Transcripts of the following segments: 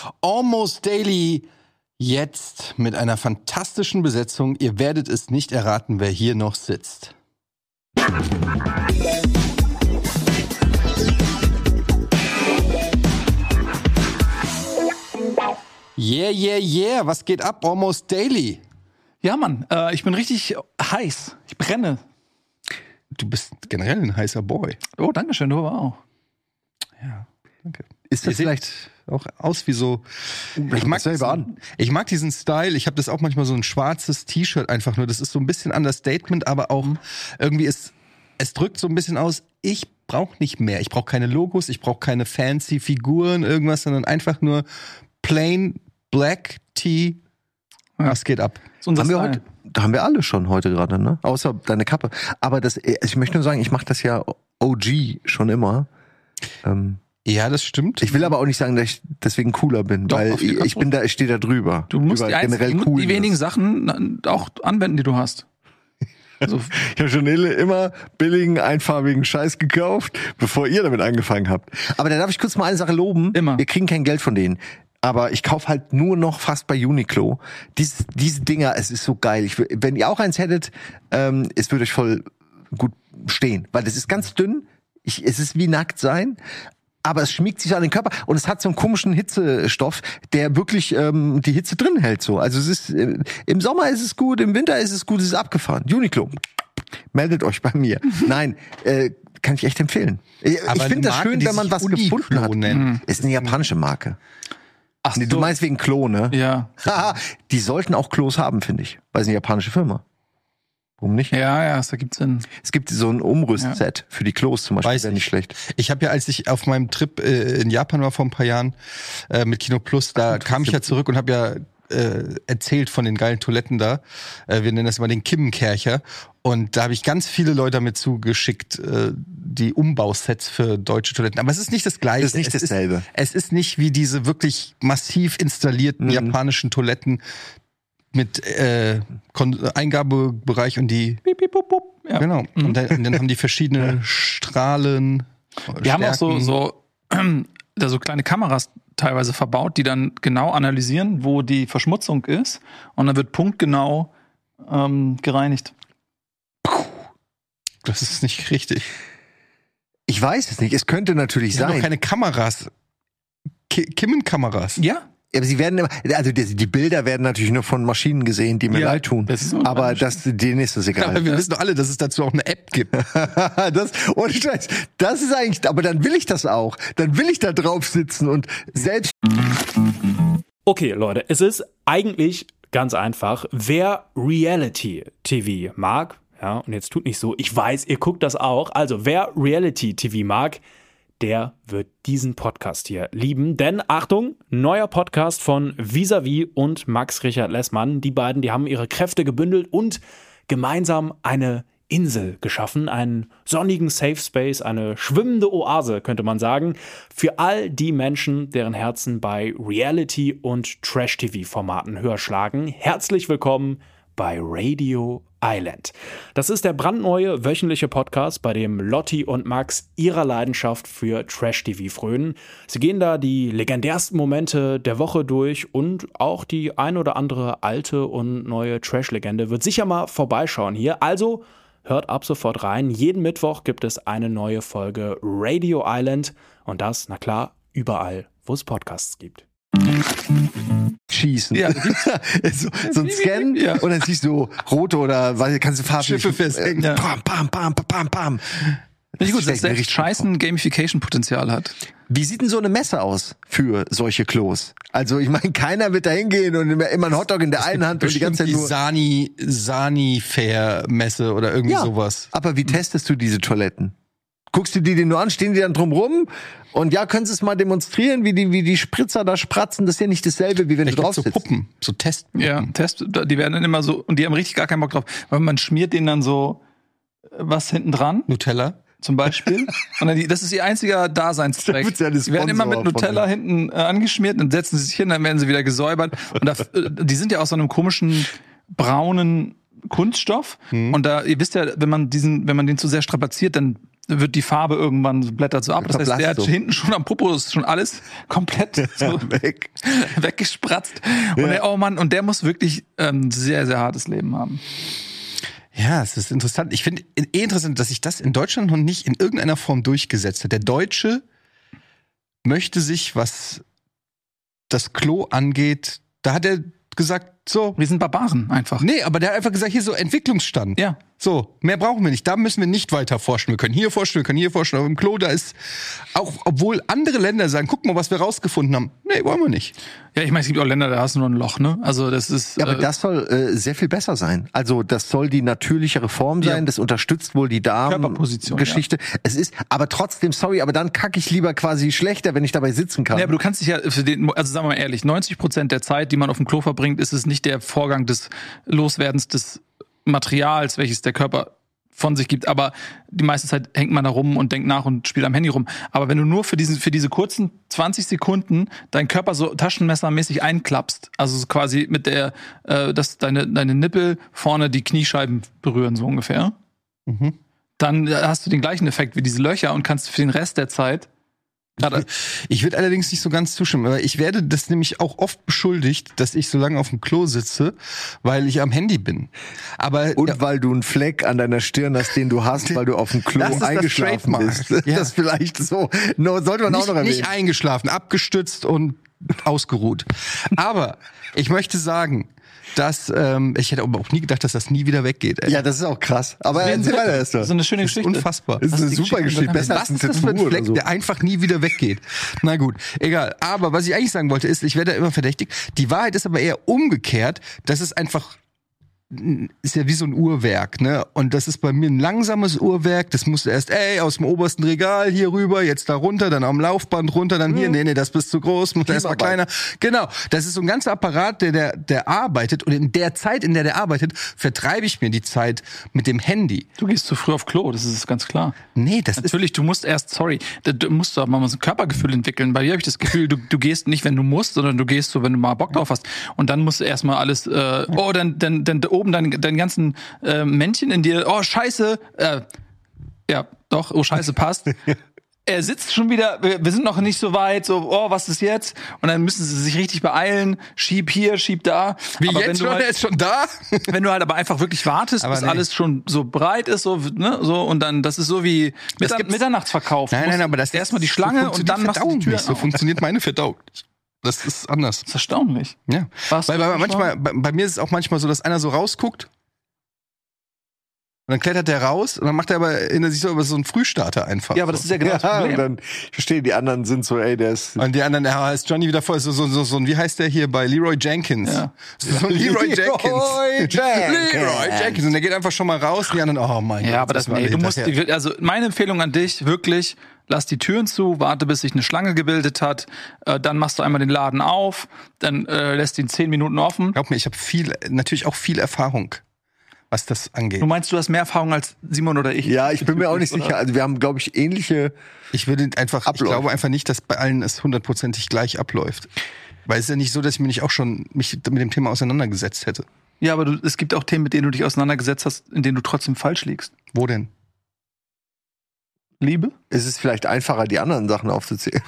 Almost Daily. Jetzt mit einer fantastischen Besetzung. Ihr werdet es nicht erraten, wer hier noch sitzt. Yeah. Was geht ab? Almost Daily. Ja, Mann. Ich bin richtig heiß. Ich brenne. Du bist generell ein heißer Boy. Oh, danke schön. Du aber auch. Ja, danke. Ist das vielleicht auch aus wie so... Ich mag diesen Style. Ich habe das auch manchmal so ein schwarzes T-Shirt einfach nur. Das ist so ein bisschen Understatement, aber auch irgendwie es drückt so ein bisschen aus, ich brauche nicht mehr. Ich brauche keine Logos, ich brauche keine fancy Figuren, irgendwas, sondern einfach nur plain black Tee. Was geht ab? Da haben wir alle schon heute gerade, ne? Außer deine Kappe. Aber ich möchte nur sagen, ich mache das ja OG schon immer. Ja, das stimmt. Ich will aber auch nicht sagen, dass ich deswegen cooler bin, Doch, weil ich stehe da drüber. Du musst die wenigen Sachen auch anwenden, die du hast. Also, ich habe schon immer billigen, einfarbigen Scheiß gekauft, bevor ihr damit angefangen habt. Aber da darf ich kurz mal eine Sache loben. Immer. Wir kriegen kein Geld von denen. Aber ich kaufe halt nur noch fast bei Uniqlo. Diese Dinger, es ist so geil. Wenn ihr auch eins hättet, es würde euch voll gut stehen. Weil das ist ganz dünn. Es ist wie nackt sein. Aber es schmiegt sich so an den Körper und es hat so einen komischen Hitzestoff, der wirklich die Hitze drin hält. So. Also es ist im Sommer ist es gut, im Winter ist es gut, es ist abgefahren. Uniqlo, meldet euch bei mir. Nein, kann ich echt empfehlen. Ich finde das schön, wenn man was gefunden hat. Ist eine japanische Marke. Ach, nee, du meinst wegen Klo, ne? Ja. Die sollten auch Klos haben, finde ich. Weil es eine japanische Firma. Warum nicht? Ja, das ergibt Sinn. Es gibt so ein Umrüstset für die Klos zum Beispiel, wäre nicht schlecht. Ich habe ja, als ich auf meinem Trip in Japan war vor ein paar Jahren mit Kino Plus, da kam ich ja zurück und habe ja erzählt von den geilen Toiletten da. Wir nennen das immer den Kimmenkercher. Und da habe ich ganz viele Leute damit zugeschickt, die Umbausets für deutsche Toiletten. Aber es ist nicht das Gleiche. Es ist nicht dasselbe. Es ist nicht wie diese wirklich massiv installierten japanischen Toiletten mit Eingabebereich und die Ja. Genau. Und dann haben die verschiedene Strahlen. Wir haben auch so kleine Kameras teilweise verbaut, die dann genau analysieren, wo die Verschmutzung ist. Und dann wird punktgenau gereinigt. Das ist nicht richtig. Ich weiß es nicht. Es könnte natürlich sein. Doch keine Kameras. Kimmenkameras. Ja. Aber sie werden immer, also die Bilder werden natürlich nur von Maschinen gesehen, die mir leid tun. Aber denen ist das egal. Aber wir wissen doch alle, dass es dazu auch eine App gibt. Ohne Scheiß. Das ist eigentlich, aber dann will ich das auch. Dann will ich da drauf sitzen und selbst. Okay, Leute, es ist eigentlich ganz einfach. Wer Reality-TV mag, ja, und jetzt tut nicht so, ich weiß, ihr guckt das auch. Also, wer Reality-TV mag, der wird diesen Podcast hier lieben. Denn, Achtung, neuer Podcast von Vis-a-vis und Max Richard Lessmann. Die beiden, die haben ihre Kräfte gebündelt und gemeinsam eine Insel geschaffen. Einen sonnigen Safe Space, eine schwimmende Oase, könnte man sagen. Für all die Menschen, deren Herzen bei Reality- und Trash-TV-Formaten höher schlagen. Herzlich willkommen bei Radio Island. Das ist der brandneue wöchentliche Podcast, bei dem Lotti und Max ihrer Leidenschaft für Trash-TV frönen. Sie gehen da die legendärsten Momente der Woche durch und auch die ein oder andere alte und neue Trash-Legende wird sicher mal vorbeischauen hier. Also hört ab sofort rein. Jeden Mittwoch gibt es eine neue Folge Radio Island und das, na klar, überall, wo es Podcasts gibt. Schießen. Ja. so ein Scan und dann siehst du rote oder kannst du farblich Schiffe festhängen. Pam. Nicht gut, dass der echt scheißen Gamification-Potenzial hat. Wie sieht denn so eine Messe aus für solche Klos? Also ich meine, keiner wird da hingehen und immer einen Hotdog in der einen Hand und die ganze Zeit nur... Sani-Fair-Messe oder irgendwie sowas. Aber wie testest du diese Toiletten? Guckst du die nur an, stehen die dann drum rum? Und ja, können sie es mal demonstrieren, wie die Spritzer da spratzen? Das ist ja nicht dasselbe, wie wenn du drauf sitzt. So Puppen, so Testpuppen. Ja, die werden dann immer so, und die haben richtig gar keinen Bock drauf, weil man schmiert denen dann so was hinten dran. Nutella. Zum Beispiel. Und dann das ist ihr einziger Daseinszweck. Die werden immer mit Nutella hinten angeschmiert, dann setzen sie sich hin, dann werden sie wieder gesäubert. Und die sind ja aus so einem komischen braunen Kunststoff. Und da, ihr wisst ja, wenn man den zu sehr strapaziert, dann wird die Farbe irgendwann blättert so ab. Das heißt, der hat hinten schon am Popo ist schon alles komplett so weggespratzt. Und der muss wirklich ein sehr, sehr hartes Leben haben. Ja, es ist interessant. Ich finde interessant, dass sich das in Deutschland noch nicht in irgendeiner Form durchgesetzt hat. Der Deutsche möchte sich, was das Klo angeht, da hat er gesagt, so. Wir sind Barbaren einfach. Nee, aber der hat einfach gesagt, hier so Entwicklungsstand. Ja. So, mehr brauchen wir nicht. Da müssen wir nicht weiter forschen. Wir können hier forschen, wir können hier forschen. Aber im Klo, da ist, auch obwohl andere Länder sagen, guck mal, was wir rausgefunden haben. Nee, wollen wir nicht. Ja, ich meine, es gibt auch Länder, da hast du nur ein Loch, ne? Also das ist. Ja, aber das soll sehr viel besser sein. Also das soll die natürlichere Form sein. Ja. Das unterstützt wohl die Darmgeschichte. Ja. Es ist, aber trotzdem, sorry, aber dann kacke ich lieber quasi schlechter, wenn ich dabei sitzen kann. Ja, aber du kannst dich ja für den, also sagen wir mal ehrlich, 90% der Zeit, die man auf dem Klo verbringt, ist es nicht der Vorgang des Loswerdens des Materials, welches der Körper von sich gibt, aber die meiste Zeit hängt man da rum und denkt nach und spielt am Handy rum. Aber wenn du nur für diese kurzen 20 Sekunden deinen Körper so taschenmessermäßig einklappst, also so quasi mit der, dass deine Nippel vorne die Kniescheiben berühren, so ungefähr, dann hast du den gleichen Effekt wie diese Löcher und kannst für den Rest der Zeit. Ich würde allerdings nicht so ganz zustimmen, aber ich werde das nämlich auch oft beschuldigt, dass ich so lange auf dem Klo sitze, weil ich am Handy bin. Und weil du einen Fleck an deiner Stirn hast, den du hast, weil du auf dem Klo eingeschlafen bist. Ja. Das vielleicht so. Sollte man auch noch erwähnen. Nicht eingeschlafen, abgestützt und ausgeruht. Aber ich möchte sagen, dass ich hätte aber auch nie gedacht, dass das nie wieder weggeht. Ey. Ja, das ist auch krass. Aber erzähl weiter, Esther. Das ist eine schöne Geschichte. Unfassbar. Das ist eine super Geschichte. Besser als ein Fleck, der einfach nie wieder weggeht. Na gut, egal. Aber was ich eigentlich sagen wollte ist, ich werde da immer verdächtig. Die Wahrheit ist aber eher umgekehrt, dass es einfach ist ja wie so ein Uhrwerk, ne? Und das ist bei mir ein langsames Uhrwerk. Das musst du erst, aus dem obersten Regal hier rüber, jetzt da runter, dann am Laufband runter, dann hier, nee, das bist zu groß, muss erst mal kleiner. Genau. Das ist so ein ganzer Apparat, der arbeitet. Und in der Zeit, in der der arbeitet, vertreibe ich mir die Zeit mit dem Handy. Du gehst zu früh auf Klo, das ist ganz klar. Nee, das natürlich, du musst erst, du musst doch mal so ein Körpergefühl entwickeln. Bei dir habe ich das Gefühl, du gehst nicht, wenn du musst, sondern du gehst so, wenn du mal Bock drauf hast. Und dann musst du erstmal alles, dann oben deinen ganzen Männchen in dir, scheiße, scheiße passt. Er sitzt schon wieder, wir sind noch nicht so weit, so, was ist jetzt? Und dann müssen sie sich richtig beeilen, schieb hier, schieb da. Wie aber jetzt schon, der ist schon da? Wenn du halt aber einfach wirklich wartest, bis alles schon so breit ist, so, ne, so, und dann, das ist so wie Mitternachtsverkauf. Nein, aber das erstmal die Schlange und dann machst du die Tür. So funktioniert meine Verdauung. Das ist anders. Das ist erstaunlich. Ja. Weil manchmal, bei mir ist es auch manchmal so, dass einer so rausguckt und dann klettert der raus und dann macht er aber in sich so so einen Frühstarter einfach. Ja, aber das ist ja genau das Problem. Und dann, ich verstehe, die anderen sind so, der ist... Und die anderen, ist Johnny wieder voll, so, wie heißt der hier bei Leroy Jenkins? Ja. So Leroy Jenkins. Und der geht einfach schon mal raus und die anderen, oh mein Gott. Ja, aber du musst, also meine Empfehlung an dich, wirklich, lass die Türen zu, warte, bis sich eine Schlange gebildet hat, dann machst du einmal den Laden auf, dann lässt ihn 10 Minuten offen. Glaub mir, ich habe natürlich auch viel Erfahrung, was das angeht. Du meinst, du hast mehr Erfahrung als Simon oder ich? Ja, ich bin mir auch nicht sicher. Also wir haben, glaube ich, ähnliche Ich glaube einfach nicht, dass bei allen es 100%ig gleich abläuft. Weil es ist ja nicht so, dass ich mich nicht auch schon mit dem Thema auseinandergesetzt hätte. Ja, aber es gibt auch Themen, mit denen du dich auseinandergesetzt hast, in denen du trotzdem falsch liegst. Wo denn? Liebe? Es ist vielleicht einfacher, die anderen Sachen aufzuzählen.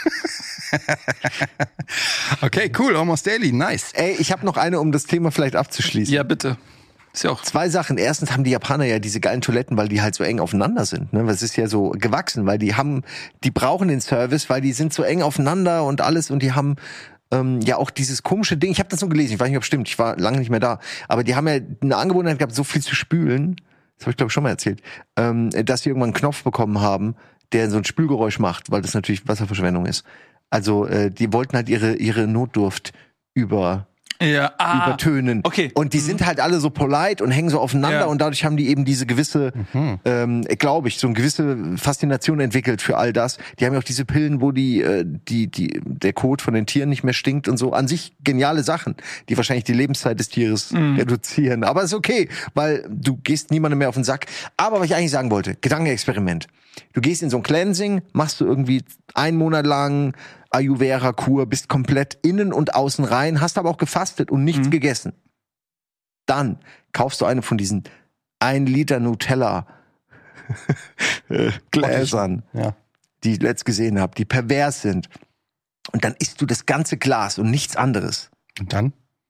Okay, cool, Almost Daily, nice. Ey, ich habe noch eine, um das Thema vielleicht abzuschließen. Ja, bitte. Ist ja auch 2 Sachen. Erstens haben die Japaner ja diese geilen Toiletten, weil die halt so eng aufeinander sind. Ne? Das ist ja so gewachsen, weil die brauchen den Service, weil die sind so eng aufeinander und alles und die haben ja auch dieses komische Ding. Ich habe das so gelesen, ich weiß nicht, ob es stimmt, ich war lange nicht mehr da. Aber die haben ja eine Angewohnheit gehabt, so viel zu spülen. Das habe ich, glaube ich, schon mal erzählt. Dass sie irgendwann einen Knopf bekommen haben, der so ein Spülgeräusch macht, weil das natürlich Wasserverschwendung ist. Also die wollten halt ihre Notdurft übertönen. Okay. Und die sind halt alle so polite und hängen so aufeinander und dadurch haben die eben diese gewisse, glaube ich, so eine gewisse Faszination entwickelt für all das. Die haben ja auch diese Pillen, wo der Kot von den Tieren nicht mehr stinkt und so. An sich geniale Sachen, die wahrscheinlich die Lebenszeit des Tieres reduzieren. Aber ist okay, weil du gehst niemandem mehr auf den Sack. Aber was ich eigentlich sagen wollte, Gedankenexperiment. Du gehst in so ein Cleansing, machst du irgendwie 1 Monat lang Ayurveda-Kur, bist komplett innen und außen rein, hast aber auch gefastet und nichts gegessen. Dann kaufst du eine von diesen 1 Liter Nutella Gläsern, Ja. die ich letzt gesehen habe, die pervers sind. Und dann isst du das ganze Glas und nichts anderes. Und dann?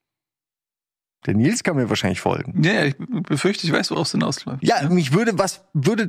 Der Nils kann mir wahrscheinlich folgen. Ja, ich befürchte, ich weiß, worauf es hinausläuft. Ja, was würde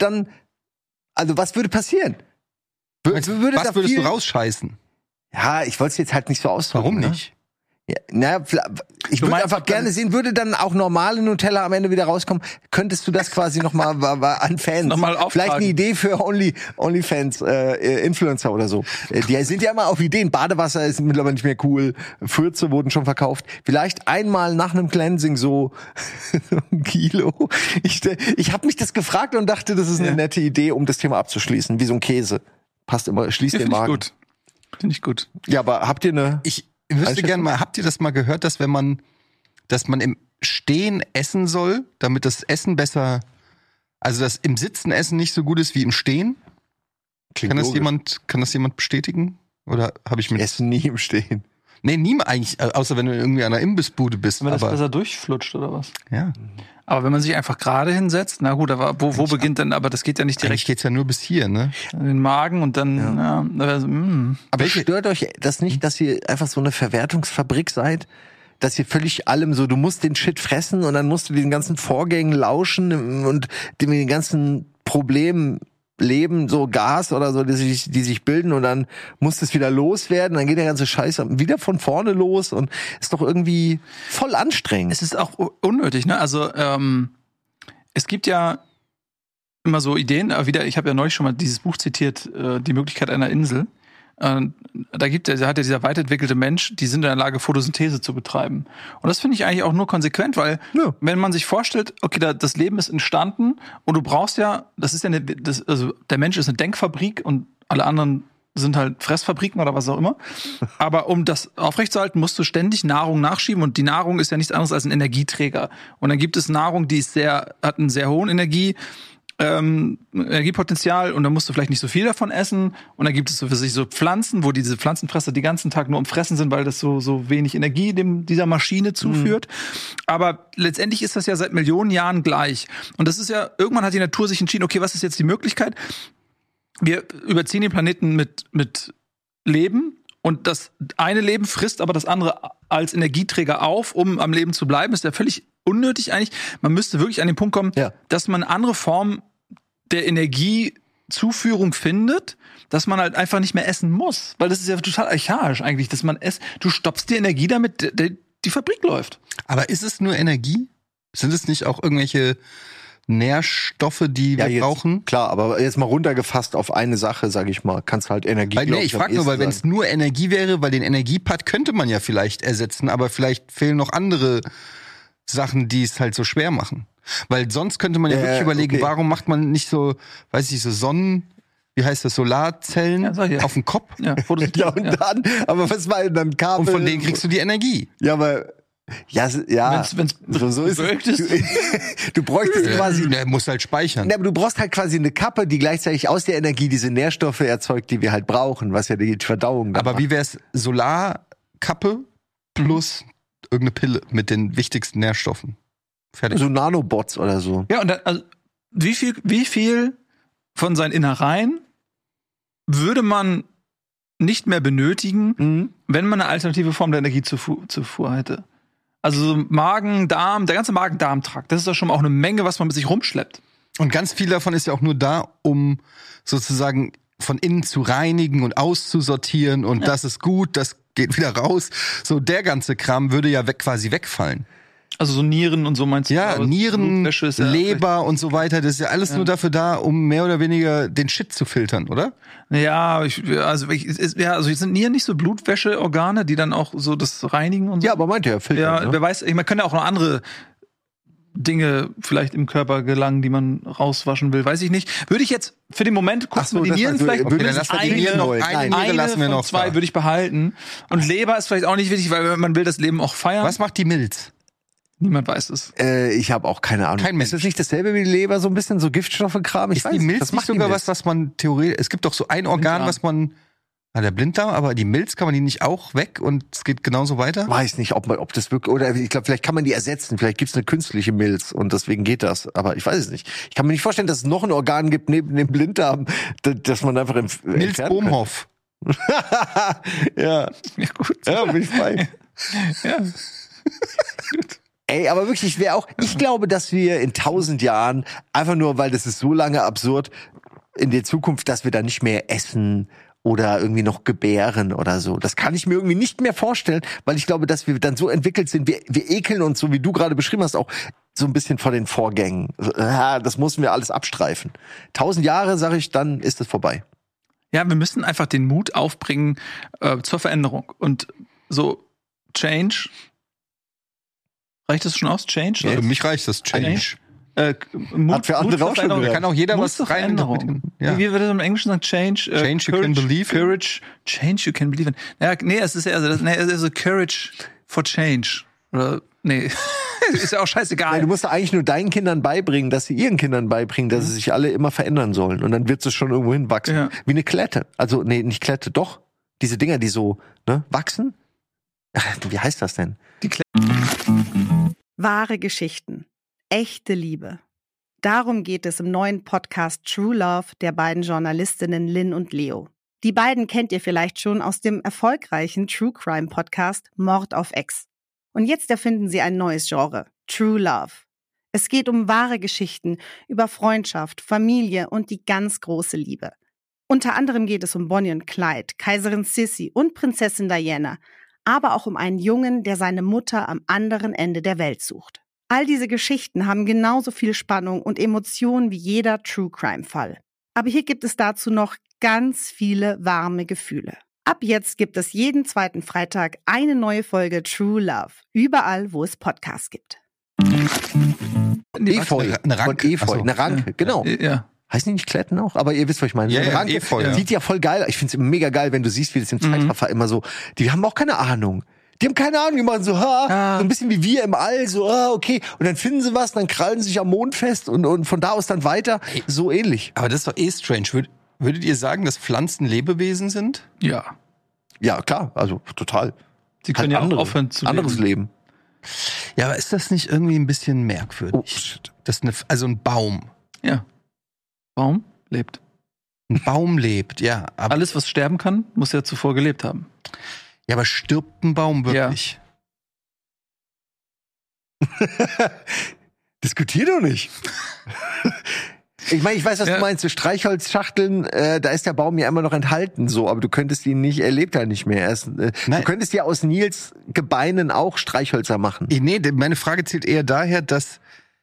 passieren? Was würdest du rausscheißen? Ja, ich wollte es jetzt halt nicht so ausdrücken. Warum ne? nicht? Ja, naja, ich würde einfach gerne sehen, würde dann auch normale Nutella am Ende wieder rauskommen? Könntest du das quasi nochmal an Fans? Nochmal auftragen. Vielleicht eine Idee für Onlyfans, Influencer oder so. Die sind ja immer auf Ideen. Badewasser ist mittlerweile nicht mehr cool. Fürze wurden schon verkauft. Vielleicht einmal nach einem Cleansing so ein Kilo. Ich habe mich das gefragt und dachte, das ist eine nette Idee, um das Thema abzuschließen. Wie so ein Käse. Passt immer, schließt den Magen. Finde ich gut. Ja, aber habt ihr eine... Ich wüsste gerne mal, habt ihr das mal gehört, dass man im Stehen essen soll, damit das Essen besser, also dass im Sitzen Essen nicht so gut ist wie im Stehen? Kann das jemand bestätigen? Oder habe ich mir Essen nie im Stehen. Nee, nie eigentlich, außer wenn du irgendwie an einer Imbissbude bist. Wenn das besser durchflutscht oder was? Ja. Aber wenn man sich einfach gerade hinsetzt, na gut, aber wo beginnt denn, aber das geht ja nicht direkt. Eigentlich geht's ja nur bis hier, ne? In den Magen und dann, Aber stört euch das nicht, dass ihr einfach so eine Verwertungsfabrik seid? Dass ihr völlig allem so, du musst den Shit fressen und dann musst du den ganzen Vorgängen lauschen und den ganzen Problemen leben, so Gas oder so, die sich bilden und dann muss es wieder loswerden, dann geht der ganze Scheiß wieder von vorne los und ist doch irgendwie voll anstrengend. Es ist auch unnötig, ne? Also es gibt ja immer so Ideen, aber ich habe ja neulich schon mal dieses Buch zitiert, Die Möglichkeit einer Insel. Da hat ja dieser weiterentwickelte Mensch, die sind in der Lage, Photosynthese zu betreiben. Und das finde ich eigentlich auch nur konsequent, weil wenn man sich vorstellt, okay, das Leben ist entstanden und du brauchst ja, also der Mensch ist eine Denkfabrik und alle anderen sind halt Fressfabriken oder was auch immer. Aber um das aufrechtzuerhalten, musst du ständig Nahrung nachschieben und die Nahrung ist ja nichts anderes als ein Energieträger. Und dann gibt es Nahrung, die hat einen sehr hohen Energiepotenzial und dann musst du vielleicht nicht so viel davon essen und dann gibt es so für sich so Pflanzen, wo diese Pflanzenfresser die ganzen Tag nur am Fressen sind, weil das so wenig Energie dieser Maschine zuführt. Aber letztendlich ist das ja seit Millionen Jahren gleich. Und das ist ja, irgendwann hat die Natur sich entschieden, okay, was ist jetzt die Möglichkeit? Wir überziehen den Planeten mit Leben und das eine Leben frisst aber das andere als Energieträger auf, um am Leben zu bleiben. Ist ja völlig unnötig eigentlich. Man müsste wirklich an den Punkt kommen, dass man andere Formen der Energiezuführung findet, dass man halt einfach nicht mehr essen muss. Weil das ist ja total archaisch eigentlich, dass man du stopfst die Energie, damit die Fabrik läuft. Aber ist es nur Energie? Sind es nicht auch irgendwelche Nährstoffe, die wir brauchen? Klar, aber jetzt mal runtergefasst auf eine Sache, sage ich mal, kannst halt Energie. Ich frage nur, weil wenn es nur Energie wäre, weil den Energiepart könnte man ja vielleicht ersetzen, aber vielleicht fehlen noch andere Sachen, die es halt so schwer machen. Weil sonst könnte man ja wirklich überlegen, warum macht man nicht so, weiß ich, so Solarzellen auf dem Kopf? Ja, dann, aber was war denn dann Kabel? Und von denen kriegst du die Energie. Ja, aber wenn's so ist es. Du bräuchtest quasi. Der muss halt speichern. Aber du brauchst halt quasi eine Kappe, die gleichzeitig aus der Energie diese Nährstoffe erzeugt, die wir halt brauchen, was ja die Verdauung aber macht. Wie wär's Solarkappe plus irgendeine Pille mit den wichtigsten Nährstoffen? Fertig. So Nanobots oder so. Ja, und dann, also, wie viel von seinen Innereien würde man nicht mehr benötigen, wenn man eine alternative Form der Energiezufuhr hätte? Also so Magen, Darm, der ganze Magen-Darm-Trakt, das ist doch schon auch eine Menge, was man mit sich rumschleppt. Und ganz viel davon ist ja auch nur da, um sozusagen von innen zu reinigen und auszusortieren und das ist gut, das geht wieder raus. So der ganze Kram würde ja quasi wegfallen. Also so Nieren und so meinst du? Ja, Nieren, Leber und so weiter, das ist ja alles nur dafür da, um mehr oder weniger den Shit zu filtern, oder? Ja, also sind Nieren nicht so Blutwäscheorgane, die dann auch so das reinigen und so? Ja, aber meint ja filtern. Ja, wer weiß, man kann ja auch noch andere Dinge vielleicht im Körper gelangen, die man rauswaschen will, weiß ich nicht. Würde ich jetzt für den Moment kurz mal die Nieren vielleicht... Okay, dann lassen wir die Nieren noch. Eine Niere lassen wir noch. Zwei würde ich behalten. Und Leber ist vielleicht auch nicht wichtig, weil man will das Leben auch feiern. Was macht die Milz? Niemand weiß es. Ich habe auch keine Ahnung. Kein Mensch. Ist das nicht dasselbe wie die Leber, so ein bisschen so Giftstoffe-Kram? Ist die Milz nicht sogar was man theoretisch... Es gibt doch so ein Organ, was man Der Blinddarm, aber die Milz, kann man die nicht auch weg und es geht genauso weiter? Weiß nicht, ob das wirklich, oder ich glaube, vielleicht kann man die ersetzen, vielleicht gibt's eine künstliche Milz und deswegen geht das, aber ich weiß es nicht. Ich kann mir nicht vorstellen, dass es noch ein Organ gibt neben dem Blinddarm, dass man einfach Nils Bohmhoff. Ja. Ja, gut. Ja, bin ich frei. Ja. Ey, aber wirklich, ich glaube, dass wir in 1000 Jahren, einfach nur, weil das ist so lange absurd, in der Zukunft, dass wir da nicht mehr essen oder irgendwie noch gebären oder so. Das kann ich mir irgendwie nicht mehr vorstellen, weil ich glaube, dass wir dann so entwickelt sind, wir ekeln uns, so wie du gerade beschrieben hast, auch so ein bisschen vor den Vorgängen. Das müssen wir alles abstreifen. 1000 Jahre, sage ich, dann ist es vorbei. Ja, wir müssen einfach den Mut aufbringen zur Veränderung. Und so Change. Reicht das schon aus? Change? Ja, für mich reicht das Change. Mut, hat für andere auch schon Da kann auch jeder Mut was zur rein. Ja. Wie wird das im Englischen sagen? Change. Change you can believe in. Courage. Change you can believe in. Ja, nee, es ist eher so Courage for Change. Oder, nee. Ist ja auch scheißegal. Nein, du musst eigentlich nur deinen Kindern beibringen, dass sie ihren Kindern beibringen, dass sie sich alle immer verändern sollen. Und dann wird es schon irgendwo hinwachsen. Ja. Wie eine Klette. Also, nee, nicht Klette, doch. Diese Dinger, die so, wachsen. Wie heißt das denn? Wahre Geschichten. Echte Liebe. Darum geht es im neuen Podcast True Love der beiden Journalistinnen Lynn und Leo. Die beiden kennt ihr vielleicht schon aus dem erfolgreichen True Crime Podcast Mord auf Ex. Und jetzt erfinden sie ein neues Genre, True Love. Es geht um wahre Geschichten über Freundschaft, Familie und die ganz große Liebe. Unter anderem geht es um Bonnie und Clyde, Kaiserin Sissi und Prinzessin Diana, aber auch um einen Jungen, der seine Mutter am anderen Ende der Welt sucht. All diese Geschichten haben genauso viel Spannung und Emotionen wie jeder True-Crime-Fall. Aber hier gibt es dazu noch ganz viele warme Gefühle. Ab jetzt gibt es jeden zweiten Freitag eine neue Folge True Love, überall, wo es Podcasts gibt. Efeu. Eine Ranke. Efeu. Eine Ranke, genau. Ja. Heißen die nicht Kletten auch? Aber ihr wisst, was ich meine. Ja, Eine ja, Ranke Efeu, ja. sieht ja voll geil. Ich find's mega geil, wenn du siehst, wie das im Zeitraffer immer so, die haben auch keine Ahnung. Die haben keine Ahnung, die machen so, so ein bisschen wie wir im All, so, okay. Und dann finden sie was, dann krallen sie sich am Mond fest und von da aus dann weiter. So ähnlich. Aber das ist doch strange. Würdet ihr sagen, dass Pflanzen Lebewesen sind? Ja. Ja, klar, also total. Sie können ja auch aufhören zu leben. Anderes Leben. Ja, aber ist das nicht irgendwie ein bisschen merkwürdig? Oh, shit. Das ist also ein Baum. Ja. Baum lebt. Ein Baum lebt, ja. Aber Alles, was sterben kann, muss ja zuvor gelebt haben. ja, aber stirbt ein Baum wirklich? Diskutier doch nicht. Ich meine, ich weiß, was du meinst. So Streichholzschachteln, da ist der Baum ja immer noch enthalten, so, aber du könntest ihn nicht, er lebt ja nicht mehr. Du könntest ja aus Nils Gebeinen auch Streichhölzer machen. Nee, meine Frage zielt eher daher, dass,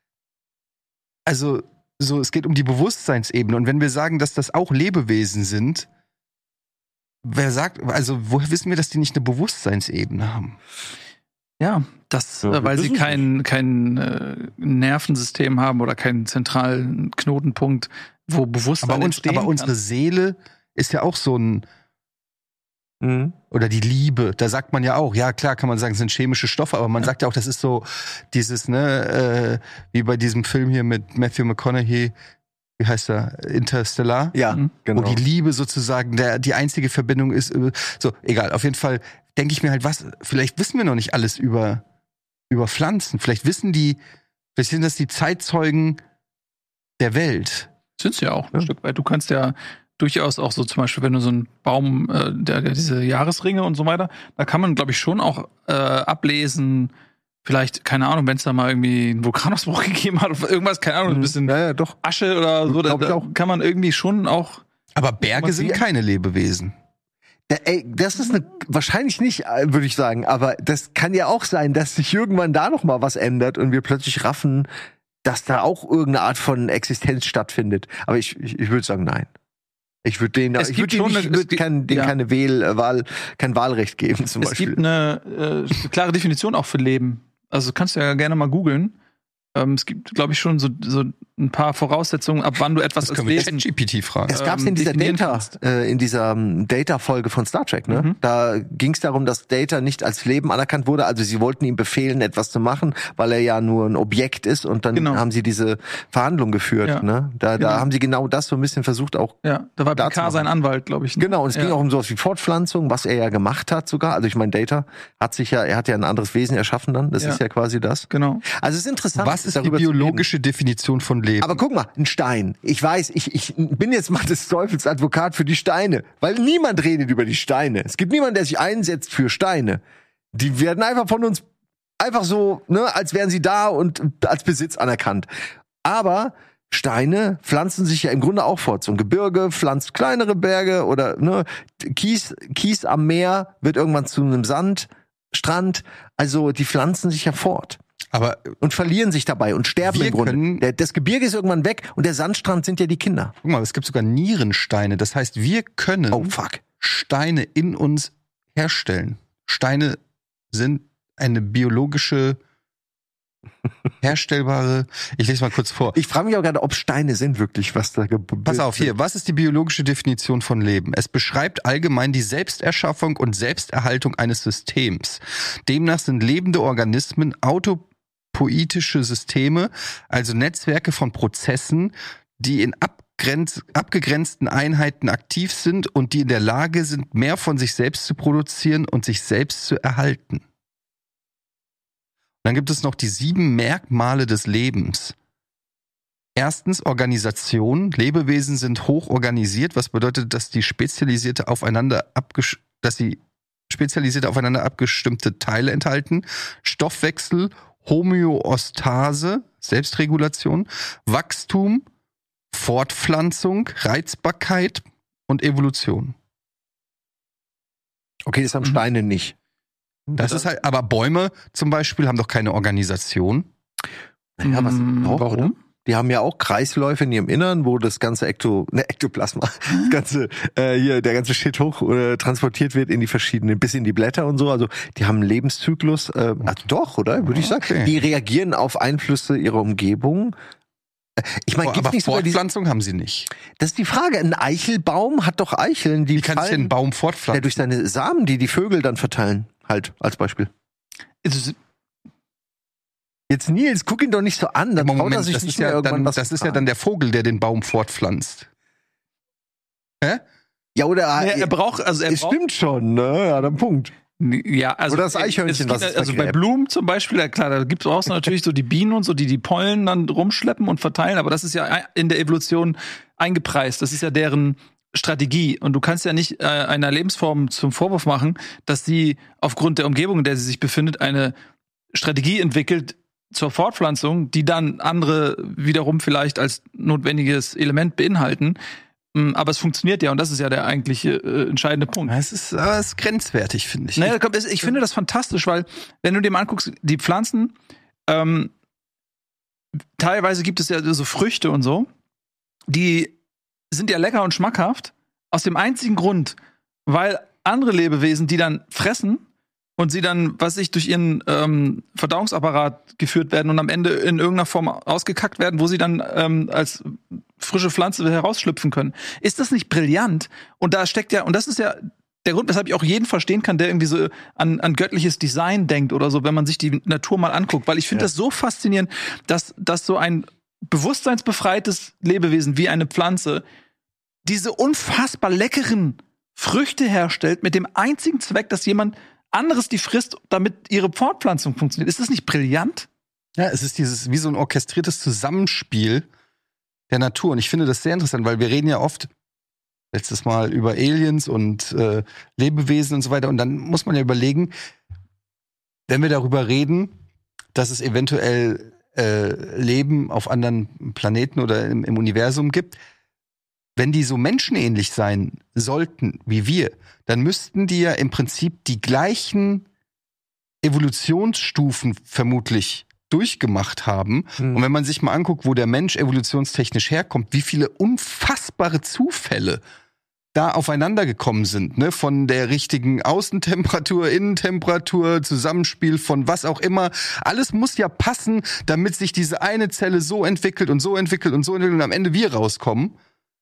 also, so, es geht um die Bewusstseinsebene. Und wenn wir sagen, dass das auch Lebewesen sind, wer sagt, also, woher wissen wir, dass die nicht eine Bewusstseinsebene haben? Ja, weil sie kein Nervensystem haben oder keinen zentralen Knotenpunkt, wo Bewusstsein entstehen aber unsere Seele ist ja auch so ein oder die Liebe, da sagt man ja auch, ja klar kann man sagen, es sind chemische Stoffe, aber man sagt ja auch, das ist so dieses, wie bei diesem Film hier mit Matthew McConaughey, wie heißt er, Interstellar? Ja, genau. Wo die Liebe sozusagen die einzige Verbindung ist, so, egal, auf jeden Fall denke ich mir halt, vielleicht wissen wir noch nicht alles über Pflanzen, vielleicht sind das die Zeitzeugen der Welt. Sind sie ja auch ein Stück weit. Du kannst ja durchaus auch so zum Beispiel, wenn du so einen Baum, der diese Jahresringe und so weiter, da kann man, glaube ich, schon auch ablesen, vielleicht, keine Ahnung, wenn es da mal irgendwie einen Vulkanausbruch gegeben hat oder irgendwas, keine Ahnung, ein bisschen doch. Asche oder so, da kann man irgendwie schon auch. Aber Berge sind keine Lebewesen. Das ist wahrscheinlich nicht, würde ich sagen, aber das kann ja auch sein, dass sich irgendwann da noch mal was ändert und wir plötzlich raffen, dass da auch irgendeine Art von Existenz stattfindet. Aber ich würde sagen, nein. Ich würde denen keine kein Wahlrecht geben, zum Beispiel. Es gibt eine klare Definition auch für Leben. Also kannst du ja gerne mal googeln. Es gibt, glaube ich, schon so ein paar Voraussetzungen, ab wann du etwas als Wesen ChatGPT fragen. Es gab in dieser Data-Folge von Star Trek, ne? Mhm. Da ging es darum, dass Data nicht als Leben anerkannt wurde. Also sie wollten ihm befehlen, etwas zu machen, weil er ja nur ein Objekt ist. Und dann haben sie diese Verhandlung geführt. Ne? Da haben sie genau das so ein bisschen versucht auch. Ja, da war Picard sein Anwalt, glaube ich. Ne? Genau, und es ging auch um sowas wie Fortpflanzung, was er ja gemacht hat sogar. Also ich meine, Data er hat ja ein anderes Wesen erschaffen dann. Das ist ja quasi das. Genau. Also es ist interessant. Was ist die biologische Definition von Leben? Aber guck mal, ein Stein. Ich weiß, ich bin jetzt mal des Teufels Advokat für die Steine. Weil niemand redet über die Steine. Es gibt niemanden, der sich einsetzt für Steine. Die werden einfach von uns einfach so, ne, als wären sie da und als Besitz anerkannt. Aber Steine pflanzen sich ja im Grunde auch fort. So ein Gebirge pflanzt kleinere Berge oder ne, Kies am Meer wird irgendwann zu einem Sandstrand. Also die pflanzen sich ja fort. Und verlieren sich dabei und sterben im Grunde. Das Gebirge ist irgendwann weg und der Sandstrand sind ja die Kinder. Guck mal, es gibt sogar Nierensteine. Das heißt, wir können Steine in uns herstellen. Steine sind eine biologische, herstellbare... Ich lese mal kurz vor. Ich frage mich auch gerade, ob Steine sind wirklich, was da Pass auf, hier. Was ist die biologische Definition von Leben? Es beschreibt allgemein die Selbsterschaffung und Selbsterhaltung eines Systems. Demnach sind lebende Organismen autopoietische Systeme, also Netzwerke von Prozessen, die in abgegrenzten Einheiten aktiv sind und die in der Lage sind, mehr von sich selbst zu produzieren und sich selbst zu erhalten. Dann gibt es noch die 7 Merkmale des Lebens. Erstens Organisation. Lebewesen sind hoch organisiert, was bedeutet, dass sie spezialisierte aufeinander abgestimmte Teile enthalten. Stoffwechsel, Homöostase, Selbstregulation, Wachstum, Fortpflanzung, Reizbarkeit und Evolution. Okay, das haben Steine nicht. Das ist halt, aber Bäume zum Beispiel haben doch keine Organisation. Ja, warum? Die haben ja auch Kreisläufe in ihrem Innern, wo das ganze Ektoplasma, der ganze Shit hoch transportiert wird in die verschiedenen, bis in die Blätter und so. Also die haben einen Lebenszyklus. Doch, oder? Würde ich sagen. Okay. Die reagieren auf Einflüsse ihrer Umgebung. Ich meine, aber Fortpflanzung haben sie nicht. Das ist die Frage. Ein Eichelbaum hat doch Eicheln, die Wie kann sich ein Baum fortpflanzen? Ja, durch seine Samen, die Vögel dann verteilen. Halt, als Beispiel. Jetzt Nils, guck ihn doch nicht so an. Dann traut er sich nicht mehr irgendwann was. Das ist ja dann der Vogel, der den Baum fortpflanzt. Hä? Ja, oder er braucht. Stimmt schon, ne? Ja, dann Punkt. Ja, also oder das Eichhörnchen, was es also bei Blumen zum Beispiel, klar, da gibt es auch natürlich so die Bienen und so, die Pollen dann rumschleppen und verteilen, aber das ist ja in der Evolution eingepreist. Das ist ja deren Strategie. Und du kannst ja nicht einer Lebensform zum Vorwurf machen, dass sie aufgrund der Umgebung, in der sie sich befindet, eine Strategie entwickelt zur Fortpflanzung, die dann andere wiederum vielleicht als notwendiges Element beinhalten. Aber es funktioniert ja und das ist ja der eigentliche entscheidende Punkt. Es ist grenzwertig, finde ich. Naja, ich finde das fantastisch, weil wenn du dir mal anguckst, die Pflanzen, teilweise gibt es ja so Früchte und so, die sind ja lecker und schmackhaft, aus dem einzigen Grund, weil andere Lebewesen, die dann fressen und sie dann, durch ihren Verdauungsapparat geführt werden und am Ende in irgendeiner Form ausgekackt werden, wo sie dann als frische Pflanze herausschlüpfen können. Ist das nicht brillant? Und da steckt ja, und das ist ja der Grund, weshalb ich auch jeden verstehen kann, der irgendwie so an göttliches Design denkt oder so, wenn man sich die Natur mal anguckt. Weil ich finde das so faszinierend, dass so ein bewusstseinsbefreites Lebewesen wie eine Pflanze diese unfassbar leckeren Früchte herstellt mit dem einzigen Zweck, dass jemand anderes die frisst, damit ihre Fortpflanzung funktioniert. Ist das nicht brillant? Ja, es ist wie so ein orchestriertes Zusammenspiel der Natur. Und ich finde das sehr interessant, weil wir reden ja oft letztes Mal über Aliens und Lebewesen und so weiter. Und dann muss man ja überlegen, wenn wir darüber reden, dass es eventuell Leben auf anderen Planeten oder im Universum gibt, wenn die so menschenähnlich sein sollten wie wir, dann müssten die ja im Prinzip die gleichen Evolutionsstufen vermutlich durchgemacht haben. Und wenn man sich mal anguckt, wo der Mensch evolutionstechnisch herkommt, wie viele unfassbare Zufälle da aufeinander gekommen sind, ne, von der richtigen Außentemperatur, Innentemperatur, Zusammenspiel von was auch immer. Alles muss ja passen, damit sich diese eine Zelle so entwickelt und so entwickelt und so entwickelt und am Ende wir rauskommen.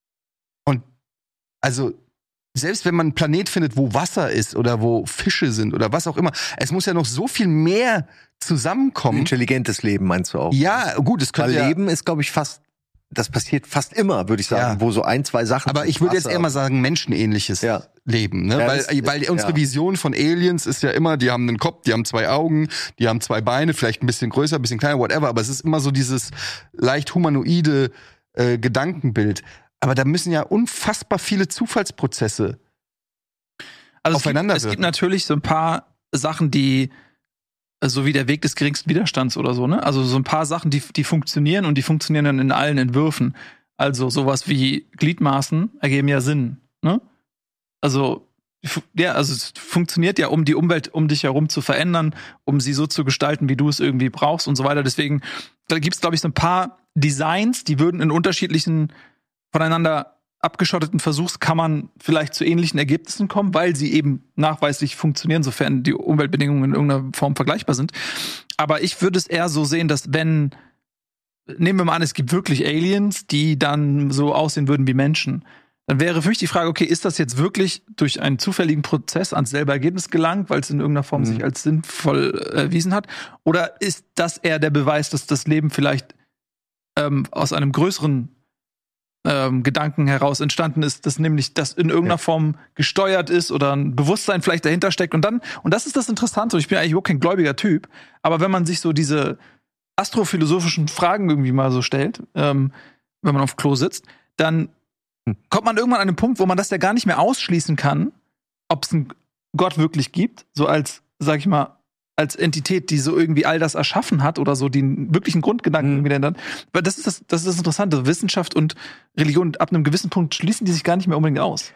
Und also selbst wenn man einen Planet findet, wo Wasser ist oder wo Fische sind oder was auch immer, es muss ja noch so viel mehr zusammenkommen. Intelligentes Leben meinst du auch? Ja, gut, es könnte Weil Leben ist, glaube ich, das passiert fast immer, würde ich sagen, wo so 1, 2 Sachen. Aber ich würde jetzt eher mal sagen, menschenähnliches Leben, ne? Ja, weil unsere Vision von Aliens ist ja immer, die haben einen Kopf, die haben 2 Augen, die haben 2 Beine, vielleicht ein bisschen größer, ein bisschen kleiner, whatever, aber es ist immer so dieses leicht humanoide Gedankenbild. Aber da müssen ja unfassbar viele Zufallsprozesse aufeinander wirken. Es gibt natürlich so ein paar Sachen, die so wie der Weg des geringsten Widerstands oder so, ne? Also so ein paar Sachen, die funktionieren und die funktionieren dann in allen Entwürfen. Also sowas wie Gliedmaßen ergeben ja Sinn, ne? Also es funktioniert ja, um die Umwelt um dich herum zu verändern, um sie so zu gestalten, wie du es irgendwie brauchst und so weiter. Deswegen, da gibt es, glaube ich, so ein paar Designs, die würden in unterschiedlichen, voneinander abgeschotteten Versuchskammern vielleicht zu ähnlichen Ergebnissen kommen, weil sie eben nachweislich funktionieren, sofern die Umweltbedingungen in irgendeiner Form vergleichbar sind. Aber ich würde es eher so sehen, dass nehmen wir mal an, es gibt wirklich Aliens, die dann so aussehen würden wie Menschen, dann wäre für mich die Frage, okay, ist das jetzt wirklich durch einen zufälligen Prozess ans selbe Ergebnis gelangt, weil es in irgendeiner Form sich als sinnvoll erwiesen hat? Oder ist das eher der Beweis, dass das Leben vielleicht aus einem größeren Gedanken heraus entstanden ist, dass nämlich das in irgendeiner Form gesteuert ist oder ein Bewusstsein vielleicht dahinter steckt und das ist das Interessante, ich bin eigentlich überhaupt kein gläubiger Typ, aber wenn man sich so diese astrophilosophischen Fragen irgendwie mal so stellt, wenn man auf Klo sitzt, dann kommt man irgendwann an einen Punkt, wo man das ja gar nicht mehr ausschließen kann, ob es einen Gott wirklich gibt, so als, sag ich mal, als Entität, die so irgendwie all das erschaffen hat oder so den wirklichen Grundgedanken irgendwie dann. Weil das ist das Interessante. Wissenschaft und Religion, ab einem gewissen Punkt schließen die sich gar nicht mehr unbedingt aus.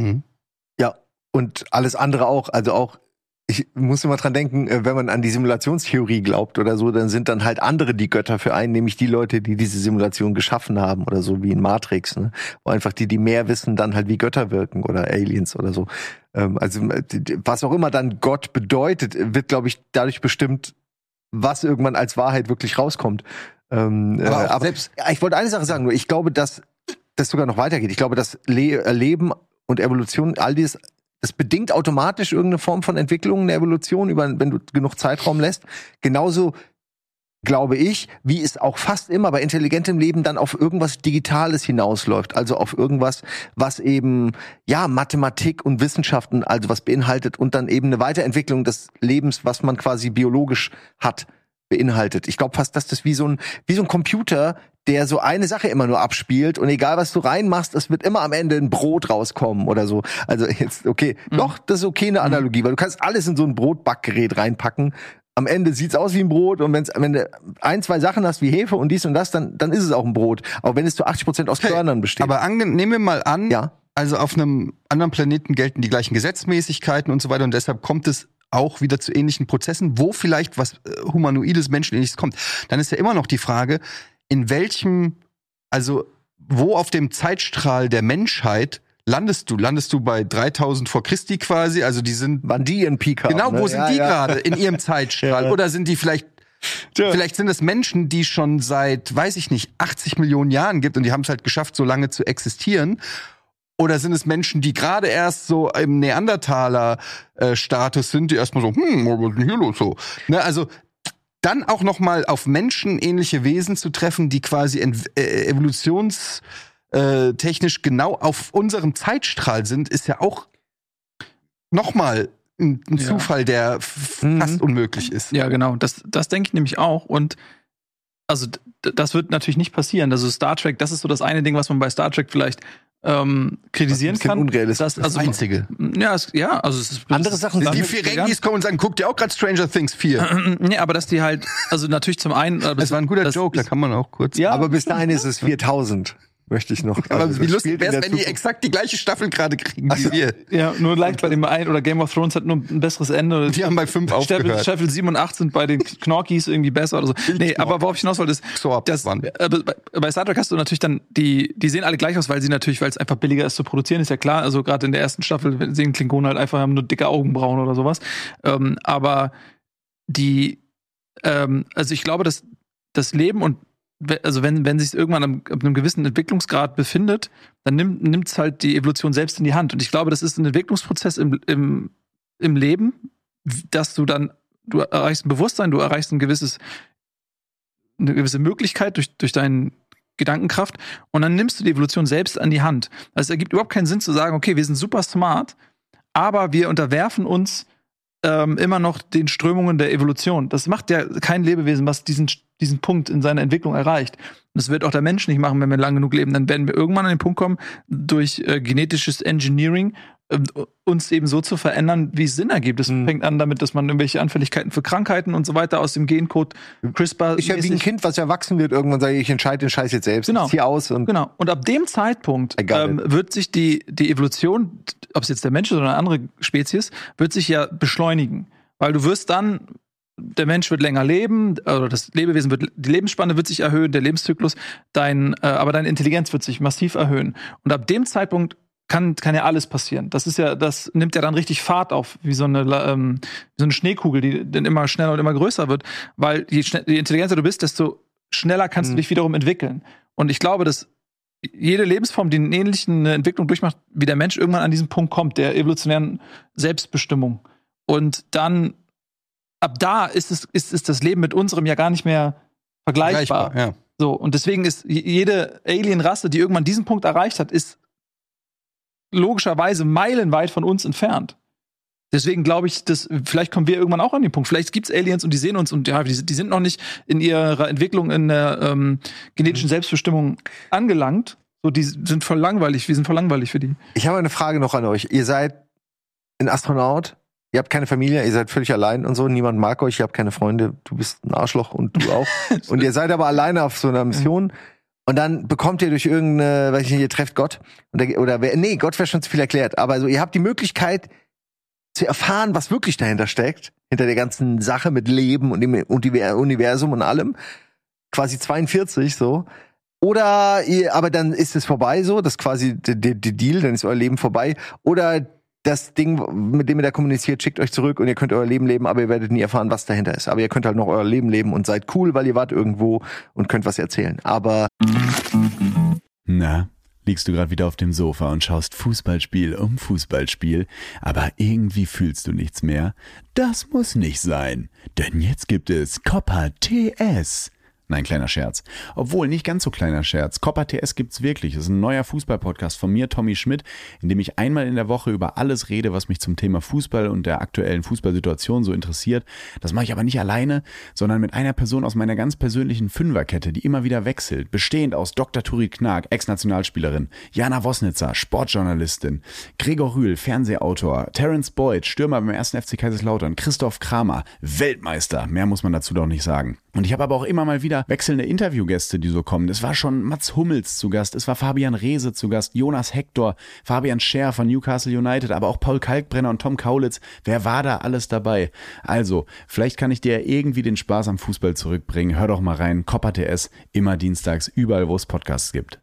Ja, und alles andere auch. Also auch, ich muss immer dran denken, wenn man an die Simulationstheorie glaubt oder so, dann sind dann halt andere die Götter für einen, nämlich die Leute, die diese Simulation geschaffen haben oder so, wie in Matrix, ne? Wo einfach die mehr wissen, dann halt wie Götter wirken oder Aliens oder so. Also was auch immer dann Gott bedeutet, wird, glaube ich, dadurch bestimmt, was irgendwann als Wahrheit wirklich rauskommt. Aber selbst, ich wollte eine Sache sagen, nur ich glaube, dass das sogar noch weitergeht. Ich glaube, dass Leben und Evolution, all das bedingt automatisch irgendeine Form von Entwicklung in der Evolution, wenn du genug Zeitraum lässt. Genauso glaube ich, wie es auch fast immer bei intelligentem Leben dann auf irgendwas Digitales hinausläuft. Also auf irgendwas, was eben, ja, Mathematik und Wissenschaften, also was beinhaltet und dann eben eine Weiterentwicklung des Lebens, was man quasi biologisch hat, beinhaltet. Ich glaube fast, dass das wie so ein Computer, der so eine Sache immer nur abspielt und egal was du reinmachst, es wird immer am Ende ein Brot rauskommen oder so. Also jetzt, okay, doch, das ist okay eine Analogie, weil du kannst alles in so ein Brotbackgerät reinpacken. Am Ende sieht's aus wie ein Brot und wenn du 1, 2 Sachen hast wie Hefe und dies und das, dann ist es auch ein Brot. Auch wenn es zu 80% aus Körnern besteht. Aber nehmen wir mal an, also auf einem anderen Planeten gelten die gleichen Gesetzmäßigkeiten und so weiter und deshalb kommt es auch wieder zu ähnlichen Prozessen, wo vielleicht was humanoides, menschenähnliches kommt. Dann ist ja immer noch die Frage, in welchem, also wo auf dem Zeitstrahl der Menschheit landest du? Landest du bei 3000 vor Christi quasi? Also wann die ihren Peak haben. Genau, wo sind die gerade in ihrem Zeitstrahl? Oder sind die vielleicht sind es Menschen, die schon seit, weiß ich nicht, 80 Millionen Jahren gibt und die haben es halt geschafft, so lange zu existieren? Oder sind es Menschen, die gerade erst so im Neandertaler-Status sind, die erstmal so, was ist denn hier los so? Ne, also dann auch noch mal auf menschenähnliche Wesen zu treffen, die quasi evolutionstechnisch genau auf unserem Zeitstrahl sind, ist ja auch noch mal ein Zufall, der fast unmöglich ist. Ja, genau. Das denke ich nämlich auch. Und also das wird natürlich nicht passieren. Also Star Trek, das ist so das eine Ding, was man bei Star Trek vielleicht kritisieren kann. Unrealistisch. Das Einzige. Also es ist andere Sachen. Die Ferengis kommen und sagen, guckt ihr auch gerade Stranger Things 4? Nee, aber dass die halt, also natürlich zum einen. Das war ein guter Joke, da kann man auch kurz. Ja, aber bis dahin ist es 4000. möchte ich noch. Aber Also, wie das lustig spielt wäre in es, der wenn die Zukunft. exakt die gleiche Staffel gerade kriegen wie wir. Ja, nur leicht bei dem einen, oder Game of Thrones hat nur ein besseres Ende. Die haben bei 5 aufgehört. Staffel 7 und 8 sind bei den Knorkis irgendwie besser oder so. Nee, aber worauf ich hinaus wollte, ist, dass, bei Star Trek hast du natürlich dann, die sehen alle gleich aus, weil es einfach billiger ist zu produzieren, ist ja klar. Also gerade in der ersten Staffel sehen Klingonen halt einfach, haben nur dicke Augenbrauen oder sowas. Aber also ich glaube, dass das Leben und also wenn sich irgendwann ab einem gewissen Entwicklungsgrad befindet, dann nimmt es halt die Evolution selbst in die Hand. Und ich glaube, das ist ein Entwicklungsprozess im Leben, dass du erreichst ein Bewusstsein, du erreichst eine gewisse Möglichkeit durch deine Gedankenkraft und dann nimmst du die Evolution selbst an die Hand. Also es ergibt überhaupt keinen Sinn zu sagen, okay, wir sind super smart, aber wir unterwerfen uns immer noch den Strömungen der Evolution. Das macht ja kein Lebewesen, was diesen Punkt in seiner Entwicklung erreicht. Und das wird auch der Mensch nicht machen, wenn wir lang genug leben. Dann werden wir irgendwann an den Punkt kommen, durch genetisches Engineering uns eben so zu verändern, wie es Sinn ergibt. Es fängt an damit, dass man irgendwelche Anfälligkeiten für Krankheiten und so weiter aus dem Gencode CRISPR. Ist ja wie ein Kind, was erwachsen wird, irgendwann sage ich entscheide den Scheiß jetzt selbst. Genau. Ich zieh aus und Genau. Und ab dem Zeitpunkt wird sich die Evolution, ob es jetzt der Mensch ist oder eine andere Spezies, wird sich ja beschleunigen. Weil du wirst dann, der Mensch wird länger leben, oder das Lebewesen die Lebensspanne wird sich erhöhen, der Lebenszyklus, aber deine Intelligenz wird sich massiv erhöhen. Und ab dem Zeitpunkt kann ja alles passieren. Das nimmt ja dann richtig Fahrt auf, wie so eine Schneekugel, die dann immer schneller und immer größer wird, weil je intelligenter du bist, desto schneller kannst du dich wiederum entwickeln. Und ich glaube, dass jede Lebensform, die eine ähnliche Entwicklung durchmacht, wie der Mensch, irgendwann an diesen Punkt kommt, der evolutionären Selbstbestimmung. Und dann, ab da ist das Leben mit unserem ja gar nicht mehr vergleichbar. Ja. So, und deswegen ist jede Alien-Rasse, die irgendwann diesen Punkt erreicht hat, ist logischerweise meilenweit von uns entfernt. Deswegen glaube ich, dass vielleicht kommen wir irgendwann auch an den Punkt. Vielleicht gibt's Aliens und die sehen uns und ja, die sind noch nicht in ihrer Entwicklung in der genetischen Selbstbestimmung angelangt. So, wir sind voll langweilig für die. ich habe eine Frage noch an euch. Ihr seid ein Astronaut, ihr habt keine Familie, ihr seid völlig allein und so, niemand mag euch, ihr habt keine Freunde, du bist ein Arschloch und du auch. Und ihr seid aber alleine auf so einer Mission. Und dann bekommt ihr durch irgendeine, weiß ich nicht, ihr trefft Gott. Gott wäre schon zu viel erklärt. Aber so, ihr habt die Möglichkeit zu erfahren, was wirklich dahinter steckt. Hinter der ganzen Sache mit Leben und dem Universum und allem. Quasi 42, so. Aber dann ist es vorbei, so. Das ist quasi der Deal, dann ist euer Leben vorbei. Oder das Ding, mit dem ihr da kommuniziert, schickt euch zurück und ihr könnt euer Leben leben, aber ihr werdet nie erfahren, was dahinter ist. Aber ihr könnt halt noch euer Leben leben und seid cool, weil ihr wart irgendwo und könnt was erzählen. Aber na, liegst du gerade wieder auf dem Sofa und schaust Fußballspiel um Fußballspiel, aber irgendwie fühlst du nichts mehr? Das muss nicht sein, denn jetzt gibt es Copper TS. Nein, kleiner Scherz. Obwohl, nicht ganz so kleiner Scherz. Copper TS gibt's wirklich. Es ist ein neuer Fußball-Podcast von mir, Tommy Schmidt, in dem ich einmal in der Woche über alles rede, was mich zum Thema Fußball und der aktuellen Fußballsituation so interessiert. Das mache ich aber nicht alleine, sondern mit einer Person aus meiner ganz persönlichen Fünferkette, die immer wieder wechselt. Bestehend aus Dr. Turit Knag, Ex-Nationalspielerin, Jana Wosnitzer, Sportjournalistin, Gregor Rühl, Fernsehautor, Terence Boyd, Stürmer beim 1. FC Kaiserslautern, Christoph Kramer, Weltmeister. Mehr muss man dazu doch nicht sagen. Und ich habe aber auch immer mal wieder wechselnde Interviewgäste, die so kommen. Es war schon Mats Hummels zu Gast, es war Fabian Reese zu Gast, Jonas Hector, Fabian Scher von Newcastle United, aber auch Paul Kalkbrenner und Tom Kaulitz. Wer war da alles dabei? Also, vielleicht kann ich dir irgendwie den Spaß am Fußball zurückbringen. Hör doch mal rein, Copper TS, immer dienstags, überall, wo es Podcasts gibt.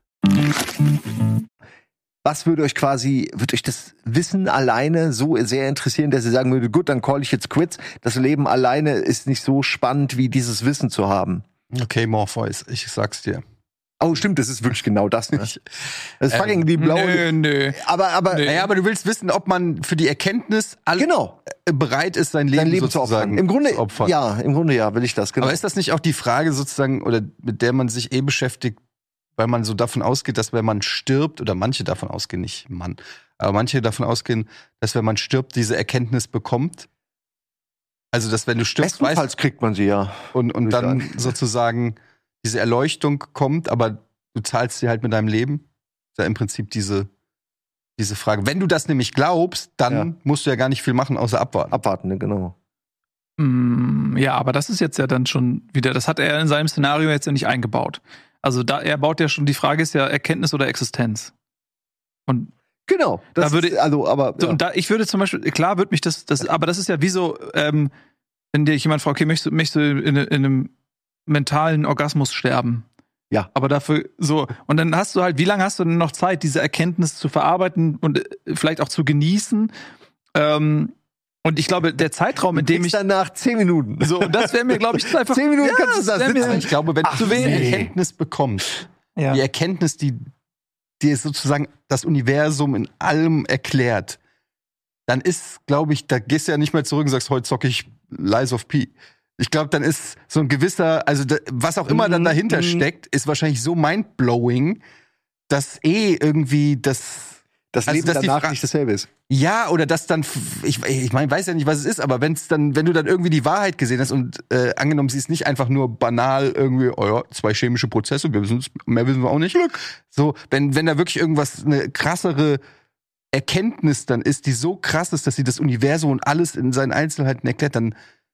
was würde euch das Wissen alleine so sehr interessieren, dass ihr sagen würdet, gut, dann call ich jetzt Quits. Das Leben alleine ist nicht so spannend, wie dieses Wissen zu haben. Okay, Morpheus, ich sag's dir. Oh, stimmt, das ist wirklich genau das, ne? Das ist fucking die blaue... Nö. Aber du willst wissen, ob man für die Erkenntnis bereit ist, sein Leben zu opfern. Im Grunde, ja, will ich das, genau. Aber ist das nicht auch die Frage sozusagen, oder mit der man sich beschäftigt, weil man so davon ausgeht, dass wenn man stirbt, oder manche davon ausgehen, nicht Mann, aber manche davon ausgehen, dass wenn man stirbt, diese Erkenntnis bekommt? Also, dass wenn du stirbst, bestenfalls kriegt man sie ja. Und dann sozusagen diese Erleuchtung kommt, aber du zahlst sie halt mit deinem Leben. Das ist ja im Prinzip diese Frage. Wenn du das nämlich glaubst, dann musst du ja gar nicht viel machen, außer abwarten. Abwarten, ne, genau. Ja, aber das ist jetzt ja dann schon wieder, das hat er in seinem Szenario jetzt ja nicht eingebaut. Also er baut ja schon, die Frage ist ja Erkenntnis oder Existenz. Und genau. Das würde, ist, also, aber so, und ich würde zum Beispiel, klar wird mich das, aber das ist ja wie so, wenn dir jemand fragt, okay, möchtest du in einem mentalen Orgasmus sterben? Ja. Aber dafür so, und dann hast du halt, wie lange hast du denn noch Zeit, diese Erkenntnis zu verarbeiten und vielleicht auch zu genießen? Und ich glaube, der Zeitraum, in dem ich danach 10 Minuten. So, und das wäre mir, glaube ich, einfach 10 Minuten kannst du da sitzen. Ich glaube, wenn du eine Erkenntnis bekommst, die Erkenntnis, die dir sozusagen das Universum in allem erklärt, dann ist, glaube ich, da gehst du ja nicht mehr zurück und sagst, heute zocke ich Lies of P. Ich glaube, dann ist so ein gewisser, also was auch immer dann dahinter steckt, ist wahrscheinlich so mindblowing, dass irgendwie das Leben danach nicht dasselbe ist. Ja, oder dass dann, ich meine, weiß ja nicht, was es ist, aber wenn du dann irgendwie die Wahrheit gesehen hast und angenommen, sie ist nicht einfach nur banal irgendwie, 2 chemische Prozesse, mehr wissen wir auch nicht. So, wenn da wirklich irgendwas, eine krassere Erkenntnis dann ist, die so krass ist, dass sie das Universum und alles in seinen Einzelheiten erklärt, dann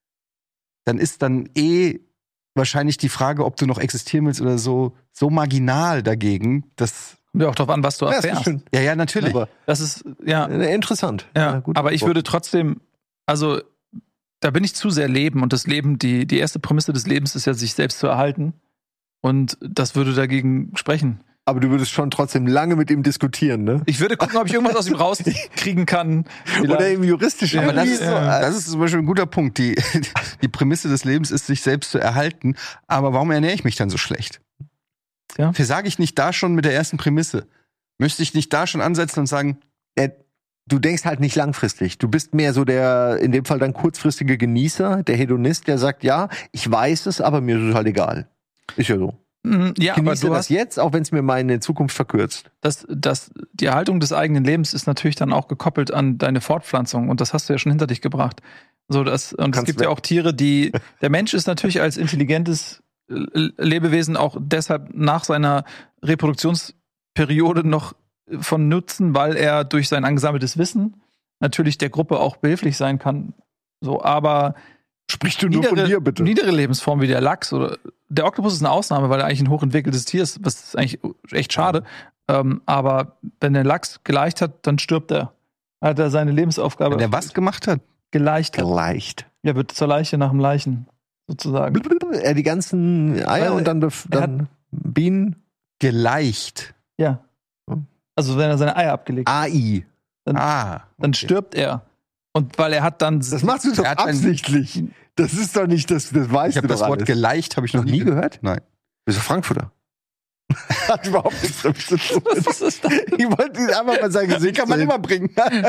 ist dann wahrscheinlich die Frage, ob du noch existieren willst oder so marginal dagegen, dass ja, auch darauf an, was du erfährst. Ja, natürlich. Aber das ist, ja. Interessant. Ja, gut. Aber ich würde trotzdem, also, da bin ich zu sehr leben und das Leben, die erste Prämisse des Lebens ist ja, sich selbst zu erhalten. Und das würde dagegen sprechen. Aber du würdest schon trotzdem lange mit ihm diskutieren, ne? Ich würde gucken, ob ich irgendwas aus ihm rauskriegen kann. Oder eben juristisch. Aber das ist zum Beispiel ein guter Punkt. Die Prämisse des Lebens ist, sich selbst zu erhalten. Aber warum ernähre ich mich dann so schlecht? Ja. Versage ich nicht da schon mit der ersten Prämisse? Müsste ich nicht da schon ansetzen und sagen, du denkst halt nicht langfristig. Du bist mehr so der, in dem Fall dann kurzfristige Genießer, der Hedonist, der sagt, ja, ich weiß es, aber mir ist es halt egal. Ist ja so. Ja, ich genieße aber du das hast jetzt, auch wenn es mir meine Zukunft verkürzt. Die Erhaltung des eigenen Lebens ist natürlich dann auch gekoppelt an deine Fortpflanzung und das hast du ja schon hinter dich gebracht. Und es gibt ja auch Tiere, der Mensch ist natürlich als intelligentes Lebewesen auch deshalb nach seiner Reproduktionsperiode noch von Nutzen, weil er durch sein angesammeltes Wissen natürlich der Gruppe auch behilflich sein kann. So, aber sprichst du nur von dir, bitte? Niedere Lebensformen wie der Lachs oder der Oktopus ist eine Ausnahme, weil er eigentlich ein hochentwickeltes Tier ist, was ist eigentlich echt schade. Aber wenn der Lachs geleicht hat, dann stirbt er. Hat er seine Lebensaufgabe. Wenn der was gemacht hat? Geleicht. Ja, wird zur Leiche nach dem Leichen, sozusagen. Die ganzen Eier und dann Bienen. Geleicht. Ja. Also wenn er seine Eier abgelegt hat. AI. Dann stirbt er. Und weil er hat dann... Das machst du doch absichtlich. Das ist doch nicht, das weißt du doch. Das Wort geleicht habe ich noch nie gehört. Nein. Bist du Frankfurter? Hat überhaupt nichts damit zu tun. Was ist das? Ich wollte ihn einfach mal sein Gesicht kann man immer bringen.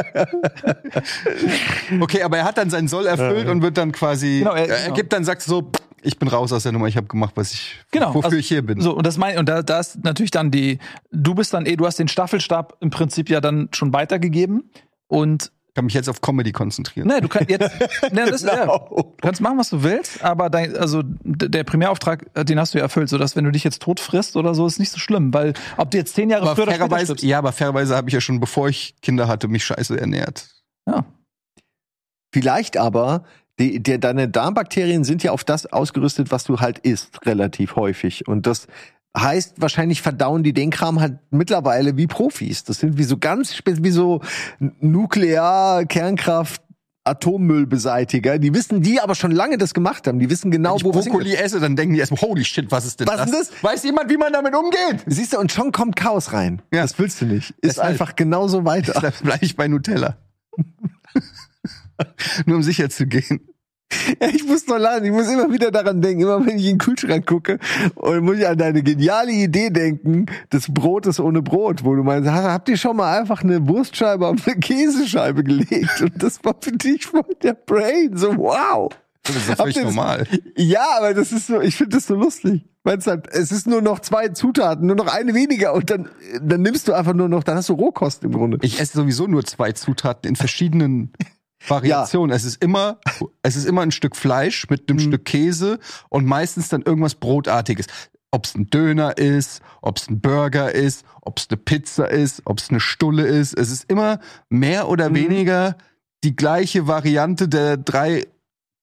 Okay, aber er hat dann seinen Soll erfüllt und wird dann quasi, er gibt dann, sagt so, ich bin raus aus der Nummer, ich habe gemacht, wofür ich hier bin. So, und da ist natürlich dann du hast den Staffelstab im Prinzip ja dann schon weitergegeben und kann mich jetzt auf Comedy konzentrieren. Nee, du kannst jetzt, du kannst machen, was du willst, aber der Primärauftrag, den hast du ja erfüllt, sodass wenn du dich jetzt tot frisst oder so, ist nicht so schlimm, weil ob du jetzt 10 Jahre früher oder später stirbst. Ja, aber fairerweise habe ich ja schon, bevor ich Kinder hatte, mich scheiße ernährt. Ja. Vielleicht aber, deine Darmbakterien sind ja auf das ausgerüstet, was du halt isst, relativ häufig. Und das heißt, wahrscheinlich verdauen die den Kram halt mittlerweile wie Profis. Das sind wie so Nuklear-, Kernkraft-, Atommüllbeseitiger. Die wissen, die aber schon lange das gemacht haben. Die wissen genau, wo Brokkoli esse, dann denken die erstmal, holy shit, was ist denn das? Weiß jemand, wie man damit umgeht? Siehst du, und schon kommt Chaos rein. Ja. Das willst du nicht. Ist einfach genauso weiter. Deshalb bleibe ich bei Nutella. Nur um sicher zu gehen. Ja, ich muss noch lachen, ich muss immer wieder daran denken, immer wenn ich in den Kühlschrank gucke, und muss ich an deine geniale Idee denken, des Brotes ohne Brot, wo du meinst, habt ihr schon mal einfach eine Wurstscheibe auf eine Käsescheibe gelegt? Und das war für dich voll der Brain, so wow. Das ist völlig normal. Ja, aber das ist so, ich finde das so lustig. Es ist nur noch 2 Zutaten, nur noch eine weniger und dann nimmst du einfach nur noch, dann hast du Rohkost im Grunde. Ich esse sowieso nur 2 Zutaten in verschiedenen Variation. Ja. Es ist immer ein Stück Fleisch mit einem Stück Käse und meistens dann irgendwas Brotartiges. Ob es ein Döner ist, ob es ein Burger ist, ob es eine Pizza ist, ob es eine Stulle ist. Es ist immer mehr oder weniger die gleiche Variante der 3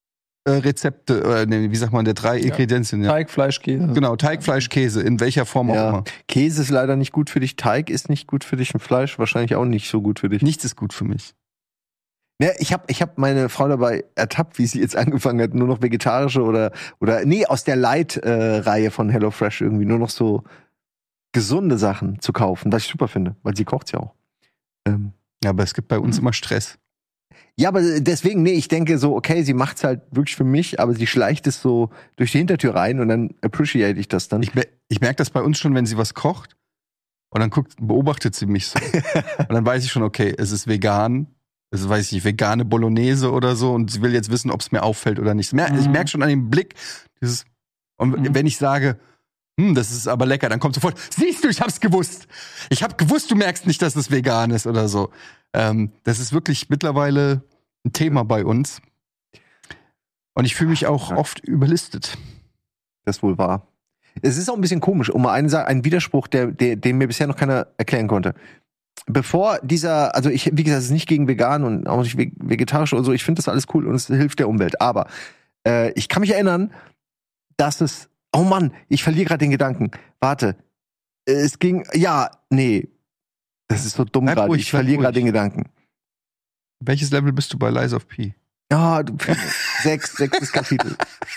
Rezepte, wie sagt man, der 3 Ingredienzien. Ja. Teig, Fleisch, Käse. Genau, Teig, Fleisch, Käse, in welcher Form auch immer. Käse ist leider nicht gut für dich, Teig ist nicht gut für dich und Fleisch wahrscheinlich auch nicht so gut für dich. Nichts ist gut für mich. Ja, ich hab meine Frau dabei ertappt, wie sie jetzt angefangen hat, nur noch vegetarische oder aus der Light-Reihe von HelloFresh irgendwie nur noch so gesunde Sachen zu kaufen, was ich super finde, weil sie kocht's ja auch. Ja, aber es gibt bei uns immer Stress. Ja, aber deswegen, ich denke so, okay, sie macht's halt wirklich für mich, aber sie schleicht es so durch die Hintertür rein und dann appreciate ich das dann. Ich merke das bei uns schon, wenn sie was kocht und dann beobachtet sie mich so. Und dann weiß ich schon, okay, es ist vegan, es ist, weiß ich nicht, vegane Bolognese oder so und sie will jetzt wissen, ob es mir auffällt oder nicht. Ich merke schon an dem Blick, wenn ich sage, das ist aber lecker, dann kommt sofort, siehst du, ich hab's gewusst. Ich hab gewusst, du merkst nicht, dass es vegan ist oder so. Das ist wirklich mittlerweile ein Thema bei uns. Und ich fühle mich auch oft überlistet. Das ist wohl wahr. Es ist auch ein bisschen komisch, um mal einen Widerspruch, den mir bisher noch keiner erklären konnte. Bevor also wie gesagt, es ist nicht gegen vegan und auch nicht vegetarisch oder so, ich finde das alles cool und es hilft der Umwelt. Aber ich kann mich erinnern, dass es oh Mann, ich verliere gerade den Gedanken. Warte. Es ging. Das ist so dumm gerade. Ich verliere gerade den Gedanken. Welches Level bist du bei Lies of P? Ja, 6. Kapitel.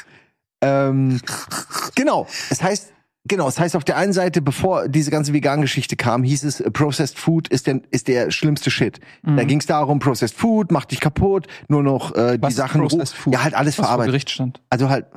Genau. Es heißt auf der einen Seite, bevor diese ganze Vegan-Geschichte kam, hieß es, Processed Food ist der schlimmste Shit. Da ging es darum, Processed Food macht dich kaputt, nur noch die Sachen. Processed Food? Ja, halt alles verarbeitet. Gericht stand. Also halt.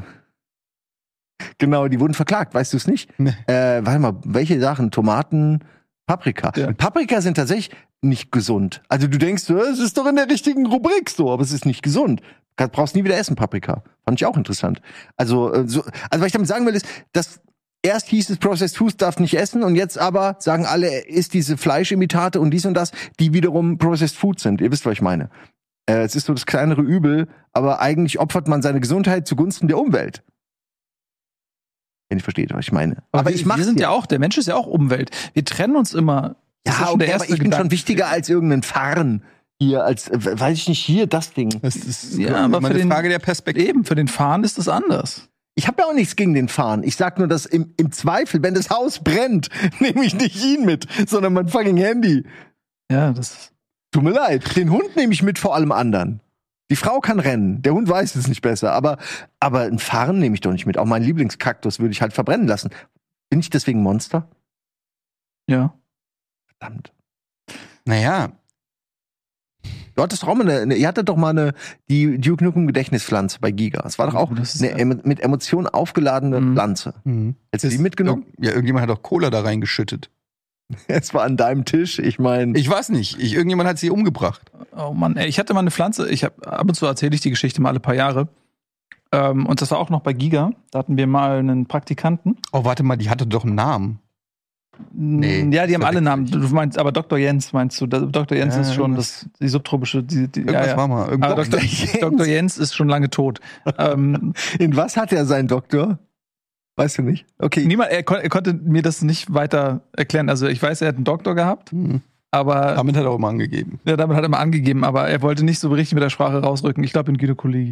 Genau, die wurden verklagt, weißt du es nicht? Nee. Warte mal, welche Sachen? Tomaten, Paprika. Ja. Und Paprika sind tatsächlich nicht gesund. Also du denkst, es ist doch in der richtigen Rubrik so, aber es ist nicht gesund. Du brauchst nie wieder essen, Paprika. Fand ich auch interessant. Also was ich damit sagen will, ist, dass erst hieß es, Processed Food darf nicht essen und jetzt aber sagen alle, isst diese Fleischimitate und dies und das, die wiederum Processed Food sind. Ihr wisst, was ich meine. Es ist so das kleinere Übel, aber eigentlich opfert man seine Gesundheit zugunsten der Umwelt. Wenn ihr versteht, was ich meine. Aber wir sind ja auch, der Mensch ist ja auch Umwelt. Wir trennen uns immer. Ja, okay, aber ich bin schon wichtiger als irgendein Farn hier, als, weiß ich nicht, hier, das Ding. Das ist aber für eine Frage der Perspektive. Eben, für den Farn ist das anders. Ich habe ja auch nichts gegen den Farn. Ich sag nur, dass im Zweifel, wenn das Haus brennt, nehme ich nicht ihn mit, sondern mein fucking Handy. Ja, das. Tut mir leid. Den Hund nehme ich mit vor allem anderen. Die Frau kann rennen, der Hund weiß es nicht besser, aber ein Farn nehme ich doch nicht mit. Auch meinen Lieblingskaktus würde ich halt verbrennen lassen. Bin ich deswegen Monster? Ja. Verdammt. Naja. Du hattest doch auch mal ihr hattet doch mal die Duke Nukem Gedächtnispflanze bei Giga. Es war doch auch eine mit Emotionen aufgeladene Pflanze. Hättest du die mitgenommen? Ja, irgendjemand hat doch Cola da reingeschüttet. Es war an deinem Tisch, ich meine. Ich weiß nicht, irgendjemand hat sie umgebracht. Oh Mann, ich hatte mal eine Pflanze, ab und zu erzähle ich die Geschichte mal alle paar Jahre. Und das war auch noch bei Giga, da hatten wir mal einen Praktikanten. Oh, warte mal, die hatte doch einen Namen. Nee, ja, die haben alle Namen. Du meinst, aber Dr. Jens meinst du? Dr. Jens ist schon die subtropische. Irgendwas war mal. Dr. Jens ist schon lange tot. In was hat er seinen Doktor? Weißt du nicht? Okay. Er konnte mir das nicht weiter erklären. Also ich weiß, er hat einen Doktor gehabt, aber... Damit hat er auch immer angegeben. Ja, damit hat er immer angegeben, aber er wollte nicht so richtig mit der Sprache rausrücken. Ich glaube in Gynäkologie.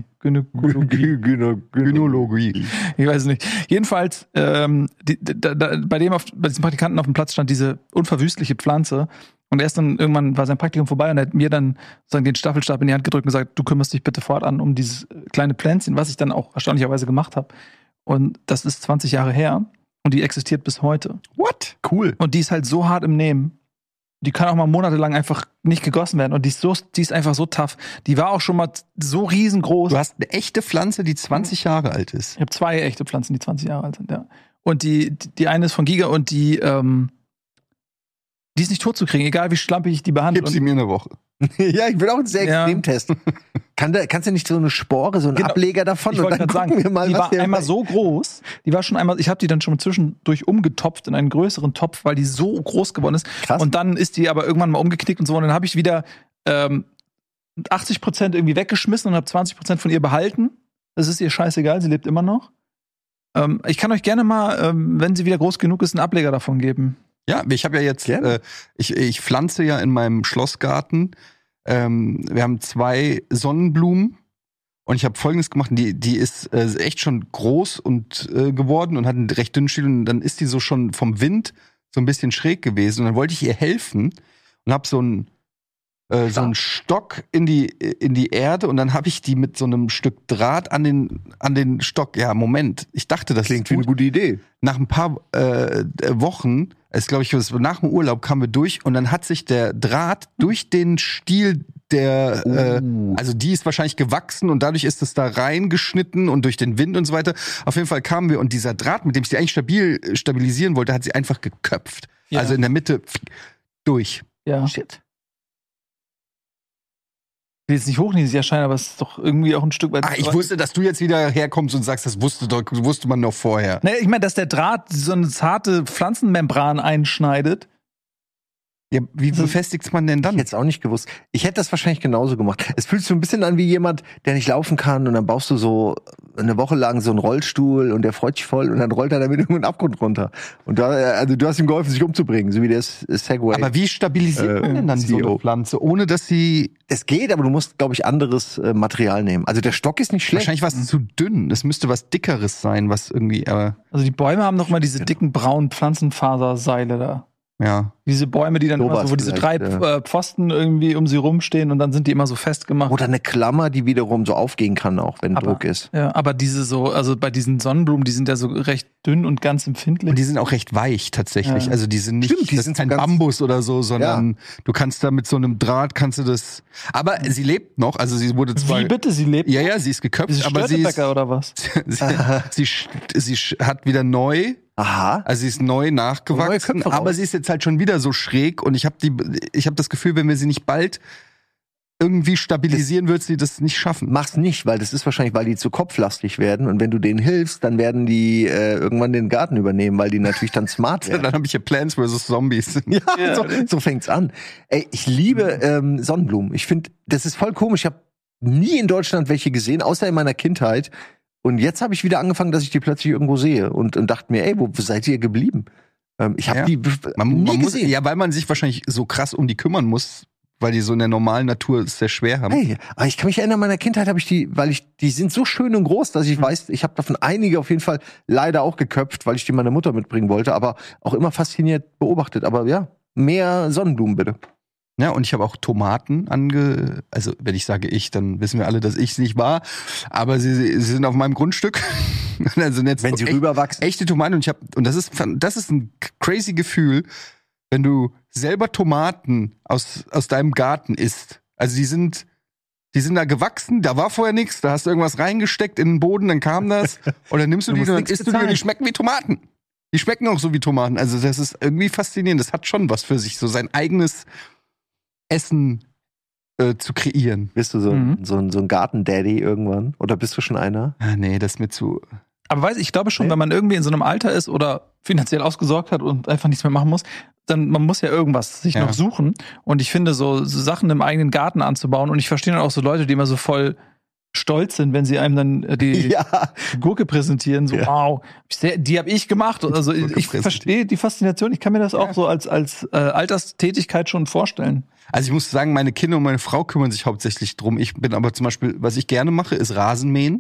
Ich weiß nicht. Jedenfalls, bei diesem Praktikanten auf dem Platz stand diese unverwüstliche Pflanze. Und erst dann irgendwann war sein Praktikum vorbei und er hat mir dann sozusagen den Staffelstab in die Hand gedrückt und gesagt, du kümmerst dich bitte fortan um dieses kleine Pflänzchen, was ich dann auch erstaunlicherweise gemacht habe. Und das ist 20 Jahre her und die existiert bis heute. What? Cool. Und die ist halt so hart im Nehmen. Die kann auch mal monatelang einfach nicht gegossen werden. Und die ist einfach so tough. Die war auch schon mal so riesengroß. Du hast eine echte Pflanze, die 20 Jahre alt ist. Ich habe 2 echte Pflanzen, die 20 Jahre alt sind, ja. Und die eine ist von Giga und die ist nicht tot zu kriegen, egal wie schlampig ich die behandle. Gib sie mir eine Woche. Ja, ich will auch einen sehr extrem testen. Kannst du nicht so eine Spore, so einen Ableger davon? Ich wollte gerade sagen, wir mal, die war einmal so groß, die war schon einmal, ich habe die dann schon zwischendurch umgetopft in einen größeren Topf, weil die so groß geworden ist. Krass. Und dann ist die aber irgendwann mal umgeknickt und so. Und dann habe ich wieder 80% irgendwie weggeschmissen und habe 20% von ihr behalten. Das ist ihr scheißegal, sie lebt immer noch. Ich kann euch gerne mal, wenn sie wieder groß genug ist, einen Ableger davon geben. Ja, ich habe ja jetzt, ich pflanze ja in meinem Schlossgarten. Wir haben 2 Sonnenblumen Und ich habe Folgendes gemacht, die ist echt schon groß und geworden und hat einen recht dünnen Stiel. Und dann ist die so schon vom Wind so ein bisschen schräg gewesen. Und dann wollte ich ihr helfen und habe so einen Stock in die Erde. Und dann habe ich die mit so einem Stück Draht an den Stock. Ja, Moment. Ich dachte, das klingt wie eine gute Idee. Nach ein paar Wochen, glaube ich, nach dem Urlaub kamen wir durch. Und dann hat sich der Draht durch den Stiel also die ist wahrscheinlich gewachsen und dadurch ist es da reingeschnitten und durch den Wind und so weiter. Auf jeden Fall kamen wir und dieser Draht, mit dem ich die eigentlich stabilisieren wollte, hat sie einfach geköpft. Ja. Also in der Mitte durch. Ja. Shit. Ich will jetzt nicht hochnäsig erscheinen, aber es ist doch irgendwie auch ein Stück weit. Ich wusste, dass du jetzt wieder herkommst und sagst, das wusste man noch vorher. Naja, ich meine, dass der Draht so eine zarte Pflanzenmembran einschneidet. Ja, wie befestigt man denn dann? Ich hätte es auch nicht gewusst. Ich hätte das wahrscheinlich genauso gemacht. Es fühlt sich so ein bisschen an wie jemand, der nicht laufen kann und dann baust du so eine Woche lang so einen Rollstuhl und der freut sich voll und dann rollt er damit irgendwo einen Abgrund runter. Und also du hast ihm geholfen, sich umzubringen, so wie der Segway. Aber wie stabilisiert man denn dann so eine Pflanze, ohne dass sie... Es geht, aber du musst, glaube ich, anderes Material nehmen. Also der Stock ist nicht schlecht. Wahrscheinlich was zu dünn. Es müsste was Dickeres sein, was irgendwie... Also die Bäume haben noch mal diese dicken braunen Pflanzenfaserseile da. Ja. Diese Bäume, die dann immer so, wo diese 3 Pfosten irgendwie um sie rumstehen und dann sind die immer so festgemacht. Oder eine Klammer, die wiederum so aufgehen kann auch, wenn Druck ist. Ja, aber also bei diesen Sonnenblumen, die sind ja so recht dünn und ganz empfindlich. Und die sind auch recht weich tatsächlich. Ja. Also die sind nicht, Stimmt, die sind kein Bambus oder so, sondern du kannst da mit so einem Draht, kannst du das... Aber sie lebt noch, also sie wurde zwar... Wie bitte, sie lebt? Ja, sie ist geköpft, ist aber sie ist... oder was? sie hat wieder neu... Aha. Also sie ist neu nachgewachsen, aber sie ist jetzt halt schon wieder so schräg und ich habe das Gefühl, wenn wir sie nicht bald irgendwie stabilisieren, wird sie das nicht schaffen. Mach's nicht, weil das ist wahrscheinlich, weil die zu kopflastig werden und wenn du denen hilfst, dann werden die irgendwann den Garten übernehmen, weil die natürlich dann smart werden. Dann habe ich ja Plants vs. Zombies. Ja. So fängt's an. Ey, ich liebe Sonnenblumen. Ich finde, das ist voll komisch. Ich habe nie in Deutschland welche gesehen, außer in meiner Kindheit. Und jetzt habe ich wieder angefangen, dass ich die plötzlich irgendwo sehe und dachte mir, ey, wo seid ihr geblieben? Ich habe die nie gesehen. Ja, weil man sich wahrscheinlich so krass um die kümmern muss, weil die so in der normalen Natur es sehr schwer haben. Hey, aber ich kann mich erinnern, in meiner Kindheit habe ich die sind so schön und groß, dass ich weiß, ich habe davon einige auf jeden Fall leider auch geköpft, weil ich die meiner Mutter mitbringen wollte, aber auch immer fasziniert beobachtet. Aber ja, mehr Sonnenblumen bitte. Ja, und ich habe auch Tomaten also wenn ich sage ich, dann wissen wir alle, dass ich es nicht war, aber sie sind auf meinem Grundstück. Also jetzt wenn sie rüberwachsen. Echte Tomaten und das ist ein crazy Gefühl, wenn du selber Tomaten aus deinem Garten isst. Also die sind da gewachsen, da war vorher nichts, da hast du irgendwas reingesteckt in den Boden, dann kam das und dann nimmst du die und dann isst du die und die schmecken wie Tomaten. Die schmecken auch so wie Tomaten. Also das ist irgendwie faszinierend, das hat schon was für sich, so sein eigenes Essen zu kreieren. Bist du so ein Garten-Daddy irgendwann? Oder bist du schon einer? Nee, das ist mir zu... Aber ich glaube schon, wenn man irgendwie in so einem Alter ist oder finanziell ausgesorgt hat und einfach nichts mehr machen muss, dann man muss ja irgendwas sich noch suchen. Und ich finde, so Sachen im eigenen Garten anzubauen, und ich verstehe dann auch so Leute, die immer so voll stolz sind, wenn sie einem dann die Gurke präsentieren, so wow, die habe ich gemacht. Also ich verstehe die Faszination, ich kann mir das auch so als Alterstätigkeit schon vorstellen. Also ich muss sagen, meine Kinder und meine Frau kümmern sich hauptsächlich drum. Ich bin aber zum Beispiel, was ich gerne mache, ist Rasenmähen.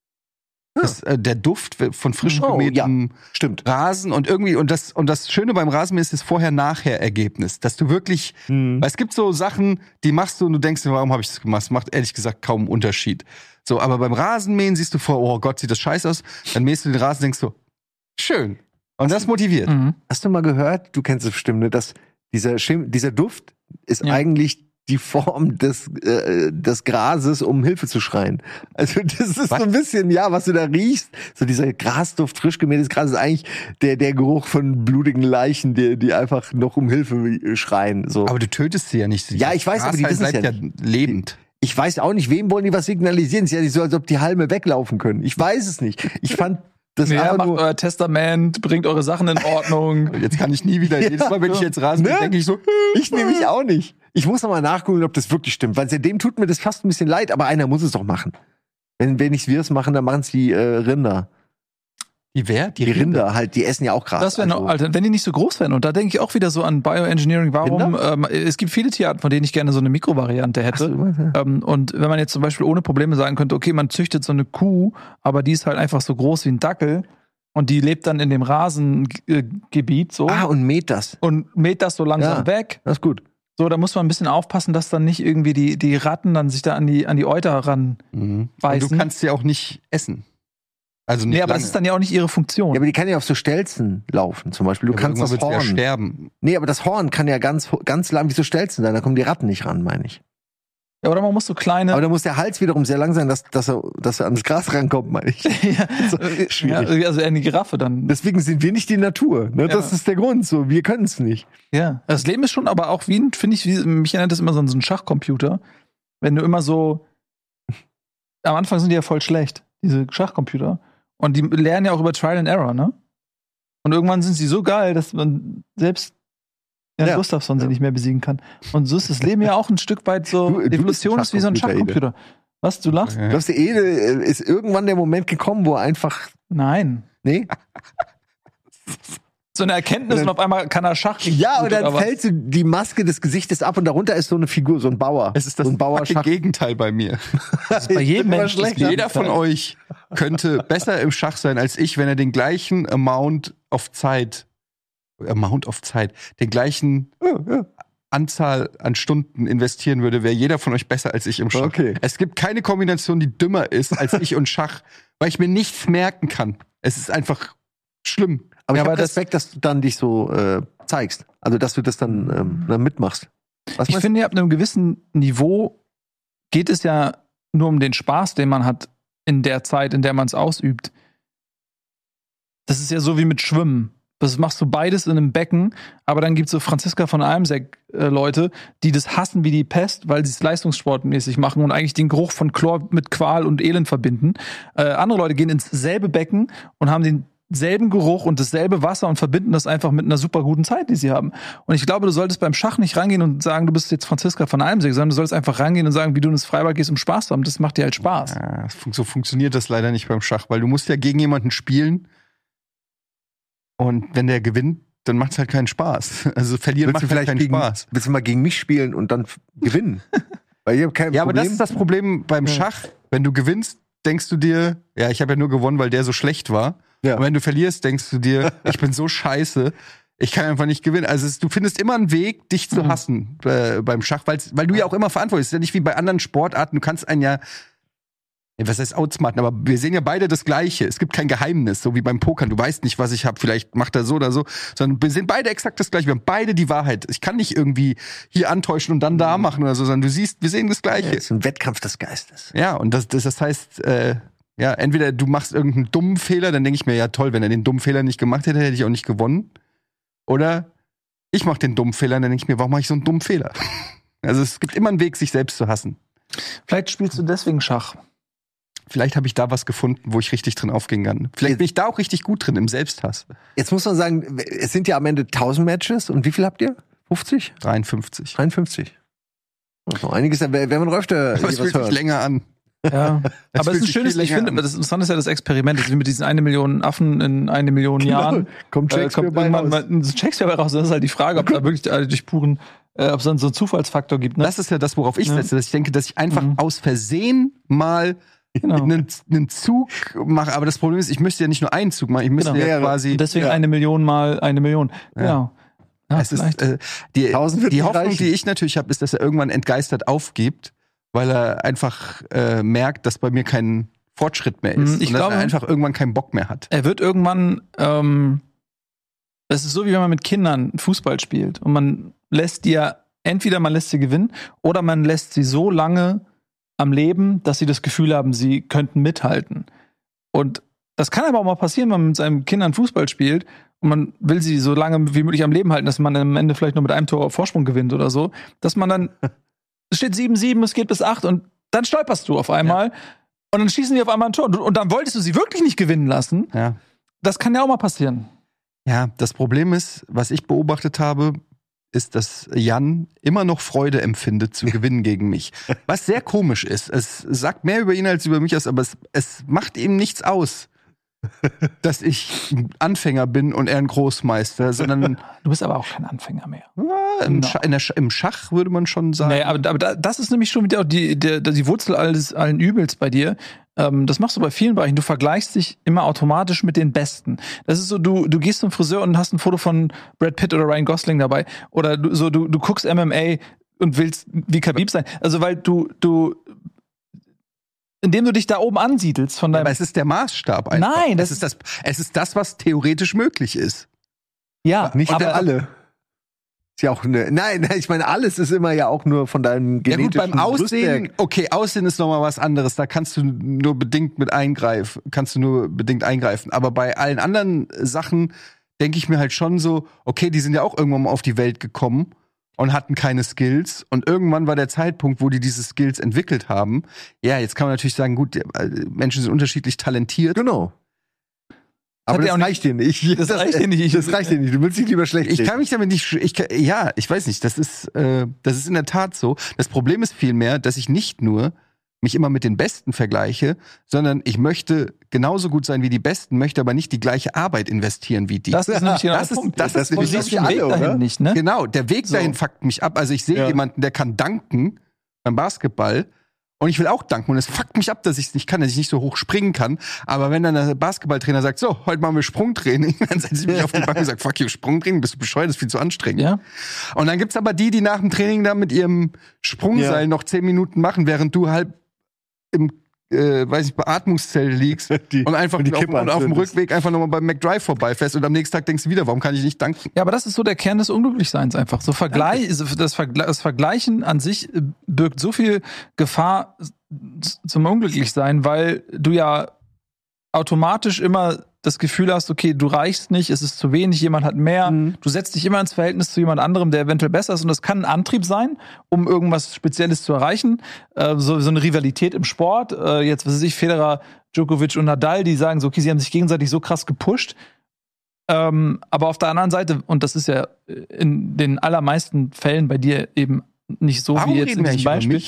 Der Duft von frisch gemähtem Rasen und irgendwie, und das Schöne beim Rasenmähen ist das Vorher-Nachher-Ergebnis, dass du wirklich, weil es gibt so Sachen, die machst du und du denkst dir, warum habe ich das gemacht? Das macht ehrlich gesagt kaum einen Unterschied. So, aber beim Rasenmähen siehst du vor, oh Gott, sieht das scheiße aus, dann mähst du den Rasen und denkst so, schön. Und das motiviert. Hast du mal gehört, du kennst es bestimmt, ne, dass dieser Duft ist eigentlich die Form des Grases, um Hilfe zu schreien. Also das ist so ein bisschen, was du da riechst. So dieser Grasduft, frisch gemähtes Gras ist eigentlich der Geruch von blutigen Leichen, die einfach noch um Hilfe schreien. So. Aber du tötest sie ja nicht. Ja, ich weiß, Gras aber die wissen es ja nicht. Lebend. Ich weiß auch nicht, wem wollen die was signalisieren? Es ist ja nicht so, als ob die Halme weglaufen können. Ich weiß es nicht. Ich fand das macht euer Testament, bringt eure Sachen in Ordnung. Jetzt kann ich nie wieder, jedes Mal, wenn ich jetzt Rasen denke ich so, ich nehme mich auch nicht. Ich muss noch mal nachgucken, ob das wirklich stimmt, weil seitdem tut mir das fast ein bisschen leid, aber einer muss es doch machen. Wenn ich es machen, dann machen es die Rinder. Die wer? Die Rinder halt, die essen ja auch Gras. Das wäre noch, Alter, wenn die nicht so groß wären. Und da denke ich auch wieder so an Bioengineering. Warum? Es gibt viele Tierarten, von denen ich gerne so eine Mikrovariante hätte. Und wenn man jetzt zum Beispiel ohne Probleme sagen könnte, okay, man züchtet so eine Kuh, aber die ist halt einfach so groß wie ein Dackel und die lebt dann in dem Rasengebiet so. Und mäht das. Und mäht das so langsam weg. Das ist gut. So, da muss man ein bisschen aufpassen, dass dann nicht irgendwie die Ratten dann sich da an die Euter ran beißen. Du kannst sie auch nicht essen. Also nicht aber lange. das ist dann ja auch nicht ihre Funktion. Ja, aber die kann ja auf so Stelzen laufen, zum Beispiel. Du kannst das Horn. Ja sterben. Nee, aber das Horn kann ja ganz lang wie so Stelzen sein. Da kommen die Ratten nicht ran, meine ich. Ja, oder man muss so kleine. Aber da muss der Hals wiederum sehr lang sein, dass er ans Gras rankommt, meine ich. Ja, so, schwierig. Ja, also eher eine Giraffe dann. Deswegen sind wir nicht die Natur. Ne? Das ist der Grund. So, wir können es nicht. Ja, das Leben ist schon aber auch finde ich, mich erinnert das immer so an so einen Schachcomputer. Wenn du immer so. Am Anfang sind die ja voll schlecht, diese Schachcomputer. Und die lernen ja auch über Trial and Error, ne? Und irgendwann sind sie so geil, dass man selbst Jan Gustafsson sie nicht mehr besiegen kann. Und so ist das Leben ja auch ein Stück weit so. Evolution ist wie so ein Schachcomputer. Was, du lachst? Ja. Glaubst du, ist irgendwann der Moment gekommen, wo er einfach... Nein. Nee? So eine Erkenntnis und auf einmal kann er Schach. Ja, und dann fällt so die Maske des Gesichtes ab und darunter ist so eine Figur, so ein Bauer. Es ist das Gegenteil bei mir. Das ist bei jedem Menschen. Jeder von euch könnte besser im Schach sein als ich, wenn er den gleichen Amount of Zeit, den gleichen Anzahl an Stunden investieren würde, wäre jeder von euch besser als ich im Schach. Okay. Es gibt keine Kombination, die dümmer ist als ich und Schach, weil ich mir nichts merken kann. Es ist einfach schlimm. Aber ich habe Respekt, dass du dann dich so zeigst. Also, dass du das dann mitmachst. Ich finde, ab einem gewissen Niveau geht es ja nur um den Spaß, den man hat in der Zeit, in der man es ausübt. Das ist ja so wie mit Schwimmen. Das machst du beides in einem Becken, aber dann gibt es so Franziska von Almseck Leute, die das hassen wie die Pest, weil sie es leistungssportmäßig machen und eigentlich den Geruch von Chlor mit Qual und Elend verbinden. Andere Leute gehen ins selbe Becken und haben denselben Geruch und dasselbe Wasser und verbinden das einfach mit einer super guten Zeit, die sie haben. Und ich glaube, du solltest beim Schach nicht rangehen und sagen, du bist jetzt Franziska von Almseck, sondern du solltest einfach rangehen und sagen, wie du ins Freibad gehst, um Spaß zu haben. Das macht dir halt Spaß. Ja, so funktioniert das leider nicht beim Schach, weil du musst ja gegen jemanden spielen und wenn der gewinnt, dann macht es halt keinen Spaß. Also verlieren macht halt keinen Spaß. Willst du mal gegen mich spielen und dann gewinnen? Weil ich hab kein Problem. Aber das ist das Problem beim Schach. Wenn du gewinnst, denkst du dir, ja, ich habe ja nur gewonnen, weil der so schlecht war. Ja. Und wenn du verlierst, denkst du dir, ich bin so scheiße, ich kann einfach nicht gewinnen. Also du findest immer einen Weg, dich zu hassen beim Schach, weil du ja auch immer verantwortlich bist. Es ist ja nicht wie bei anderen Sportarten. Du kannst einen ja, was heißt outsmarten, aber wir sehen ja beide das Gleiche. Es gibt kein Geheimnis, so wie beim Pokern. Du weißt nicht, was ich habe, vielleicht macht er so oder so. Sondern wir sehen beide exakt das Gleiche. Wir haben beide die Wahrheit. Ich kann nicht irgendwie hier antäuschen und dann da machen oder so, sondern wir sehen das Gleiche. Ja, es ist ein Wettkampf des Geistes. Ja, und das heißt, ja, entweder du machst irgendeinen dummen Fehler, dann denke ich mir, ja toll, wenn er den dummen Fehler nicht gemacht hätte, hätte ich auch nicht gewonnen. Oder ich mache den dummen Fehler, dann denke ich mir, warum mache ich so einen dummen Fehler? Also es gibt immer einen Weg, sich selbst zu hassen. Vielleicht spielst du deswegen Schach. Vielleicht habe ich da was gefunden, wo ich richtig drin aufgehen kann. Vielleicht bin ich da auch richtig gut drin, im Selbsthass. Jetzt muss man sagen, es sind ja am Ende 1000 Matches. Und wie viel habt ihr? 50? 53. 53. Also einiges, wenn man öfter aber es fühlt sich länger an. Ja, aber es ist ein schönes, ich finde, das Interessante ist ja das Experiment, das ist wie mit diesen 1 Million Affen in 1 Million Jahren. Kommt Shakespeare bei raus. Shakespeare raus. Das ist halt die Frage, ob da wirklich durch puren, ob es dann so einen Zufallsfaktor gibt. Ne? Das ist ja das, worauf ich setze, dass ich denke, dass ich einfach aus Versehen mal einen Zug mache. Aber das Problem ist, ich müsste ja nicht nur einen Zug machen, ich müsste ja quasi... Und deswegen 1 Million mal 1 Million. Genau. Ja, es ist, die Hoffnung, die ich natürlich habe, ist, dass er irgendwann entgeistert aufgibt, weil er einfach merkt, dass bei mir kein Fortschritt mehr ist. Ich glaube, dass er einfach irgendwann keinen Bock mehr hat. Er wird irgendwann, das ist so, wie wenn man mit Kindern Fußball spielt und man lässt man lässt sie gewinnen oder man lässt sie so lange am Leben, dass sie das Gefühl haben, sie könnten mithalten. Und das kann aber auch mal passieren, wenn man mit seinen Kindern Fußball spielt und man will sie so lange wie möglich am Leben halten, dass man dann am Ende vielleicht nur mit einem Tor Vorsprung gewinnt oder so, dass man dann es steht 7-7, es geht bis 8 und dann stolperst du auf einmal und dann schießen die auf einmal ein Tor und dann wolltest du sie wirklich nicht gewinnen lassen. Ja. Das kann ja auch mal passieren. Ja, das Problem ist, was ich beobachtet habe, ist, dass Jan immer noch Freude empfindet zu gewinnen gegen mich. Was sehr komisch ist. Es sagt mehr über ihn als über mich aus, aber es macht ihm nichts aus. dass ich ein Anfänger bin und er ein Großmeister, sondern Du bist aber auch kein Anfänger mehr. im Schach würde man schon sagen. Nee, aber das ist nämlich schon wieder die Wurzel allen Übels bei dir. Das machst du bei vielen Bereichen. Du vergleichst dich immer automatisch mit den Besten. Das ist so, du gehst zum Friseur und hast ein Foto von Brad Pitt oder Ryan Gosling dabei. Oder du guckst MMA und willst wie Khabib sein. Also weil du indem du dich da oben ansiedelst von deinem... Aber es ist der Maßstab einfach. Nein, es ist das, was theoretisch möglich ist. Ja, Nicht aber alle. Ist ja auch nein, ich meine, alles ist immer ja auch nur von deinem genetischen Ja gut, beim Aussehen, Brustwerk. okay, Aussehen ist nochmal was anderes. Da kannst du nur bedingt eingreifen. Aber bei allen anderen Sachen denke ich mir halt schon so, okay, die sind ja auch irgendwann mal auf die Welt gekommen und hatten keine Skills. Und irgendwann war der Zeitpunkt, wo die diese Skills entwickelt haben. Ja, jetzt kann man natürlich sagen, gut, Menschen sind unterschiedlich talentiert. Genau. Aber das reicht dir nicht. Das reicht dir nicht. Das reicht dir nicht. Du willst dich lieber schlecht Ich kann mich damit nicht, ich weiß nicht, das ist in der Tat so. Das Problem ist vielmehr, dass ich nicht nur mich immer mit den Besten vergleiche, sondern ich möchte genauso gut sein wie die Besten, möchte aber nicht die gleiche Arbeit investieren wie die. das ist nämlich genau der Punkt. das du nämlich siehst den alle, Weg oder? dahin nicht, ne? Genau, der Weg dahin fuckt mich ab. Also ich sehe jemanden, der kann danken beim Basketball und ich will auch danken und es fuckt mich ab, dass ich es nicht kann, dass ich nicht so hoch springen kann. Aber wenn dann der Basketballtrainer sagt, so, heute machen wir Sprungtraining, dann setze ich mich auf die Bank und sage, fuck you, Sprungtraining, bist du bescheuert, das ist viel zu anstrengend. Ja. Und dann gibt's aber die nach dem Training da mit ihrem Sprungseil noch 10 Minuten machen, während du halb im Beatmungszelle liegst und einfach auf dem Rückweg einfach nochmal beim McDrive vorbeifährst und am nächsten Tag denkst du wieder, warum kann ich nicht danken? Ja, aber das ist so der Kern des Unglücklichseins einfach. So das Vergleichen an sich birgt so viel Gefahr zum Unglücklichsein, weil du ja automatisch immer das Gefühl hast, okay, du reichst nicht, es ist zu wenig, jemand hat mehr. Du setzt dich immer ins Verhältnis zu jemand anderem, der eventuell besser ist. Und das kann ein Antrieb sein, um irgendwas Spezielles zu erreichen. So eine Rivalität im Sport. Jetzt, was weiß ich, Federer, Djokovic und Nadal, die sagen so, okay, sie haben sich gegenseitig so krass gepusht. Aber auf der anderen Seite, und das ist ja in den allermeisten Fällen bei dir eben nicht so, Warum wie jetzt in diesem Beispiel.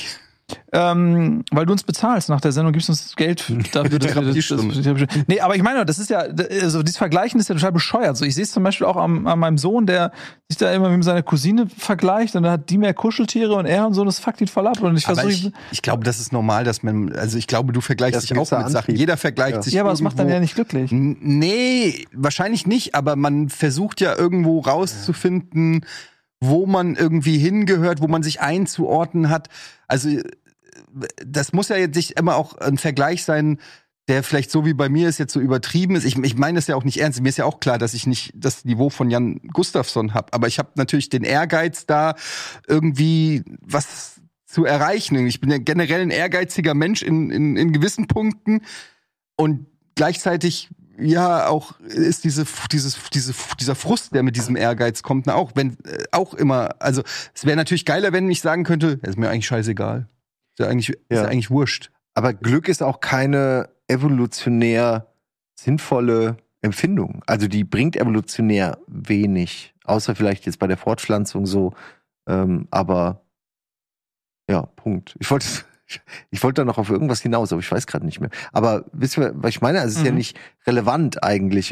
Weil du uns bezahlst nach der Sendung, gibst uns Geld dafür, dass wir das. Nee, aber ich meine, das ist ja, also dieses Vergleichen ist ja total bescheuert. So, ich sehe es zum Beispiel auch an meinem Sohn, der sich da immer mit seiner Cousine vergleicht und dann hat die mehr Kuscheltiere und er und so, das fuckt ihn voll ab. Und ich glaube, das ist normal, dass man, also ich glaube, du vergleichst dich auch mit Sachen. Jeder vergleicht sich. Ja, aber das macht dann ja nicht glücklich. Nee, wahrscheinlich nicht, aber man versucht ja irgendwo rauszufinden, wo man irgendwie hingehört, wo man sich einzuordnen hat. Also das muss ja jetzt nicht immer auch ein Vergleich sein, der vielleicht so wie bei mir ist jetzt so übertrieben ist. Ich meine das ja auch nicht ernst. Mir ist ja auch klar, dass ich nicht das Niveau von Jan Gustafsson habe. Aber ich habe natürlich den Ehrgeiz, da irgendwie was zu erreichen. Ich bin ja generell ein ehrgeiziger Mensch in gewissen Punkten. Und gleichzeitig ja auch ist dieser Frust, der mit diesem Ehrgeiz kommt, auch immer. Also es wäre natürlich geiler, wenn ich sagen könnte, ist mir eigentlich scheißegal. Ist ja eigentlich wurscht. Aber Glück ist auch keine evolutionär sinnvolle Empfindung. Also die bringt evolutionär wenig. Außer vielleicht jetzt bei der Fortpflanzung so. Aber ja, Punkt. Ich wollte da noch auf irgendwas hinaus, aber ich weiß gerade nicht mehr. Aber wisst ihr, was ich meine? Also es ist ja nicht relevant eigentlich.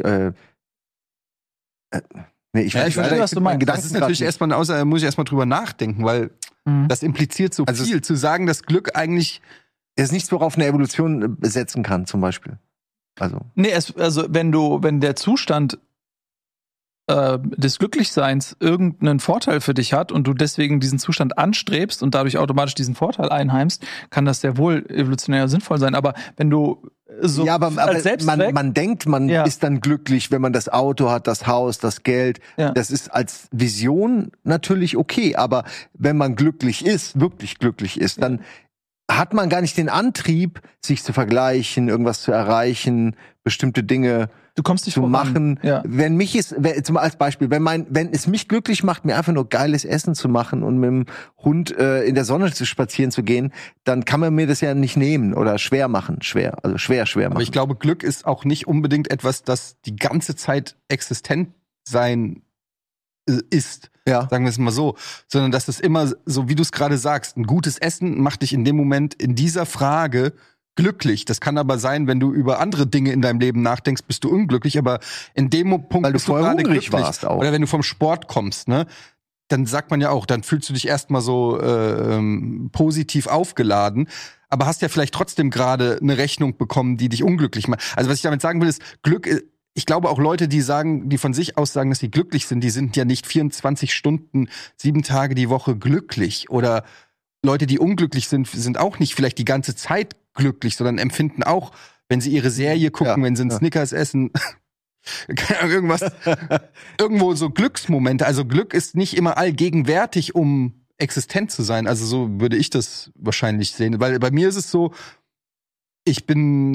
Ich verstehe, was du meinst. Das ist natürlich muss ich erstmal drüber nachdenken, weil das impliziert so viel, zu sagen, dass Glück eigentlich ist nichts, worauf eine Evolution setzen kann, zum Beispiel. Also. Nee, wenn der Zustand des Glücklichseins irgendeinen Vorteil für dich hat und du deswegen diesen Zustand anstrebst und dadurch automatisch diesen Vorteil einheimst, kann das sehr wohl evolutionär sinnvoll sein. Aber wenn du so als Selbstzweck, man denkt, man ist dann glücklich, wenn man das Auto hat, das Haus, das Geld. Ja. Das ist als Vision natürlich okay. Aber wenn man glücklich ist, wirklich glücklich ist, dann hat man gar nicht den Antrieb, sich zu vergleichen, irgendwas zu erreichen, bestimmte Dinge zu machen. Ja. Als Beispiel, wenn es mich glücklich macht, mir einfach nur geiles Essen zu machen und mit dem Hund in der Sonne spazieren zu gehen, dann kann man mir das ja nicht nehmen oder schwer machen. Schwer machen. Aber ich glaube, Glück ist auch nicht unbedingt etwas, das die ganze Zeit existent sein ist. Ja. Sagen wir es mal so. Sondern dass es immer, so wie du es gerade sagst, ein gutes Essen macht dich in dem Moment in dieser Frage glücklich. Das kann aber sein, wenn du über andere Dinge in deinem Leben nachdenkst, bist du unglücklich. Aber in dem Punkt weil du vorher hungrig warst auch. Oder wenn du vom Sport kommst, ne? Dann sagt man ja auch, dann fühlst du dich erstmal so positiv aufgeladen. Aber hast ja vielleicht trotzdem gerade eine Rechnung bekommen, die dich unglücklich macht. Also was ich damit sagen will, ist, Glück, ich glaube auch Leute, die von sich aus sagen, dass sie glücklich sind, die sind ja nicht 24 Stunden, 7 Tage die Woche glücklich. Oder Leute, die unglücklich sind auch nicht vielleicht die ganze Zeit glücklich, sondern empfinden auch, wenn sie ihre Serie gucken, wenn sie einen Snickers essen, irgendwo so Glücksmomente. Also Glück ist nicht immer allgegenwärtig, um existent zu sein. Also so würde ich das wahrscheinlich sehen. Weil bei mir ist es so, ich bin,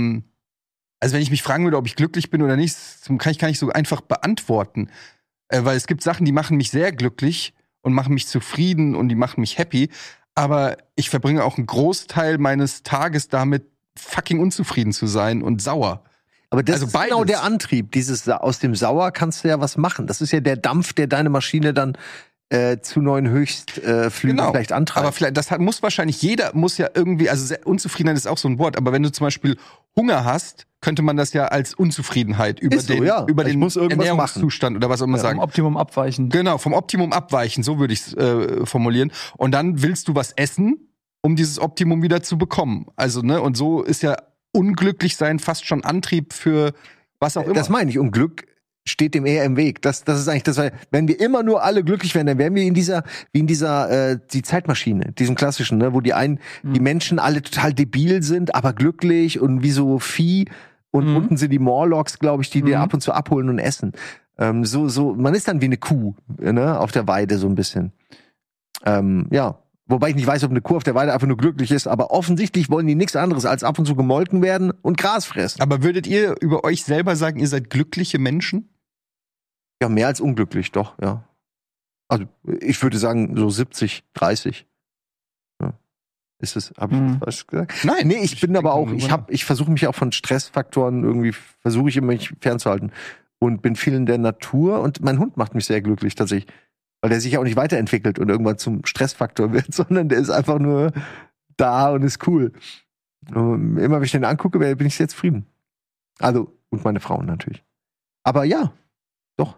also wenn ich mich fragen würde, ob ich glücklich bin oder nicht, kann ich gar nicht so einfach beantworten. Weil es gibt Sachen, die machen mich sehr glücklich und machen mich zufrieden und die machen mich happy. Aber ich verbringe auch einen Großteil meines Tages damit, fucking unzufrieden zu sein und sauer. Aber das ist genau der Antrieb. Aus dem Sauer kannst du ja was machen. Das ist ja der Dampf, der deine Maschine dann zu neuen Höchstflügen vielleicht antreibt. Aber vielleicht, muss wahrscheinlich jeder, muss ja irgendwie, also Unzufriedenheit ist auch so ein Wort, aber wenn du zum Beispiel Hunger hast, könnte man das ja als Unzufriedenheit über den Ernährungszustand oder was auch immer sagen. Vom Optimum abweichen. Genau, vom Optimum abweichen, so würde ich es formulieren. Und dann willst du was essen, um dieses Optimum wieder zu bekommen. Also, ne, und so ist ja unglücklich sein fast schon Antrieb für was auch immer. Das meine ich, und Glück steht dem eher im Weg. Das ist eigentlich das, weil wenn wir immer nur alle glücklich wären, dann wären wir in dieser die Zeitmaschine, diesem klassischen, ne, wo die Menschen alle total debil sind, aber glücklich und wie so Vieh und unten sind die Morlocks, glaube ich, die dir ab und zu abholen und essen. So, man ist dann wie eine Kuh, ne, auf der Weide so ein bisschen. Wobei ich nicht weiß, ob eine Kuh auf der Weide einfach nur glücklich ist, aber offensichtlich wollen die nichts anderes als ab und zu gemolken werden und Gras fressen. Aber würdet ihr über euch selber sagen, ihr seid glückliche Menschen? Ja, mehr als unglücklich, doch, ja. Also, ich würde sagen, so 70, 30. Ja. Ist es, habe ich das falsch gesagt? Nein. Nee, ich bin aber auch, ich versuche mich auch von Stressfaktoren irgendwie, versuche ich immer mich fernzuhalten. Und bin viel in der Natur und mein Hund macht mich sehr glücklich tatsächlich. Weil der sich ja auch nicht weiterentwickelt und irgendwann zum Stressfaktor wird, sondern der ist einfach nur da und ist cool. Und immer wenn ich den angucke, bin ich sehr zufrieden. Also, und meine Frauen natürlich. Aber ja, doch.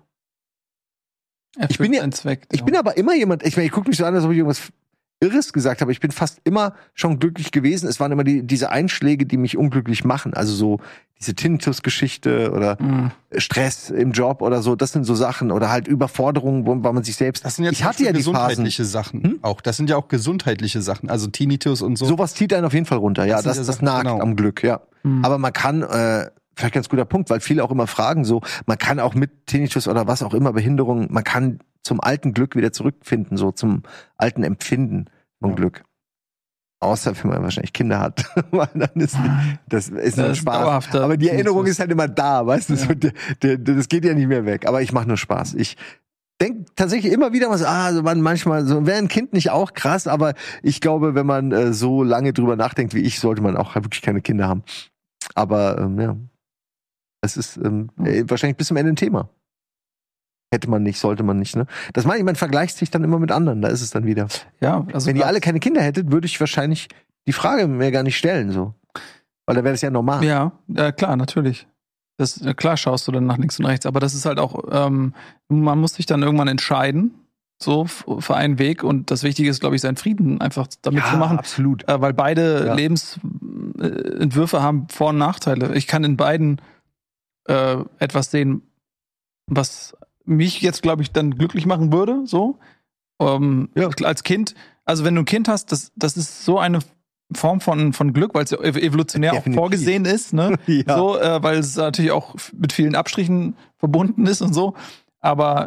Ich bin aber immer jemand, ich gucke mich so an, als ob ich irgendwas Irres gesagt habe. Ich bin fast immer schon glücklich gewesen. Es waren immer diese Einschläge, die mich unglücklich machen. Also so diese Tinnitus-Geschichte oder Stress im Job oder so. Das sind so Sachen. Oder halt Überforderungen, weil man sich selbst... Das sind ja gesundheitliche Sachen auch. Das sind ja auch gesundheitliche Sachen. Also Tinnitus und so. Sowas zieht einen auf jeden Fall runter. Ja, das nagt am Glück, ja. Aber man kann... vielleicht ganz guter Punkt, weil viele auch immer fragen so, man kann auch mit Tinnitus oder was auch immer, Behinderung, man kann zum alten Glück wieder zurückfinden, so zum alten Empfinden von Glück. Außer wenn man wahrscheinlich Kinder hat. Weil dann ist das ein Spaß. Aber die Erinnerung ist halt immer da, weißt du? So, das geht ja nicht mehr weg. Aber ich mache nur Spaß. Ich denke tatsächlich immer wieder was, manchmal so, wäre ein Kind nicht auch krass, aber ich glaube, wenn man so lange drüber nachdenkt wie ich, sollte man auch wirklich keine Kinder haben. Aber ja. Das ist wahrscheinlich bis zum Ende ein Thema. Hätte man nicht, sollte man nicht, ne? Das meine ich, man vergleicht sich dann immer mit anderen, da ist es dann wieder. Ja, also wenn ihr alle keine Kinder hättet, würde ich wahrscheinlich die Frage mir gar nicht stellen, so. Weil da wäre das ja normal. Ja, klar, natürlich. Klar schaust du dann nach links und rechts, aber das ist halt auch, man muss sich dann irgendwann entscheiden, so für einen Weg, und das Wichtige ist, glaube ich, seinen Frieden einfach damit zu machen. Absolut. Weil beide Lebensentwürfe haben Vor- und Nachteile. Ich kann in beiden etwas sehen, was mich jetzt, glaube ich, dann glücklich machen würde, so. Als Kind, also wenn du ein Kind hast, das ist so eine Form von Glück, weil es ja evolutionär auch vorgesehen ist, ne? Ja. So, weil es natürlich auch mit vielen Abstrichen verbunden ist und so. Aber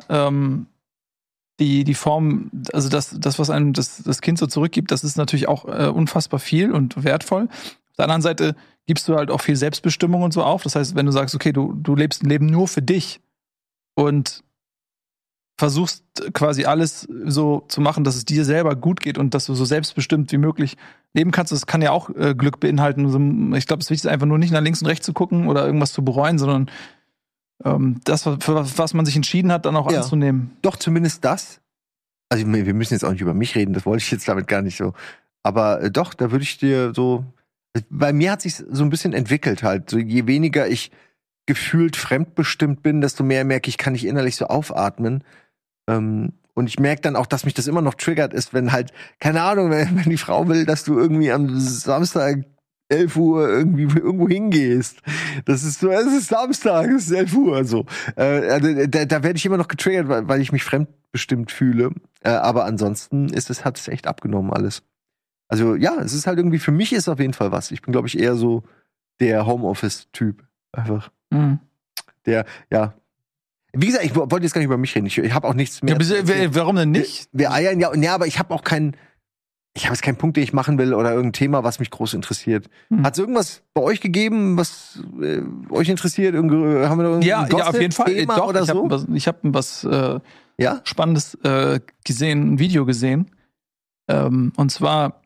die Form, also das, was einem das Kind so zurückgibt, das ist natürlich auch unfassbar viel und wertvoll. Auf der anderen Seite gibst du halt auch viel Selbstbestimmung und so auf. Das heißt, wenn du sagst, okay, du lebst ein Leben nur für dich und versuchst quasi alles so zu machen, dass es dir selber gut geht und dass du so selbstbestimmt wie möglich leben kannst, das kann ja auch Glück beinhalten. Ich glaube, es ist wichtig, einfach nur nicht nach links und rechts zu gucken oder irgendwas zu bereuen, sondern das, für was man sich entschieden hat, dann auch anzunehmen. Doch, zumindest das. Also wir müssen jetzt auch nicht über mich reden, das wollte ich jetzt damit gar nicht so. Aber doch, da würde ich dir so Bei mir hat sich so ein bisschen entwickelt halt. So, je weniger ich gefühlt fremdbestimmt bin, desto mehr merke ich, kann ich innerlich so aufatmen. Und ich merke dann auch, dass mich das immer noch triggert ist, wenn halt, keine Ahnung, wenn die Frau will, dass du irgendwie am Samstag 11 Uhr irgendwie irgendwo hingehst. Das ist so, es ist Samstag, es ist 11 Uhr, so. Also, da werde ich immer noch getriggert, weil ich mich fremdbestimmt fühle. Aber ansonsten hat es echt abgenommen alles. Also ja, es ist halt irgendwie, für mich ist auf jeden Fall was. Ich bin, glaube ich, eher so der Homeoffice-Typ. Einfach. Mhm. Der, ja. Wie gesagt, ich wollte jetzt gar nicht über mich reden. Ich habe auch nichts mehr. Ja, warum denn nicht? Wir eiern ja, aber ich habe auch ich habe jetzt keinen Punkt, den ich machen will oder irgendein Thema, was mich groß interessiert. Hat es irgendwas bei euch gegeben, was euch interessiert? Haben wir da irgendwie ja, auf jeden Fall. Thema Doch, oder ich habe was ja? Spannendes gesehen, ein Video gesehen. Und zwar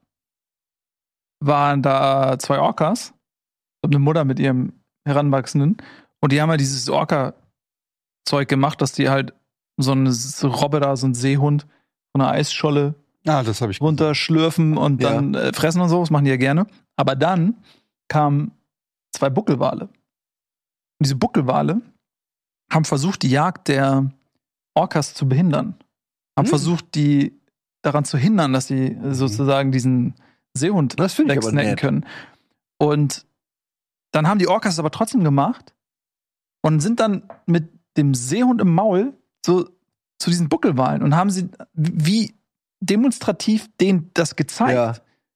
waren da 2 Orcas, eine Mutter mit ihrem Heranwachsenden, und die haben halt dieses Orca-Zeug gemacht, dass die halt so eine Robbe da, so ein Seehund von einer Eisscholle das habe ich runterschlürfen und dann fressen und so. Das machen die ja gerne. Aber dann kamen 2 Buckelwale. Und diese Buckelwale haben versucht, die Jagd der Orcas zu behindern. Haben versucht, die daran zu hindern, dass sie sozusagen diesen Seehund wegsnacken können. Und dann haben die Orcas es aber trotzdem gemacht und sind dann mit dem Seehund im Maul so zu diesen Buckelwalen und haben sie wie demonstrativ denen das gezeigt. Ja.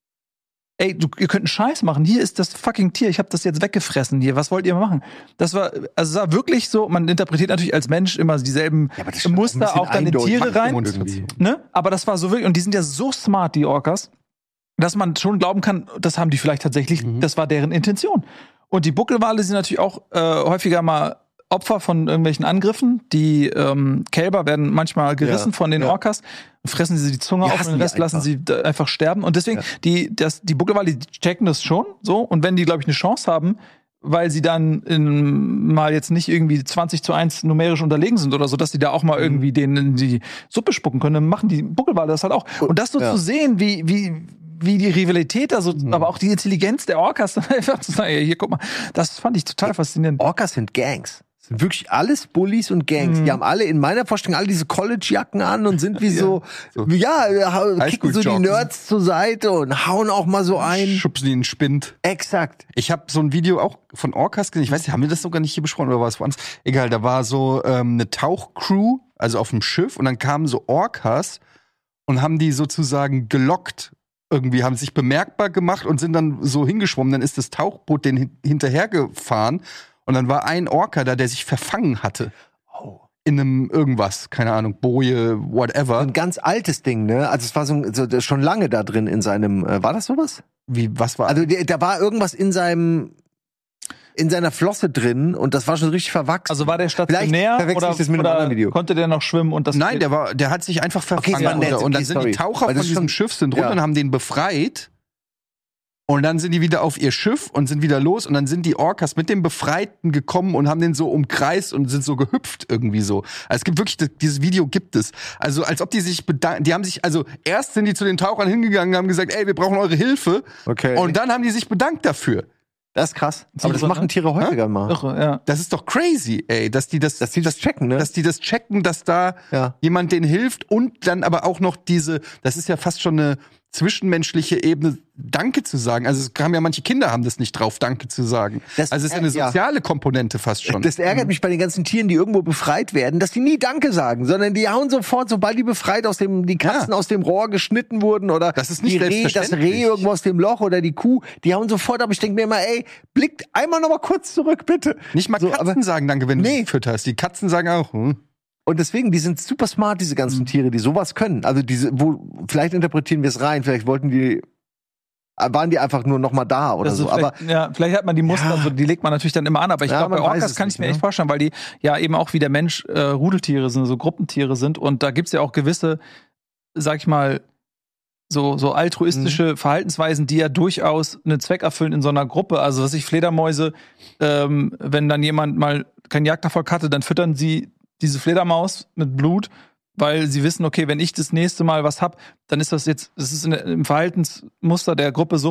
Ey, ihr könnt einen Scheiß machen. Hier ist das fucking Tier. Ich habe das jetzt weggefressen hier. Was wollt ihr machen? Das war wirklich so, man interpretiert natürlich als Mensch immer dieselben Muster auch dann in Tiere rein. Ne? Aber das war so wirklich, und die sind ja so smart, die Orcas, dass man schon glauben kann, das haben die vielleicht tatsächlich, das war deren Intention. Und die Buckelwale sind natürlich auch häufiger mal Opfer von irgendwelchen Angriffen. Die Kälber werden manchmal gerissen von den Orcas, fressen sie die Zunge auf und den Rest lassen sie einfach sterben. Und deswegen, die Buckelwale, die checken das schon so. Und wenn die, glaube ich, eine Chance haben, weil sie dann mal jetzt nicht irgendwie 20:1 numerisch unterlegen sind oder so, dass die da auch mal irgendwie denen in die Suppe spucken können, dann machen die Buckelwale das halt auch. Und das so zu sehen, wie die Rivalität da so, aber auch die Intelligenz der Orcas, dann einfach zu sagen, ey, hier, guck mal, das fand ich total faszinierend. Orcas sind Gangs. Das sind wirklich alles Bullies und Gangs. Die haben alle in meiner Vorstellung alle diese College-Jacken an und sind wie kicken so die Nerds zur Seite und hauen auch mal so ein. Schubsen die in den Spind. Exakt. Ich habe so ein Video auch von Orcas gesehen. Ich weiß nicht, haben wir das sogar nicht hier besprochen oder war es woanders? Egal, da war so eine Tauchcrew, also auf dem Schiff, und dann kamen so Orcas und haben die sozusagen gelockt. Irgendwie haben sich bemerkbar gemacht und sind dann so hingeschwommen. Dann ist das Tauchboot denen hinterhergefahren. Und dann war ein Orca da, der sich verfangen hatte. Oh. In einem irgendwas, keine Ahnung, Boje, whatever. Ein ganz altes Ding, ne? Also es war so schon lange da drin in seinem, war das sowas? Was war? Also da war irgendwas in seiner Flosse drin und das war schon richtig verwachsen. Also war der stationär oder konnte der noch schwimmen? Und das Nein, der hat sich einfach verfangen. Und dann sind die Taucher von diesem Schiff runter und haben den befreit. Und dann sind die wieder auf ihr Schiff und sind wieder los. Und dann sind die Orcas mit dem Befreiten gekommen und haben den so umkreist und sind so gehüpft irgendwie so. Also es gibt wirklich, dieses Video gibt es. Also als ob die sich erst sind die zu den Tauchern hingegangen und haben gesagt, ey, wir brauchen eure Hilfe. Okay. Und dann haben die sich bedankt dafür. Das ist krass. Aber das machen Tiere häufiger mal. Irre, ja. Das ist doch crazy, ey, dass die das checken, ne? Dass die das checken, dass da jemand denen hilft und dann aber auch noch das ist ja fast schon eine zwischenmenschliche Ebene, Danke zu sagen. Also es haben ja manche Kinder haben das nicht drauf, Danke zu sagen. Also es ist eine soziale Komponente fast schon. Das ärgert mich bei den ganzen Tieren, die irgendwo befreit werden, dass die nie Danke sagen, sondern die hauen sofort, sobald die befreit die Katzen aus dem Rohr geschnitten wurden oder das ist nicht das Reh irgendwo aus dem Loch oder die Kuh, die hauen sofort, aber ich denke mir immer, ey, blickt einmal noch mal kurz zurück, bitte. Nicht mal Katzen sagen Danke, wenn du sie fütterst. Die Katzen sagen auch, Und deswegen, die sind super smart, diese ganzen Tiere, die sowas können. Also vielleicht interpretieren wir es rein, vielleicht waren die einfach nur noch mal da oder so. Aber vielleicht hat man die Muster, also die legt man natürlich dann immer an. Aber ich glaube, bei Orcas kann ich mir echt vorstellen, weil die ja eben auch wie der Mensch Rudeltiere sind, so Gruppentiere sind. Und da gibt's ja auch gewisse, sag ich mal, so altruistische Verhaltensweisen, die ja durchaus einen Zweck erfüllen in so einer Gruppe. Also Fledermäuse, wenn dann jemand mal keinen Jagderfolg hatte, dann füttern sie diese Fledermaus mit Blut, weil sie wissen, okay, wenn ich das nächste Mal was hab, dann ist das ist im Verhaltensmuster der Gruppe so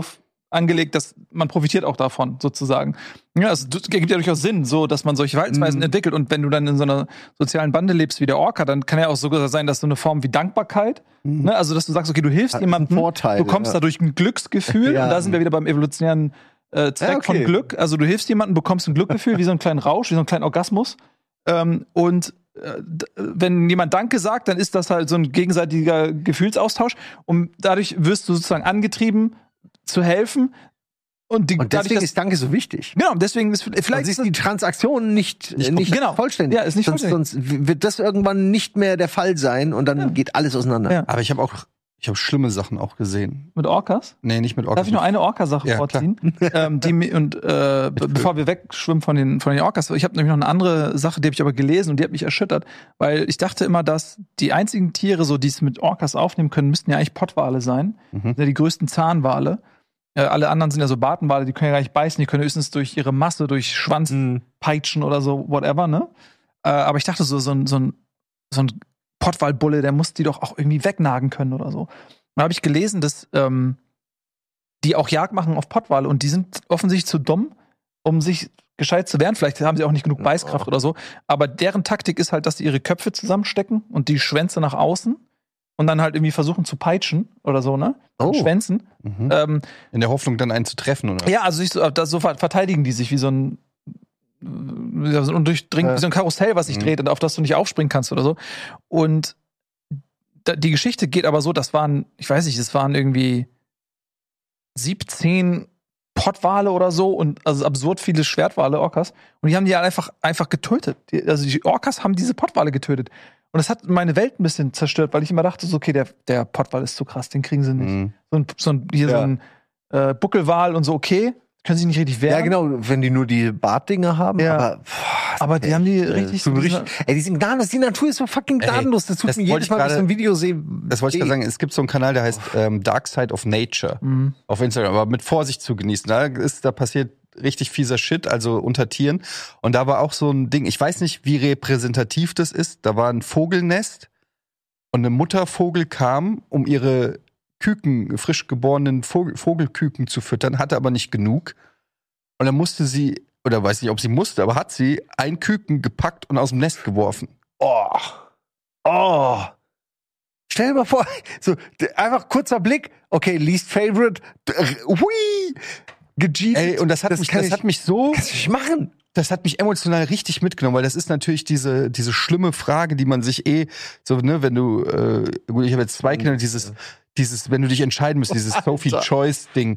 angelegt, dass man profitiert auch davon, sozusagen. Ja, es gibt ja durchaus Sinn, so, dass man solche Verhaltensweisen entwickelt. Und wenn du dann in so einer sozialen Bande lebst wie der Orca, dann kann ja auch sogar sein, dass so eine Form wie Dankbarkeit, ne? Also, dass du sagst, okay, du hilfst jemandem, du kommst dadurch ein Glücksgefühl. Und da sind wir wieder beim evolutionären Zweck von Glück. Also, du hilfst jemandem, bekommst ein Glückgefühl, wie so einen kleinen Rausch, wie so einen kleinen Orgasmus. Und wenn jemand Danke sagt, dann ist das halt so ein gegenseitiger Gefühlsaustausch. Und dadurch wirst du sozusagen angetrieben, zu helfen. Und deswegen ist Danke so wichtig. Genau, deswegen ist vielleicht ist die Transaktion nicht vollständig. Ja, ist nicht vollständig. Sonst wird das irgendwann nicht mehr der Fall sein und dann geht alles auseinander. Ja. Aber ich habe schlimme Sachen auch gesehen. Mit Orcas? Nee, nicht mit Orcas. Darf ich nur eine Orca-Sache vorziehen? Bevor wir wegschwimmen von den Orcas, ich habe nämlich noch eine andere Sache, die habe ich aber gelesen und die hat mich erschüttert, weil ich dachte immer, dass die einzigen Tiere, so die es mit Orcas aufnehmen können, müssten ja eigentlich Pottwale sein. Das sind ja die größten Zahnwale. Alle anderen sind ja so Bartenwale, die können ja gar nicht beißen, die können höchstens durch ihre Masse, durch Schwanz peitschen oder so, whatever, ne? Aber ich dachte so ein Pottwalbulle, der muss die doch auch irgendwie wegnagen können oder so. Da habe ich gelesen, dass die auch Jagd machen auf Pottwale und die sind offensichtlich zu dumm, um sich gescheit zu wehren. Vielleicht haben sie auch nicht genug Beißkraft oder so. Aber deren Taktik ist halt, dass sie ihre Köpfe zusammenstecken und die Schwänze nach außen und dann halt irgendwie versuchen zu peitschen oder so, ne? Schwänzen. In der Hoffnung, dann einen zu treffen, oder? Ja, also so verteidigen die sich wie so ein undurchdringend, wie so ein Karussell, was sich dreht und auf das du nicht aufspringen kannst oder so. Und die Geschichte geht aber so, das waren irgendwie 17 Pottwale oder so und also absurd viele Schwertwale, Orcas. Und die haben die einfach getötet. Die Orcas haben diese Pottwale getötet. Und das hat meine Welt ein bisschen zerstört, weil ich immer dachte, so, okay, der Pottwal ist zu krass, den kriegen sie nicht. So ein Buckelwal und so, okay, können sich nicht richtig wehren. Ja, genau, wenn die nur die Bartdinger haben. Ja. Aber die haben die richtig so. Die sind gnadenlos. Die Natur ist so fucking gnadenlos. Das tut mir jedes Mal, wenn ich so ein Video sehe. Das wollte ich gerade sagen. Es gibt so einen Kanal, der heißt Dark Side of Nature auf Instagram. Aber mit Vorsicht zu genießen. Da passiert richtig fieser Shit, also unter Tieren. Und da war auch so ein Ding, ich weiß nicht, wie repräsentativ das ist. Da war ein Vogelnest und eine Muttervogel kam, um ihre Küken, frisch geborenen Vogelküken zu füttern, hatte aber nicht genug. Und dann musste sie, oder weiß nicht, ob sie musste, aber hat sie ein Küken gepackt und aus dem Nest geworfen. Stell dir mal vor, so einfach kurzer Blick, okay, least favorite, Ey, und das hat mich so. Kannst du nicht machen. Das hat mich emotional richtig mitgenommen, weil das ist natürlich diese schlimme Frage, die man sich so, ne, wenn du, gut, ich habe jetzt 2 Kinder, dieses, wenn du dich entscheiden musst, dieses Sophie-Choice-Ding,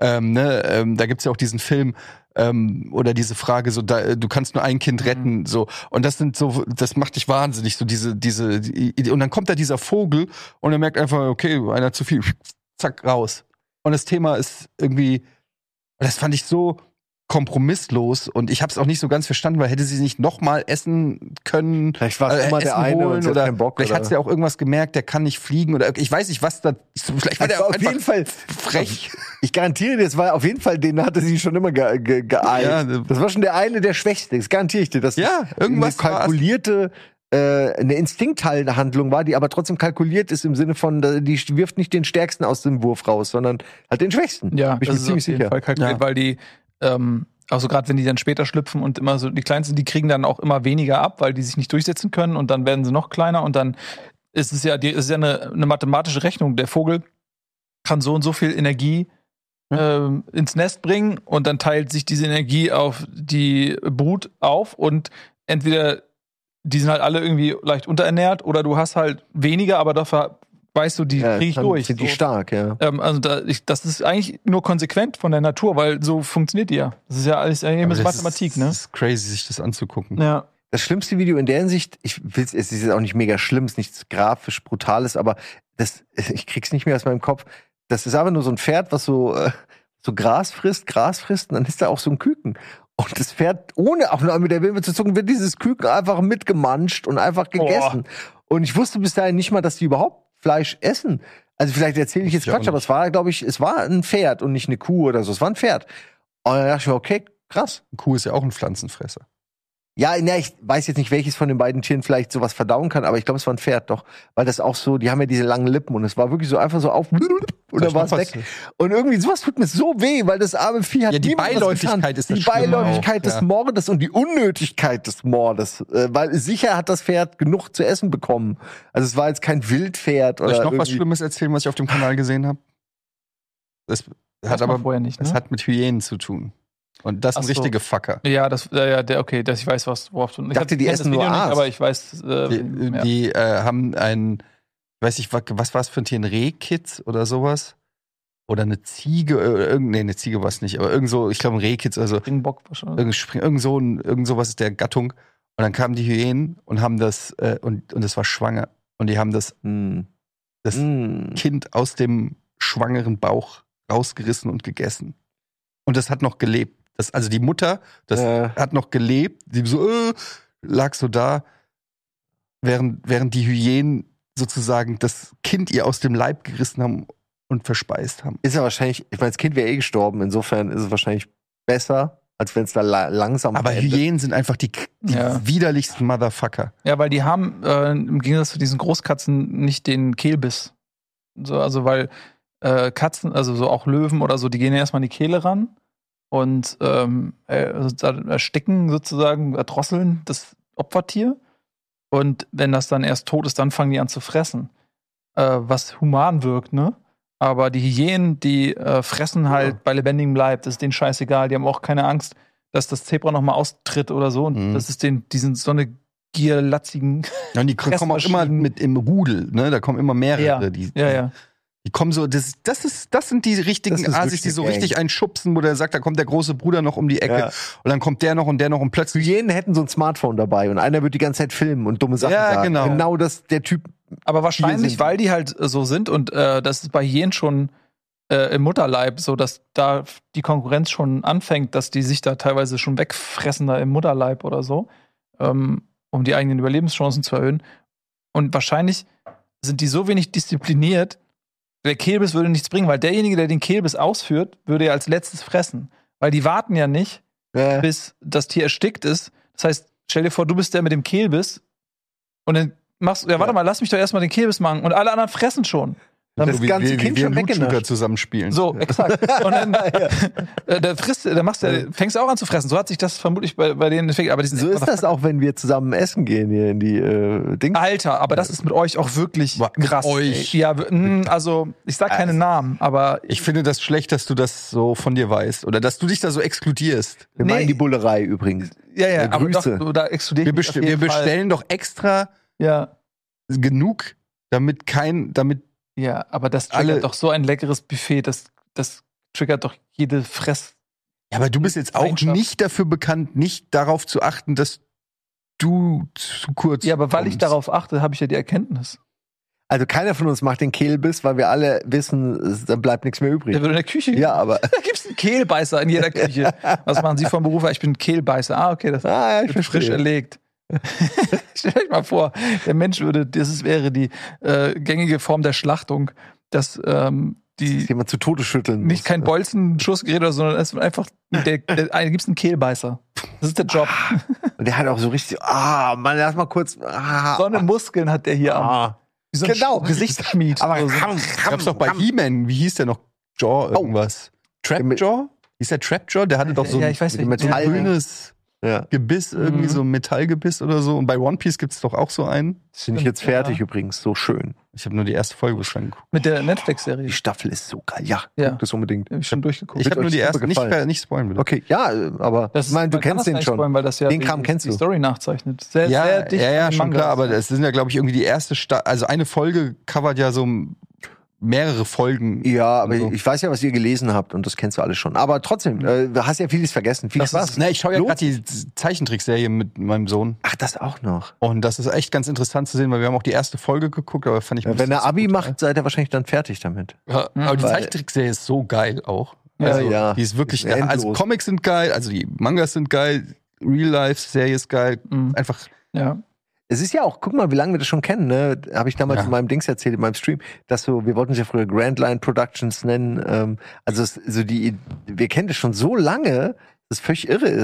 da gibt's ja auch diesen Film, oder diese Frage, so, du kannst nur ein Kind retten, so. Und das macht dich wahnsinnig, so und dann kommt da dieser Vogel und er merkt einfach, okay, einer zu viel, zack, raus. Und das Thema ist irgendwie, das fand ich so kompromisslos und ich habe es auch nicht so ganz verstanden, weil hätte sie nicht nochmal essen können. Vielleicht war es immer der eine und oder keinen Bock. Vielleicht hat sie auch irgendwas gemerkt, der kann nicht fliegen oder ich weiß nicht, was da. Vielleicht war der auf jeden Fall frech. Ich garantiere dir, das war auf jeden Fall, den hatte sie schon immer geeilt. Ja, das war schon der eine der Schwächsten. Das garantiere ich dir. Das irgendwas eine kalkulierte, eine Instinkthandlung war, die aber trotzdem kalkuliert ist im Sinne von, die wirft nicht den Stärksten aus dem Wurf raus, sondern halt den Schwächsten. Ja, bin ich mir ziemlich sicher. Fall kalkuliert, weil die also gerade wenn die dann später schlüpfen und immer so die Kleinsten, die kriegen dann auch immer weniger ab, weil die sich nicht durchsetzen können und dann werden sie noch kleiner und dann ist es ja eine mathematische Rechnung. Der Vogel kann so und so viel Energie ins Nest bringen und dann teilt sich diese Energie auf die Brut auf und entweder die sind halt alle irgendwie leicht unterernährt oder du hast halt weniger, aber dafür weißt du, die krieg ich durch. Sind die stark, ja. Also das ist eigentlich nur konsequent von der Natur, weil so funktioniert die ja. Das ist ja alles Mathematik, ne? Das ist crazy, sich das anzugucken. Ja. Das schlimmste Video in der Hinsicht, es ist jetzt auch nicht mega schlimm, es ist nichts grafisch Brutales, aber ich krieg's nicht mehr aus meinem Kopf. Das ist aber nur so ein Pferd, was so Gras frisst, und dann ist da auch so ein Küken. Und das Pferd, ohne auch nur mit der Wimper zu zucken, wird dieses Küken einfach mitgemanscht und einfach gegessen. Und ich wusste bis dahin nicht mal, dass die überhaupt Fleisch essen. Also vielleicht erzähle ich jetzt Quatsch, aber es war, glaube ich, es war ein Pferd und nicht eine Kuh oder so. Es war ein Pferd. Und dann dachte ich mir, okay, krass. Eine Kuh ist ja auch ein Pflanzenfresser. Ja, ich weiß jetzt nicht, welches von den beiden Tieren vielleicht sowas verdauen kann, aber ich glaube, es war ein Pferd, doch. Weil das auch so, die haben ja diese langen Lippen und es war wirklich so einfach so auf und dann war es weg. Und irgendwie sowas tut mir so weh, weil das arme Vieh hat die Beiläufigkeit ist das Die Beiläufigkeit auch, des Mordes und die Unnötigkeit des Mordes. Weil sicher hat das Pferd genug zu essen bekommen. Also es war jetzt kein Wildpferd oder Soll ich noch was Schlimmes erzählen, was ich auf dem Kanal gesehen habe? Das hat aber vorher nicht, ne? Das hat mit Hyänen zu tun. Und das sind richtige Fucker. Ja, ich weiß, worauf du... Ich dachte, die essen nur Aas. Aber ich weiß... Die haben weiß ich, was war es für ein Tier? Ein Rehkitz oder sowas? Oder eine Ziege? Eine Ziege war es nicht, aber ich glaube ein Rehkitz, also Springbock wahrscheinlich. Irgend sowas ist der Gattung. Und dann kamen die Hyänen und haben das, und es war schwanger. Und die haben das Kind aus dem schwangeren Bauch rausgerissen und gegessen. Und das hat noch gelebt. Also die Mutter, hat noch gelebt, die lag so da, während die Hyänen sozusagen das Kind ihr aus dem Leib gerissen haben und verspeist haben. Ist ja wahrscheinlich, ich meine, das Kind wäre gestorben, insofern ist es wahrscheinlich besser, als wenn es da langsam Aber verendet. Hyänen sind einfach die widerlichsten Motherfucker. Ja, weil die haben im Gegensatz zu diesen Großkatzen nicht den Kehlbiss. So, also weil Katzen, also so auch Löwen oder so, die gehen ja erstmal an die Kehle ran und ersticken sozusagen, erdrosseln das Opfertier. Und wenn das dann erst tot ist, dann fangen die an zu fressen. Was human wirkt, ne? Aber die Hyänen, die fressen halt bei lebendigem Leib. Das ist denen scheißegal. Die haben auch keine Angst, dass das Zebra nochmal austritt oder so. Und das ist die sind so eine gierlatzigen. Ja, und die kommen auch immer mit im Rudel, ne? Da kommen immer mehrere. Ja. Die kommen so, das sind die richtigen Asis, die so richtig einen schubsen, wo der sagt, da kommt der große Bruder noch um die Ecke und dann kommt der noch und plötzlich. Hyänen hätten so ein Smartphone dabei und einer wird die ganze Zeit filmen und dumme Sachen sagen. Genau der Typ. Aber wahrscheinlich, weil die halt so sind und das ist bei Hyänen schon im Mutterleib so, dass da die Konkurrenz schon anfängt, dass die sich da teilweise schon wegfressen da im Mutterleib oder so, um die eigenen Überlebenschancen zu erhöhen. Und wahrscheinlich sind die so wenig diszipliniert, der Kehlbiss würde nichts bringen, weil derjenige, der den Kehlbiss ausführt, würde ja als letztes fressen. Weil die warten ja nicht, bis das Tier erstickt ist. Das heißt, stell dir vor, du bist der mit dem Kehlbiss und dann machst du, warte mal, lass mich doch erstmal den Kehlbiss machen und alle anderen fressen schon. Dann das ganze Kind schon weggenascht. Zusammenspielen. So, exakt. Und dann fängst du auch an zu fressen. So hat sich das vermutlich bei denen entwickelt. Aber so ist das auch, wenn wir zusammen essen gehen hier in die Dings. Alter, aber das ist mit euch auch wirklich krass. Mit euch. Ja, also ich sag keine Namen, aber ich finde das schlecht, dass du das so von dir weißt oder dass du dich da so exkludierst. Wir meinen die Bullerei übrigens. Ja, aber doch, da exkludiert wir bestellen doch extra genug, damit ja, aber das triggert doch so ein leckeres Buffet, das triggert doch jede Fress. Ja, aber du bist jetzt auch nicht dafür bekannt, nicht darauf zu achten, dass du zu kurz Ja, aber weil kommst. ich darauf achte, habe ich ja die Erkenntnis. Also keiner von uns macht den Kehlbiss, weil wir alle wissen, da bleibt nichts mehr übrig. Der wird in der Küche. Ja, aber da gibt's einen Kehlbeißer in jeder Küche. Was machen Sie vom Beruf? Ich bin Kehlbeißer. Ah, okay, das wird frisch erlegt. Stellt euch mal vor, der Mensch wäre die gängige Form der Schlachtung, dass jemand zu Tode schütteln nicht kein Bolzenschussgerät oder, sondern es wird einfach gibt's einen Kehlbeißer. Das ist der Job. Und der hat auch so richtig, man, lass mal kurz. So eine Muskeln hat der hier am. Wie so ein Gesichtsschmied. Aber gab's doch bei He-Man, wie hieß der noch? Jaw irgendwas. Trapjaw? Hieß der Trapjaw? Der hatte doch so ein grünes Gebiss, irgendwie so ein Metallgebiss oder so. Und bei One Piece gibt's doch auch so einen. Das finde ich jetzt fertig übrigens, so schön. Ich habe nur die erste Folge wahrscheinlich geguckt. Mit der Netflix-Serie. Die Staffel ist so geil. Ja, guck das unbedingt. Hab ich schon durchgeguckt. Ich habe nur die erste, nicht spoilen bitte. Okay, ja, aber ich meine, du kennst den schon. Spoilen, weil das ja den Kram kennst du. Die Story nachzeichnet. Sehr dicht ja, schon klar, aber das sind ja, glaube ich, irgendwie die erste also eine Folge covert ja so mehrere Folgen. Ja, aber ich weiß ja, was ihr gelesen habt und das kennst du alles schon. Aber trotzdem, du hast ja vieles vergessen. Viel Spaß. Ich schaue ja gerade die Zeichentrickserie mit meinem Sohn. Ach, das auch noch. Und das ist echt ganz interessant zu sehen, weil wir haben auch die erste Folge geguckt, aber fand ich wenn er Abi macht, seid ihr wahrscheinlich dann fertig damit. Ja, aber die Zeichentrickserie ist so geil auch. Also, die ist wirklich geil. Also Comics sind geil, also die Mangas sind geil, Real-Life-Serie ist geil. Einfach. Ja. Es ist ja auch, guck mal, wie lange wir das schon kennen, ne? Habe ich damals in meinem Dings erzählt, in meinem Stream, dass wir wollten es ja früher Grand Line Productions nennen. Wir kennen das schon so lange, dass es völlig irre ist.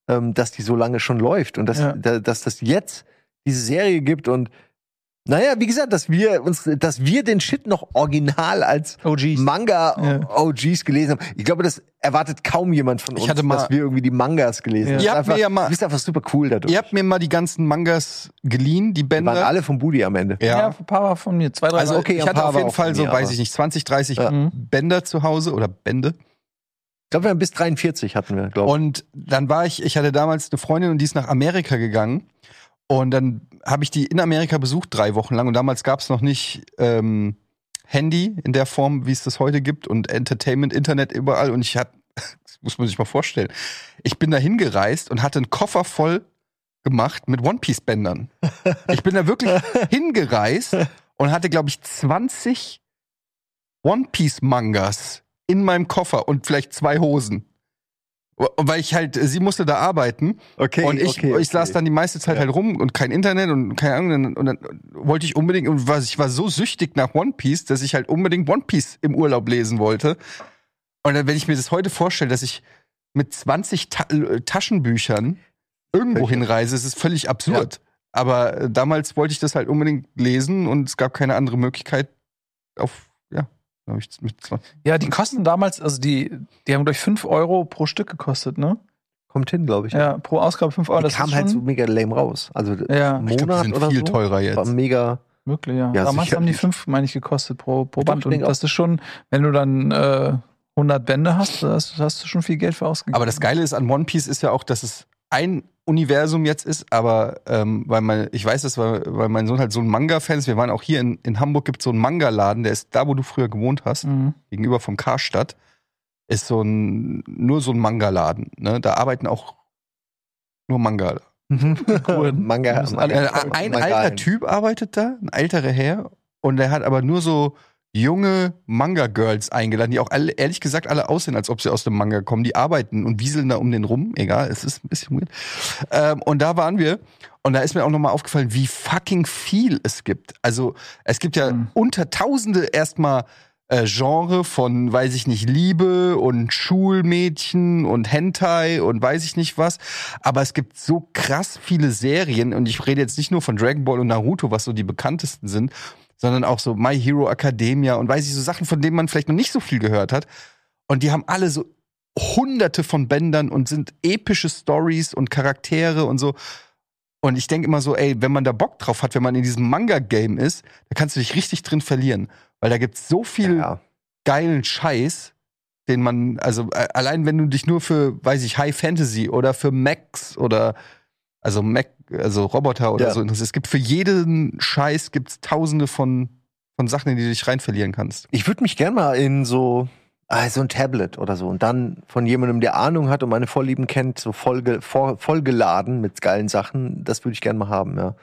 dass die so lange schon läuft und dass das jetzt diese Serie gibt und naja, wie gesagt, dass wir den Shit noch original als Manga-OGs gelesen haben. Ich glaube, das erwartet kaum jemand von uns, dass wir irgendwie die Mangas gelesen haben. Du bist einfach super cool dadurch. Ihr habt mir mal die ganzen Mangas geliehen, die Bänder. Die waren alle vom Budi am Ende. Ja, ein paar war von mir. 2, 3. Also ich hatte auf jeden Fall so, weiß ich nicht, 20, 30 Bänder zu Hause oder Bände. Ich glaube, wir haben bis 43 hatten wir, glaube ich. Und dann ich hatte damals eine Freundin und die ist nach Amerika gegangen. Und dann habe ich die in Amerika besucht 3 Wochen lang. Und damals gab es noch nicht Handy in der Form, wie es das heute gibt. Und Entertainment, Internet überall. Und das muss man sich mal vorstellen. Ich bin da hingereist und hatte einen Koffer voll gemacht mit One-Piece-Bändern. Ich bin da wirklich hingereist und hatte, glaube ich, 20 One-Piece-Mangas in meinem Koffer und vielleicht 2 Hosen. Weil sie musste da arbeiten. Okay, und ich saß dann die meiste Zeit halt rum und kein Internet und keine Ahnung. Und dann wollte ich unbedingt, ich war so süchtig nach One Piece, dass ich halt unbedingt One Piece im Urlaub lesen wollte. Und dann, wenn ich mir das heute vorstelle, dass ich mit 20 Taschenbüchern irgendwo hinreise, ist es völlig absurd. Ja. Aber damals wollte ich das halt unbedingt lesen und es gab keine andere Möglichkeit Ja, die kosten damals, also die haben durch 5 € pro Stück gekostet, ne? Kommt hin, glaube ich. Ja, pro Ausgabe 5 €. Die kam halt so mega lame raus. Also Monat ich glaub, die sind oder viel so. teurer jetzt. War mega. Wirklich, ja. Damals haben die 5, meine ich, gekostet pro Band. Und das ist schon, wenn du dann 100 Bände hast du schon viel Geld für ausgegeben. Aber das Geile ist an One Piece ist ja auch, dass es ein Universum jetzt ist, aber ich weiß das, weil mein Sohn halt so ein Manga-Fan ist. Wir waren auch hier in Hamburg, gibt es so einen Manga-Laden, der ist da, wo du früher gewohnt hast, gegenüber vom Karstadt, ist nur so ein Manga-Laden. Ne? Da arbeiten auch nur Manga. Manga. Ein alter Typ arbeitet da, ein älterer Herr, und der hat aber nur so junge Manga-Girls eingeladen, die auch alle, ehrlich gesagt, alle aussehen, als ob sie aus dem Manga kommen. Die arbeiten und wieseln da um den rum. Egal, es ist ein bisschen weird. Und da waren wir. Und da ist mir auch nochmal aufgefallen, wie fucking viel es gibt. Also es gibt ja unter Tausende erstmal Genre von, weiß ich nicht, Liebe und Schulmädchen und Hentai und weiß ich nicht was. Aber es gibt so krass viele Serien. Und ich rede jetzt nicht nur von Dragon Ball und Naruto, was so die bekanntesten sind, sondern auch so My Hero Academia und weiß ich, so Sachen, von denen man vielleicht noch nicht so viel gehört hat. Und die haben alle so hunderte von Bändern und sind epische Stories und Charaktere und so. Und ich denke immer so, ey, wenn man da Bock drauf hat, wenn man in diesem Manga-Game ist, da kannst du dich richtig drin verlieren. Weil da gibt's so viel geilen Scheiß, den man, also allein wenn du dich nur für, weiß ich, High Fantasy oder für Mechs oder also Roboter oder so interessierst. Es gibt für jeden Scheiß gibt's tausende von Sachen, in die du dich rein verlieren kannst. Ich würde mich gerne mal in so ein Tablet oder so und dann von jemandem, der Ahnung hat und meine Vorlieben kennt, so vollgeladen mit geilen Sachen, das würde ich gerne mal haben, ja.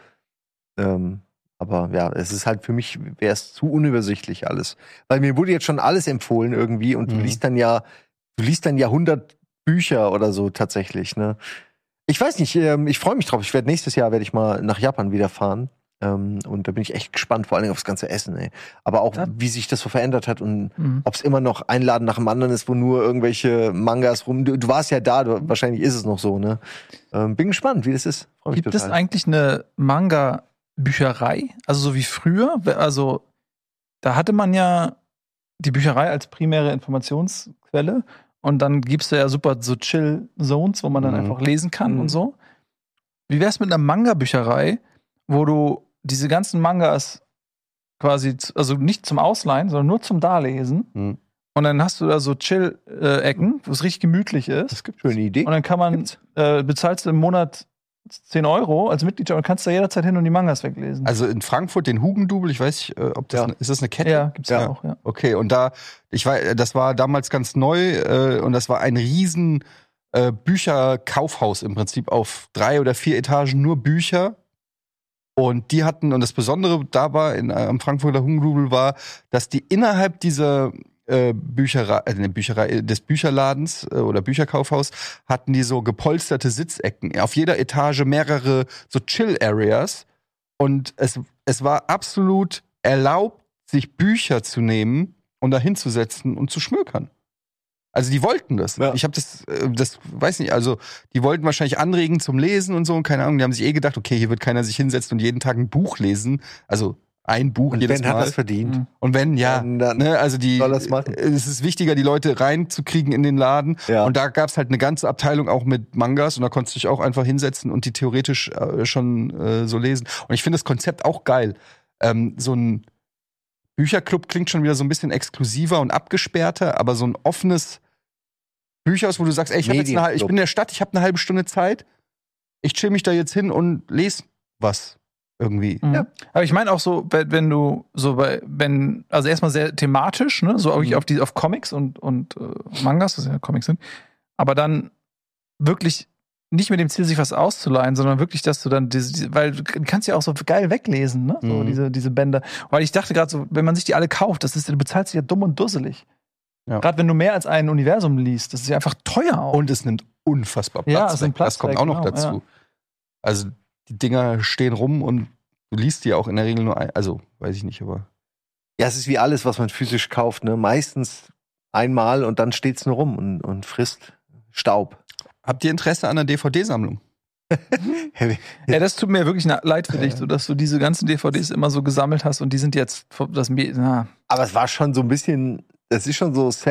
Aber ja, es ist halt für mich, wäre es zu unübersichtlich alles. Weil mir wurde jetzt schon alles empfohlen irgendwie und du liest dann ja 100 Bücher oder so tatsächlich, ne? Ich weiß nicht, ich freue mich drauf. Nächstes Jahr werde ich mal nach Japan wieder fahren. Und da bin ich echt gespannt, vor allen Dingen aufs ganze Essen, ey. Aber auch, wie sich das so verändert hat und ob es immer noch ein Laden nach dem anderen ist, wo nur irgendwelche Mangas Du warst ja da, wahrscheinlich ist es noch so, ne? Bin gespannt, wie das ist. Gibt es eigentlich eine Manga-Bücherei? Also so wie früher? Also da hatte man ja die Bücherei als primäre Informationsquelle. Und dann gibst du ja super so Chill-Zones, wo man dann einfach lesen kann und so. Wie wär's mit einer Manga-Bücherei, wo du diese ganzen Mangas quasi, also nicht zum Ausleihen, sondern nur zum Darlesen. Und dann hast du da so Chill-Ecken, wo es richtig gemütlich ist. Das gibt schöne Idee. Und dann kann man, bezahlst du im Monat 10 € als Mitglied und kannst da jederzeit hin und die Mangas weglesen. Also in Frankfurt den Hugendubel, ich weiß nicht, ob das ist das eine Kette? Ja, gibt's ja auch, ja. Okay, und das war damals ganz neu und das war ein riesen Bücherkaufhaus im Prinzip auf 3 oder 4 Etagen, nur Bücher. Und die hatten, und das Besondere dabei am Frankfurter Hugendubel war, dass die innerhalb dieser Bücherei des Bücherladens oder Bücherkaufhaus hatten die so gepolsterte Sitzecken. Auf jeder Etage mehrere so Chill-Areas. Und es war absolut erlaubt, sich Bücher zu nehmen und da hinzusetzen und zu schmökern. Also die wollten das. Ja. Ich habe das weiß nicht, also die wollten wahrscheinlich anregen zum Lesen und so und keine Ahnung, die haben sich gedacht, okay, hier wird keiner sich hinsetzen und jeden Tag ein Buch lesen, also ein Buch und jedes Ben Mal. Hat das verdient. Und wenn, ja, also es ist wichtiger, die Leute reinzukriegen in den Laden. Ja. Und da gab's halt eine ganze Abteilung auch mit Mangas und da konntest du dich auch einfach hinsetzen und die theoretisch schon so lesen. Und ich finde das Konzept auch geil. So ein Bücherclub klingt schon wieder so ein bisschen exklusiver und abgesperrter, aber so ein offenes Bücherhaus, wo du sagst, ey, ich bin in der Stadt, ich habe eine halbe Stunde Zeit, ich chill mich da jetzt hin und lese was. Irgendwie. Mhm. Ja. Aber ich meine auch so, wenn du so also erstmal sehr thematisch, ne, so auf Comics und Mangas, das ja Comics sind, aber dann wirklich nicht mit dem Ziel, sich was auszuleihen, sondern wirklich, dass du dann weil du kannst ja auch so geil weglesen, ne, so diese Bänder. Weil ich dachte gerade so, wenn man sich die alle kauft, du bezahlst dich ja dumm und dusselig. Ja. Gerade wenn du mehr als ein Universum liest, das ist ja einfach teuer auch. Und es nimmt unfassbar Platz weg. Das kommt auch noch dazu. Ja. Also die Dinger stehen rum und du liest die auch in der Regel nur also weiß ich nicht, aber ja, es ist wie alles, was man physisch kauft, ne? Meistens einmal und dann steht's nur rum und frisst Staub. Habt ihr Interesse an einer DVD-Sammlung? Ja, das tut mir wirklich leid für dich, so dass du diese ganzen DVDs immer so gesammelt hast und die sind jetzt Aber es war schon so ein bisschen, das ist schon so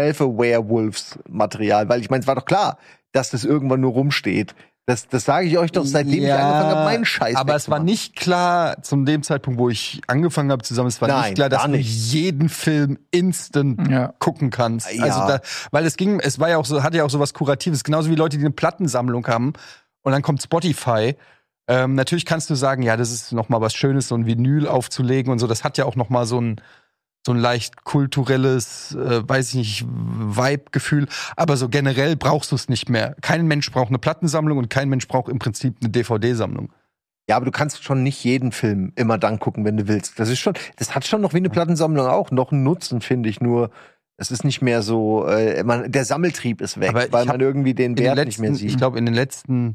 Self-Aware-Wolves-Material, weil ich meine, es war doch klar, dass das irgendwann nur rumsteht. Das sage ich euch doch, seitdem ich angefangen habe, meinen Scheiß aber es war nicht klar, zu dem Zeitpunkt, wo ich angefangen habe zusammen, es war nicht klar, dass du jeden Film instant gucken kannst. Ja. Also weil es war ja auch so, hatte ja auch so was Kuratives, genauso wie Leute, die eine Plattensammlung haben und dann kommt Spotify. Natürlich kannst du sagen, ja, das ist noch mal was Schönes, so ein Vinyl aufzulegen und so, das hat ja auch noch mal so ein leicht kulturelles, weiß ich nicht, Vibe-Gefühl. Aber so generell brauchst du es nicht mehr. Kein Mensch braucht eine Plattensammlung und kein Mensch braucht im Prinzip eine DVD-Sammlung. Ja, aber du kannst schon nicht jeden Film immer dann gucken, wenn du willst. Das hat schon noch wie eine Plattensammlung auch noch einen Nutzen, finde ich. Nur, es ist nicht mehr so, der Sammeltrieb ist weg, weil man irgendwie den Wert nicht mehr sieht. Ich glaube, in den letzten,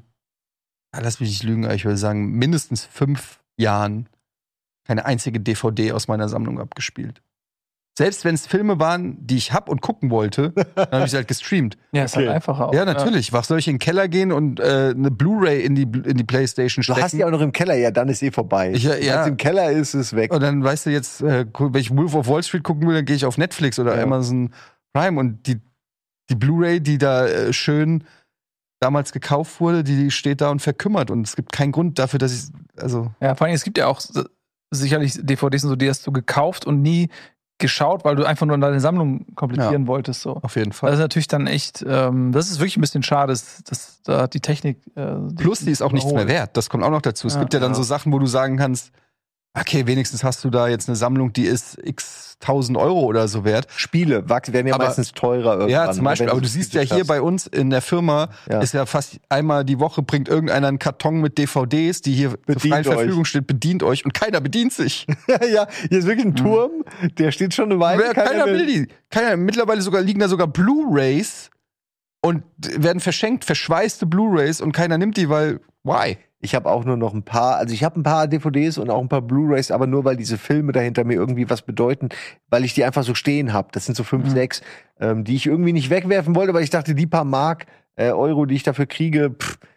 lass mich nicht lügen, ich würde sagen, mindestens 5 Jahren keine einzige DVD aus meiner Sammlung abgespielt. Selbst wenn es Filme waren, die ich hab und gucken wollte, dann habe ich sie halt gestreamt. Ja, ist halt einfacher auch. Ja, natürlich. Was soll ich in den Keller gehen und eine Blu-ray in die Playstation stecken? Du hast die auch noch im Keller, ja, dann ist vorbei. Wenn es im Keller ist, ist es weg. Und dann weißt du jetzt, wenn ich Wolf of Wall Street gucken will, dann gehe ich auf Netflix oder Amazon Prime und die Blu-ray, die da schön damals gekauft wurde, die steht da und verkümmert und es gibt keinen Grund dafür, dass ich, also. Ja, vor allem, es gibt ja auch sicherlich DVDs und so, die hast du gekauft und nie geschaut, weil du einfach nur deine Sammlung komplettieren wolltest. So. Auf jeden Fall. Das ist natürlich dann echt, das ist wirklich ein bisschen schade, dass da die Technik Plus, die ist auch nichts mehr wert. Das kommt auch noch dazu. Es gibt ja dann so Sachen, wo du sagen kannst, okay, wenigstens hast du da jetzt eine Sammlung, die ist x 1000 € oder so wert. Spiele werden ja meistens teurer irgendwann. Ja, zum Beispiel. Aber du siehst ja hier bei uns in der Firma, ist ja fast einmal die Woche bringt irgendeiner einen Karton mit DVDs, die hier zur freien Verfügung steht, bedient euch und keiner bedient sich. Ja, hier ist wirklich ein Turm, der steht schon eine Weile. Keiner will die. Mittlerweile liegen da sogar Blu-Rays und werden verschenkt, verschweißte Blu-Rays und keiner nimmt die, weil, why? Ich habe auch nur noch ein paar DVDs und auch ein paar Blu-Rays, aber nur, weil diese Filme dahinter mir irgendwie was bedeuten, weil ich die einfach so stehen habe. Das sind so 5, 6, die ich irgendwie nicht wegwerfen wollte, weil ich dachte, die paar Mark, Euro, die ich dafür kriege,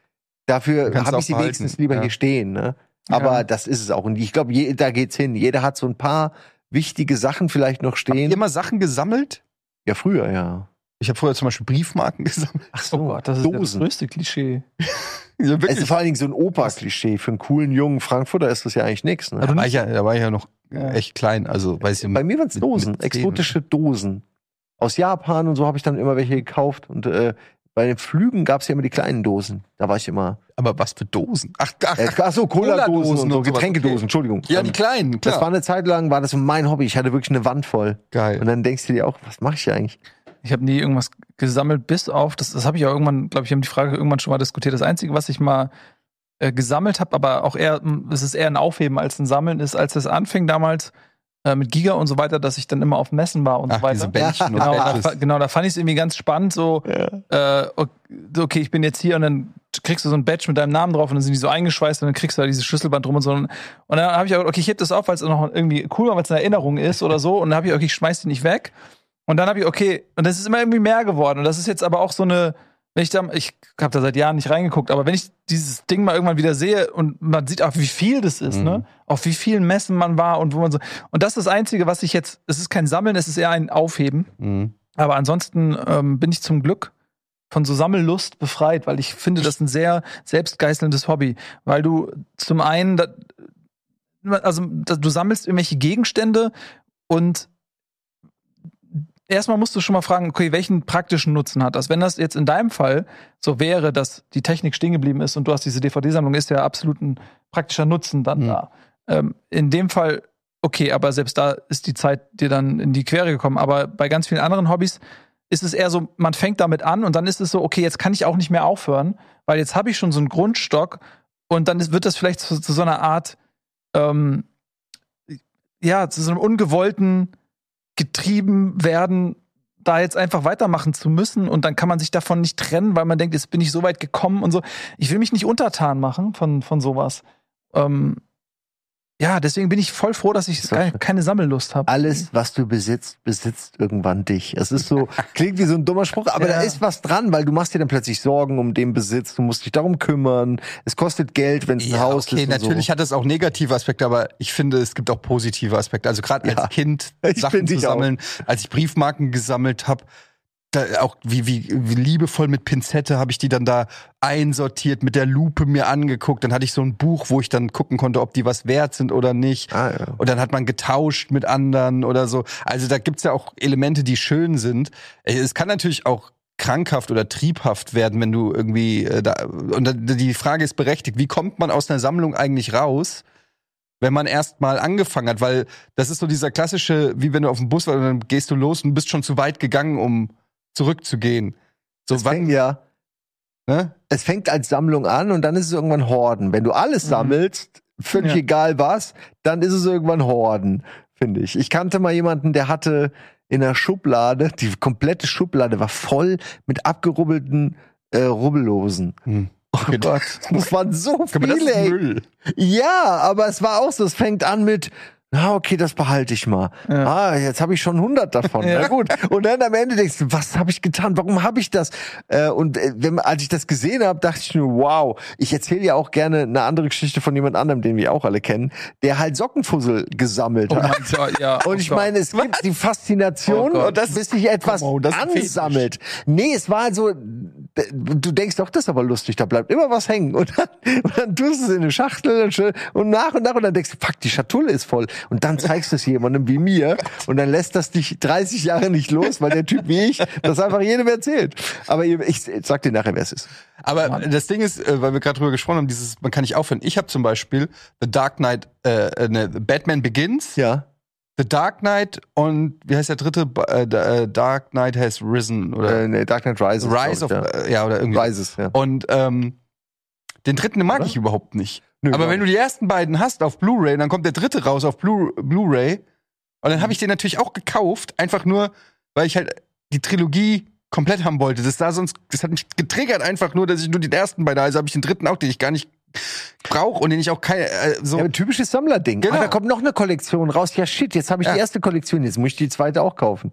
dafür habe ich sie wenigstens lieber hier stehen. Ne? Aber das ist es auch. Und ich glaube, da geht's hin. Jeder hat so ein paar wichtige Sachen vielleicht noch stehen. Habt ihr immer Sachen gesammelt? Ja, früher, ja. Ich habe früher zum Beispiel Briefmarken gesammelt. Ach so, Gott, das ist das größte Klischee. Ja, es ist vor allen Dingen so ein Opa-Klischee. Für einen coolen jungen Frankfurter ist das ja eigentlich nichts. Ne? Da war ich ja noch echt klein. Also, weiß ich, bei mir waren es Dosen, exotische Dosen. Aus Japan und so habe ich dann immer welche gekauft. Und bei den Flügen gab es ja immer die kleinen Dosen. Da war ich immer. Aber was für Dosen? Ach so, Cola-Dosen und so, Getränkedosen, Entschuldigung. Ja, die kleinen, klar. Das war eine Zeit lang, war das mein Hobby. Ich hatte wirklich eine Wand voll. Geil. Und dann denkst du dir auch, was mache ich hier eigentlich? Ich habe nie irgendwas gesammelt, bis auf, das habe ich auch irgendwann, glaube ich, haben die Frage irgendwann schon mal diskutiert. Das Einzige, was ich mal gesammelt habe, aber auch es ist eher ein Aufheben als ein Sammeln, ist, als es anfing damals mit Giga und so weiter, dass ich dann immer auf Messen war und so weiter. Diese Bändchen genau, da fand ich es irgendwie ganz spannend, so, okay, ich bin jetzt hier und dann kriegst du so ein Badge mit deinem Namen drauf und dann sind die so eingeschweißt und dann kriegst du da dieses Schlüsselband drum und so. Und dann habe ich auch, okay, ich heb das auf, weil es noch irgendwie cool war, weil es eine Erinnerung ist oder so und dann habe ich, okay, ich schmeiß die nicht weg. Und dann habe ich, okay, und das ist immer irgendwie mehr geworden. Und das ist jetzt aber auch so eine, ich habe da seit Jahren nicht reingeguckt, aber wenn ich dieses Ding mal irgendwann wieder sehe und man sieht auch, wie viel das ist, ne? Auf wie vielen Messen man war und wo man so. Und das ist das Einzige, was ich jetzt, es ist kein Sammeln, es ist eher ein Aufheben. Aber ansonsten bin ich zum Glück von so Sammellust befreit, weil ich finde, das ist ein sehr selbstgeißelndes Hobby. Weil du zum einen, du sammelst irgendwelche Gegenstände und erstmal musst du schon mal fragen, okay, welchen praktischen Nutzen hat das? Wenn das jetzt in deinem Fall so wäre, dass die Technik stehen geblieben ist und du hast diese DVD-Sammlung, ist ja absolut ein praktischer Nutzen dann da. In dem Fall, okay, aber selbst da ist die Zeit dir dann in die Quere gekommen. Aber bei ganz vielen anderen Hobbys ist es eher so, man fängt damit an und dann ist es so, okay, jetzt kann ich auch nicht mehr aufhören, weil jetzt habe ich schon so einen Grundstock und dann wird das vielleicht zu so einer Art, zu so einem ungewollten getrieben werden, da jetzt einfach weitermachen zu müssen und dann kann man sich davon nicht trennen, weil man denkt, jetzt bin ich so weit gekommen und so. Ich will mich nicht untertan machen von sowas. Deswegen bin ich voll froh, dass ich keine Sammellust habe. Alles, was du besitzt irgendwann dich. Es ist so, klingt wie so ein dummer Spruch, aber da ist was dran, weil du machst dir dann plötzlich Sorgen um den Besitz, du musst dich darum kümmern, es kostet Geld, wenn es ein Haus ist. Okay, natürlich hat es auch negative Aspekte, aber ich finde, es gibt auch positive Aspekte. Also gerade als Kind Sachen zu sammeln, als ich Briefmarken gesammelt habe, auch wie liebevoll mit Pinzette habe ich die dann da einsortiert, mit der Lupe mir angeguckt. Dann hatte ich so ein Buch, wo ich dann gucken konnte, ob die was wert sind oder nicht. Und dann hat man getauscht mit anderen oder so. Also da gibt's ja auch Elemente, die schön sind. Es kann natürlich auch krankhaft oder triebhaft werden, wenn du irgendwie und die Frage ist berechtigt, wie kommt man aus einer Sammlung eigentlich raus, wenn man erst mal angefangen hat? Weil das ist so dieser klassische, wie wenn du auf dem Bus warst und dann gehst du los und bist schon zu weit gegangen, um zurückzugehen. So, es fängt als Sammlung an und dann ist es irgendwann Horden. Wenn du alles sammelst, völlig egal was, dann ist es irgendwann Horden, finde ich. Ich kannte mal jemanden, der hatte in der Schublade, die komplette Schublade war voll mit abgerubbelten Rubbellosen. Oh Gott, das waren so viele, das ist Müll. Ja, aber es war auch so, es fängt an mit okay, das behalte ich mal. Jetzt habe ich schon 100 davon. Na gut. Und dann am Ende denkst du, was habe ich getan? Warum habe ich das? Als ich das gesehen habe, dachte ich nur, wow. Ich erzähle ja auch gerne eine andere Geschichte von jemand anderem, den wir auch alle kennen, der halt Sockenfussel gesammelt hat. Und ich meine, es gibt die Faszination, bis sich etwas ansammelt. Nee, es war so, du denkst doch, das ist aber lustig, da bleibt immer was hängen. Und dann tust du es in eine Schachtel und nach und dann denkst du, fuck, die Schatulle ist voll. Und dann zeigst du es jemandem wie mir und dann lässt das dich 30 Jahre nicht los, weil der Typ wie ich das einfach jedem erzählt. Aber ich sag dir nachher, wer es ist. Aber das Ding ist, weil wir gerade drüber gesprochen haben, man kann nicht aufhören. Ich habe zum Beispiel The Dark Knight, Batman Begins, The Dark Knight und wie heißt der dritte? Dark Knight Has Risen oder Dark Knight Rises. Oder irgendwie. Rises, ja. Und den dritten mag ich überhaupt nicht. Aber wenn du die ersten beiden hast auf Blu-ray, dann kommt der dritte raus auf Blu-ray. Und dann habe ich den natürlich auch gekauft, einfach nur, weil ich halt die Trilogie komplett haben wollte. Das hat mich getriggert einfach nur, dass ich nur den ersten beide, also habe ich den dritten auch, den ich gar nicht brauche und den ich auch keine so ein typisches Sammlerding. Genau. Da kommt noch eine Kollektion raus. Ja shit, jetzt habe ich die erste Kollektion, jetzt muss ich die zweite auch kaufen.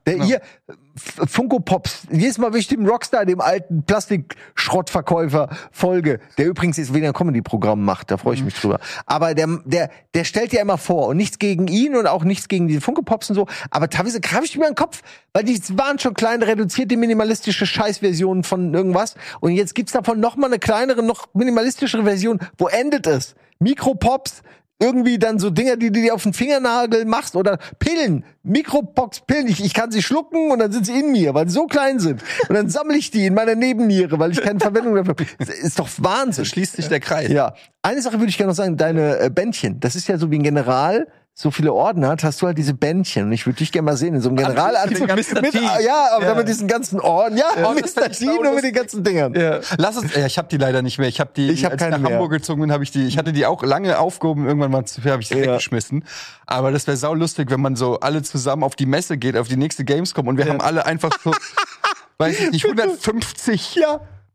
Funko Pops. Jedes Mal, wenn ich dem Rockstar, dem alten Plastikschrottverkäufer folge, der übrigens jetzt wieder ein Comedy-Programm macht, da freue ich mich drüber. Aber der stellt ja immer vor und nichts gegen ihn und auch nichts gegen die Funko Pops und so. Aber teilweise greife ich mir den Kopf, weil die waren schon kleine, reduzierte, minimalistische Scheißversionen von irgendwas. Und jetzt gibt's davon noch mal eine kleinere, noch minimalistischere Version. Wo endet es? Mikropops? Irgendwie dann so Dinger, die du dir auf den Fingernagel machst oder Pillen, Mikropox-Pillen, ich kann sie schlucken und dann sind sie in mir, weil sie so klein sind. Und dann sammle ich die in meiner Nebenniere, weil ich keine Verwendung dafür habe. Das ist doch Wahnsinn. So schließt sich der Kreis. Ja. Eine Sache würde ich gerne noch sagen, deine Bändchen, das ist ja so wie ein General, so viele Orden hat, hast du halt diese Bändchen. Und ich würde dich gerne mal sehen in so einem Generalanzug. Aber mit diesen ganzen Orden. Mr. T, nur mit den ganzen Dingern. Ja. Lass uns, ich habe die leider nicht mehr. Ich habe als ich nach Hamburg gezogen bin, ich hatte die auch lange aufgehoben, irgendwann mal habe ich sie weggeschmissen. Aber das wäre saulustig, wenn man so alle zusammen auf die Messe geht, auf die nächste Gamescom und wir haben alle einfach so, weiß ich nicht, 150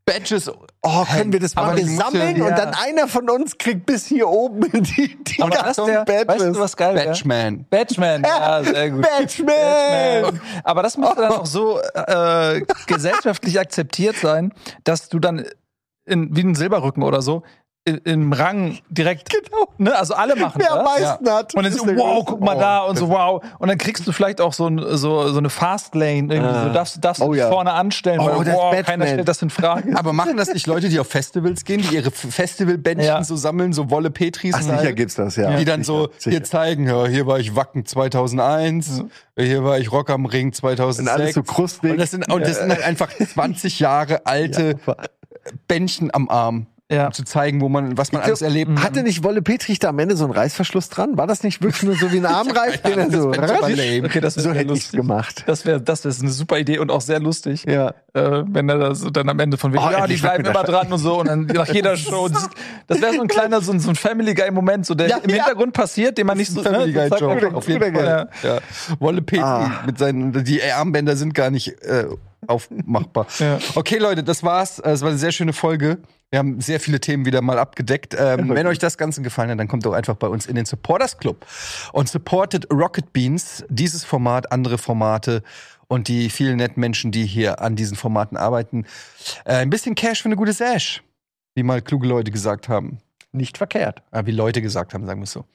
Badges. Oh, können wir das mal sammeln? Und dann einer von uns kriegt bis hier oben die ganzen Badges. Weißt du, was geil wäre? Badgeman, ja, sehr gut. Badgeman. Aber das müsste dann auch so gesellschaftlich akzeptiert sein, dass du dann wie ein Silberrücken oder so im Rang direkt, ne, also alle machen wer am meisten hat. Und dann so, wow, guck mal da und so, wow. Und dann kriegst du vielleicht auch so eine Fastlane, irgendwie so, darfst du dich vorne anstellen, weil keiner stellt das in Frage. Aber machen das nicht Leute, die auf Festivals gehen, die ihre Festivalbändchen so sammeln, so Wolle Petris? Ach, sicher gibt's das, ja. Die dann hier zeigen, ja, hier war ich Wacken 2001, hier war ich Rock am Ring 2006. Und alles so krustig. Und das sind halt einfach 20 Jahre alte Bändchen am Arm. Ja. Um zu zeigen, was man alles erlebt hat. Hatte nicht Wolle Petrich da am Ende so einen Reißverschluss dran? War das nicht wirklich nur so wie ein Armreif, den er so... Okay, das so hätte ich's gemacht. Das wäre eine super Idee und auch sehr lustig. Ja. Wenn er das dann am Ende von die bleiben immer dran und so und dann nach jeder Show. Das wäre so ein kleiner, so ein Family Guy Moment, so der im Hintergrund passiert, den man nicht so... Family Guy Joke, auf jeden Fall. Ja. Wolle Petri mit die Armbänder sind gar nicht aufmachbar. Ja. Okay, Leute, das war's. Es war eine sehr schöne Folge. Wir haben sehr viele Themen wieder mal abgedeckt. Wenn euch das Ganze gefallen hat, dann kommt doch einfach bei uns in den Supporters Club und supportet Rocket Beans, dieses Format, andere Formate und die vielen netten Menschen, die hier an diesen Formaten arbeiten. Ein bisschen Cash für eine gute Sash, wie mal kluge Leute gesagt haben. Nicht verkehrt. Wie Leute gesagt haben, sagen wir es so.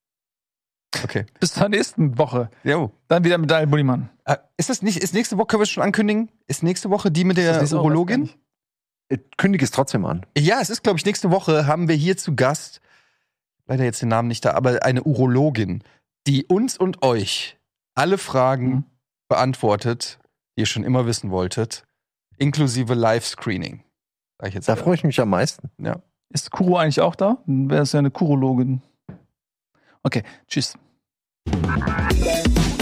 Okay. Bis zur nächsten Woche. Jo. Dann wieder mit Daniel Bullimann. Ist nächste Woche, können wir es schon ankündigen? Ist nächste Woche die mit der Urologin? Kündige es trotzdem an. Ja, es ist, glaube ich, nächste Woche haben wir hier zu Gast, leider jetzt den Namen nicht da, aber eine Urologin, die uns und euch alle Fragen beantwortet, die ihr schon immer wissen wolltet, inklusive Live-Screening. Da freue ich mich am meisten. Ja. Ist Kuro eigentlich auch da? Dann wäre es ja eine Kurologin. Okay, tschüss.